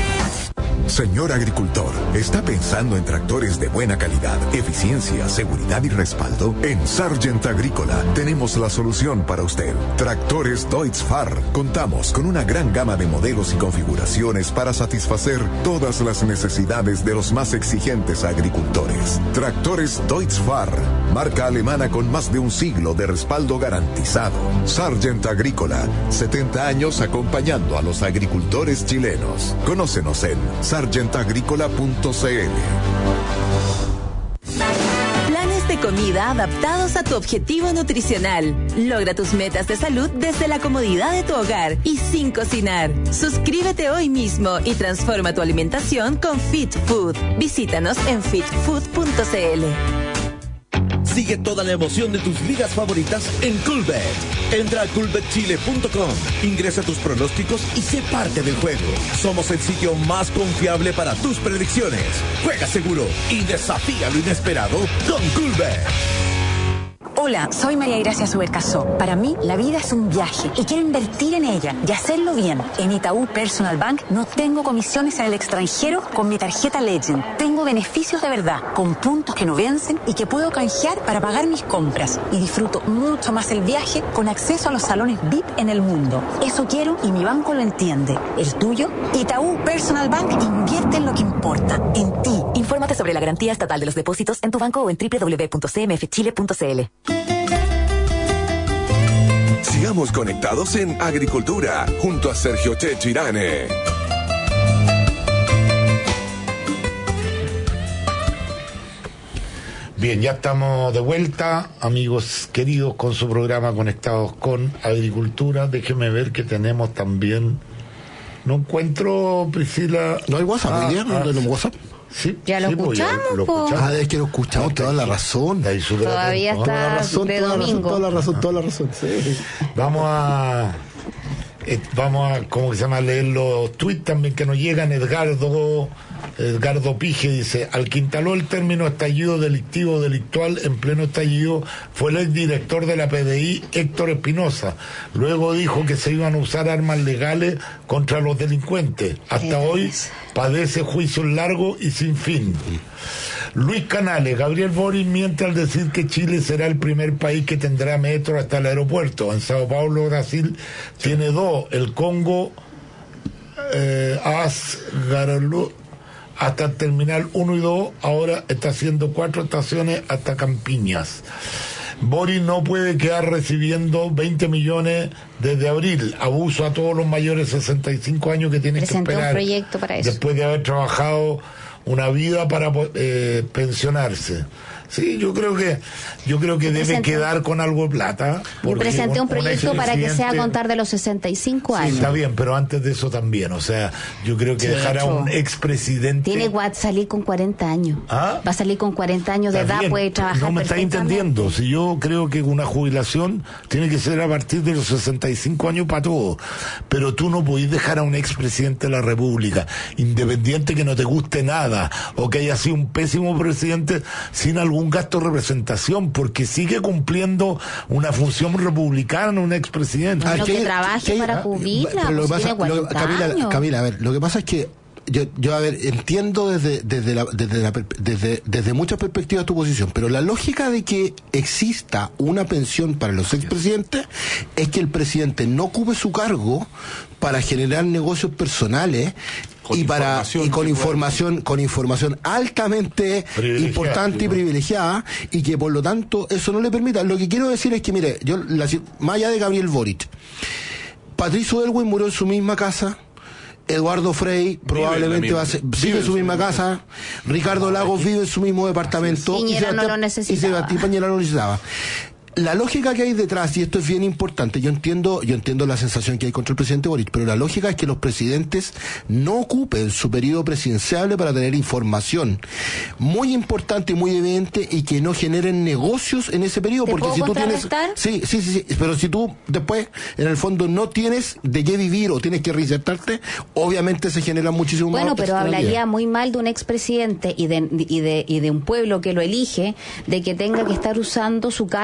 Señor agricultor, ¿está pensando en tractores de buena calidad, eficiencia, seguridad y respaldo? En Sargent Agrícola tenemos la solución para usted. Tractores Deutz-Fahr. Contamos con una gran gama de modelos y configuraciones para satisfacer todas las necesidades de los más exigentes agricultores. Tractores Deutz-Fahr. Marca alemana con más de un siglo de respaldo garantizado. Sargent Agrícola, setenta años acompañando a los agricultores chilenos. Conócenos en sargent agrícola punto c l. De comida adaptados a tu objetivo nutricional. Logra tus metas de salud desde la comodidad de tu hogar y sin cocinar. Suscríbete hoy mismo y transforma tu alimentación con Fit Food. Visítanos en fit food punto c l. Sigue toda la emoción de tus ligas favoritas en Coolbet. Entra a coolbet chile punto com, ingresa tus pronósticos y sé parte del juego. Somos el sitio más confiable para tus predicciones. Juega seguro y desafía lo inesperado con Coolbet. Hola, soy María Gracia Subercasó. Para mí, la vida es un viaje y quiero invertir en ella y hacerlo bien. En Itaú Personal Bank no tengo comisiones en el extranjero con mi tarjeta Legend. Tengo beneficios de verdad, con puntos que no vencen y que puedo canjear para pagar mis compras. Y disfruto mucho más el viaje con acceso a los salones V I P en el mundo. Eso quiero y mi banco lo entiende. ¿El tuyo? Itaú Personal Bank invierte en lo que importa, en ti. Infórmate sobre la garantía estatal de los depósitos en tu banco o en doble u doble u doble u punto c m f chile punto c l. Sigamos conectados en Agricultura, junto a Sergio Checho Irane. Bien, ya estamos de vuelta, amigos queridos, con su programa Conectados con Agricultura. Déjeme ver que tenemos también... No encuentro, Priscila... No hay WhatsApp, ah, hoy día no ah, tenemos WhatsApp. Sí, ya lo sí, escuchamos, pues, ya lo po. escuchamos. Ah, es que lo escuchamos, toda la razón. Todavía está toda la razón, de toda la razón, domingo. toda la razón, toda la razón. Sí. Vamos a... eh, vamos a, ¿cómo se llama? Leer los tweets también que nos llegan. Edgardo... Edgardo Pige dice: al que instaló el término estallido delictivo delictual en pleno estallido fue el exdirector de la P D I, Héctor Espinosa. Luego dijo que se iban a usar armas legales contra los delincuentes. Hasta hoy padece juicios largos y sin fin. Luis Canales: Gabriel Boric miente al decir que Chile será el primer país que tendrá metro hasta el aeropuerto. En Sao Paulo, Brasil, tiene dos: el Congo, eh, Asgarlu, hasta el terminal uno y dos, ahora está haciendo cuatro estaciones hasta Campiñas. Boris no puede quedar recibiendo veinte millones desde abril. Abuso a todos los mayores de sesenta y cinco años que tienen Presentó que esperar un proyecto para eso. después de haber trabajado una vida para eh, pensionarse. Sí, yo creo que yo creo que debe presenté, quedar con algo de plata. Yo presenté un, un proyecto un para que sea a contar de los sesenta y cinco años. Sí, está bien, pero antes de eso también. O sea, yo creo que sí, dejar a un expresidente... Tiene que salir con cuarenta años. ¿Ah? Va a salir con cuarenta años de está edad, bien. puede trabajar. No me está entendiendo. Si yo creo que una jubilación tiene que ser a partir de los sesenta y cinco años para todo. Pero tú no podés dejar a un expresidente de la República, independiente que no te guste nada, o que haya sido un pésimo presidente, sin algún gasto de representación, porque sigue cumpliendo una función republicana un expresidente. Bueno, que, que trabaje que, para jubilar. Lo que pasa, lo, Camila, Camila, a ver, lo que pasa es que yo, yo a ver, entiendo desde desde, la, desde, la, desde desde muchas perspectivas tu posición, pero la lógica de que exista una pensión para los expresidentes es que el presidente no ocupe su cargo para generar negocios personales y para y con información con información altamente importante y privilegiada, y que por lo tanto eso no le permita. Lo que quiero decir es que, mire, yo la, más allá de Gabriel Boric, Patricio Elwin murió en su misma casa, Eduardo Frei probablemente va a ser, vive en su misma casa, Ricardo Lagos vive en su mismo departamento, Piñera no lo necesitaba. Y Piñera no lo necesitaba. La lógica que hay detrás, y esto es bien importante, yo entiendo, yo entiendo la sensación que hay contra el presidente Boric, pero la lógica es que los presidentes no ocupen su periodo presidencial para tener información muy importante y muy evidente, y que no generen negocios en ese periodo, porque si tú tienes, sí, sí, sí, sí, pero si tú después en el fondo no tienes de qué vivir o tienes que reinsertarte, obviamente se generan muchísimo más. Bueno, pero hablaría muy mal de un expresidente y de, y de y de un pueblo que lo elige, de que tenga que estar usando su cargo, la información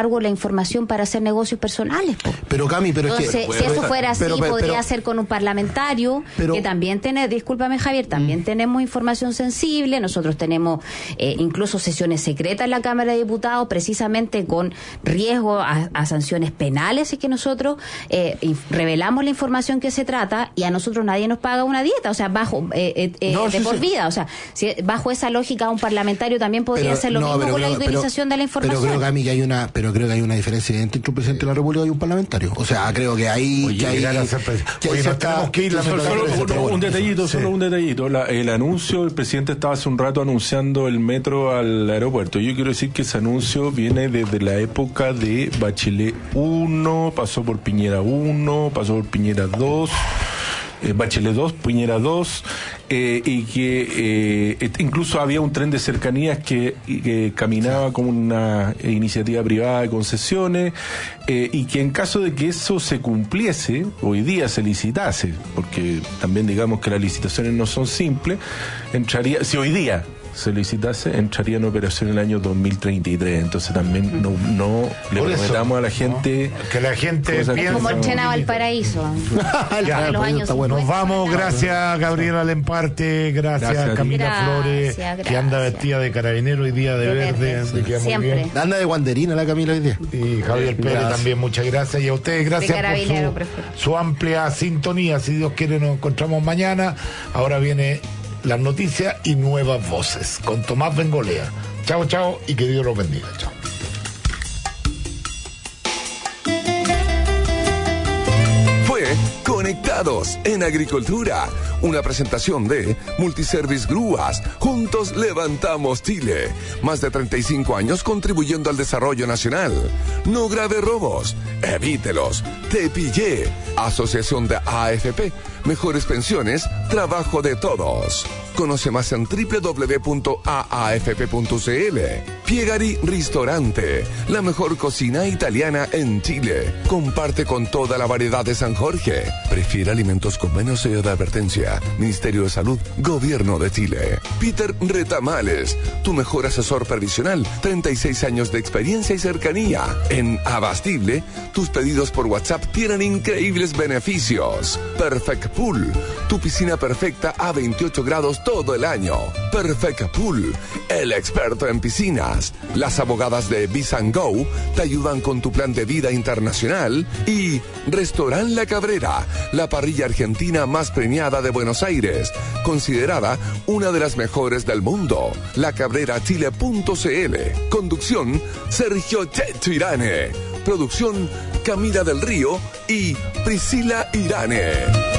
información para hacer negocios personales. Po. Pero Cami, pero Entonces, es que... si eso fuera así, pero, pero, podría pero, ser con un parlamentario, pero, que también tiene, discúlpame Javier, también mm. tenemos información sensible, nosotros tenemos eh, incluso sesiones secretas en la Cámara de Diputados, precisamente con riesgo a, a sanciones penales, y que nosotros eh, revelamos la información que se trata, y a nosotros nadie nos paga una dieta, o sea, bajo eh, eh, no, de sí, por sí. vida, o sea, si, bajo esa lógica un parlamentario también podría pero, hacer lo no, mismo con creo, la utilización pero, de la información. Pero creo que a mí que hay una, pero creo que hay una diferencia entre un presidente de la República y un parlamentario. O sea, creo que hay Oye, que hay, que Oye, no tenemos que ir la solo, solo, solo un detallito, sí. solo un detallito. La, el anuncio, el presidente estaba hace un rato anunciando el metro al aeropuerto. Yo quiero decir que ese anuncio viene desde la época de Bachelet uno, pasó por Piñera uno, pasó por Piñera dos. Eh, Bachelet dos, Piñera dos, eh, y que eh, incluso había un tren de cercanías que, que caminaba como una iniciativa privada de concesiones, eh, y que en caso de que eso se cumpliese, hoy día se licitase, porque también digamos que las licitaciones no son simples, entraría, si hoy día se licitase, entraría en operación en el año dos mil treinta y tres. Entonces también no, no le Por prometamos eso, a la gente, ¿no? Que la gente piensa. Es como el tren a Valparaíso. Ya, los años bueno. Nos vamos, gracias Gabriela Lemparte, gracias, gracias Camila gracias, Flores, gracias. Que anda vestida de carabinero hoy día de, de verde, verde. Que siempre. Muy bien. Anda de guanderina la Camila hoy día. Y Javier Pérez gracias. También, muchas gracias. Y a ustedes, gracias por su, su amplia sintonía. Si Dios quiere, nos encontramos mañana. Ahora viene las noticias y nuevas voces con Tomás Bengolea. Chao, chao, y que Dios los bendiga. Chao. Fue Conectados en Agricultura, una presentación de Multiservice Grúas. Juntos levantamos Chile. Más de treinta y cinco años contribuyendo al desarrollo nacional. No grave robos, evítelos. Te pillé. Asociación de A F P. Mejores pensiones, trabajo de todos. Conoce más en doble u doble u doble u punto a a f p punto c l. Piegari Ristorante, la mejor cocina italiana en Chile. Comparte con toda la variedad de San Jorge. Prefiere alimentos con menos sello de advertencia. Ministerio de Salud, Gobierno de Chile. Peter Retamales, tu mejor asesor previsional. treinta y seis años de experiencia y cercanía. En Abastible, tus pedidos por WhatsApp tienen increíbles beneficios. Perfect Pool, tu piscina perfecta a veintiocho grados todo el año. Perfect Pool, el experto en piscinas. Las abogadas de Visa and Go te ayudan con tu plan de vida internacional. Y Restaurant La Cabrera, la parrilla argentina más premiada de Buenos Aires, considerada una de las mejores del mundo. la cabrera chile punto c l. Conducción, Sergio Checho Irane. Producción, Camila del Río y Priscila Irane.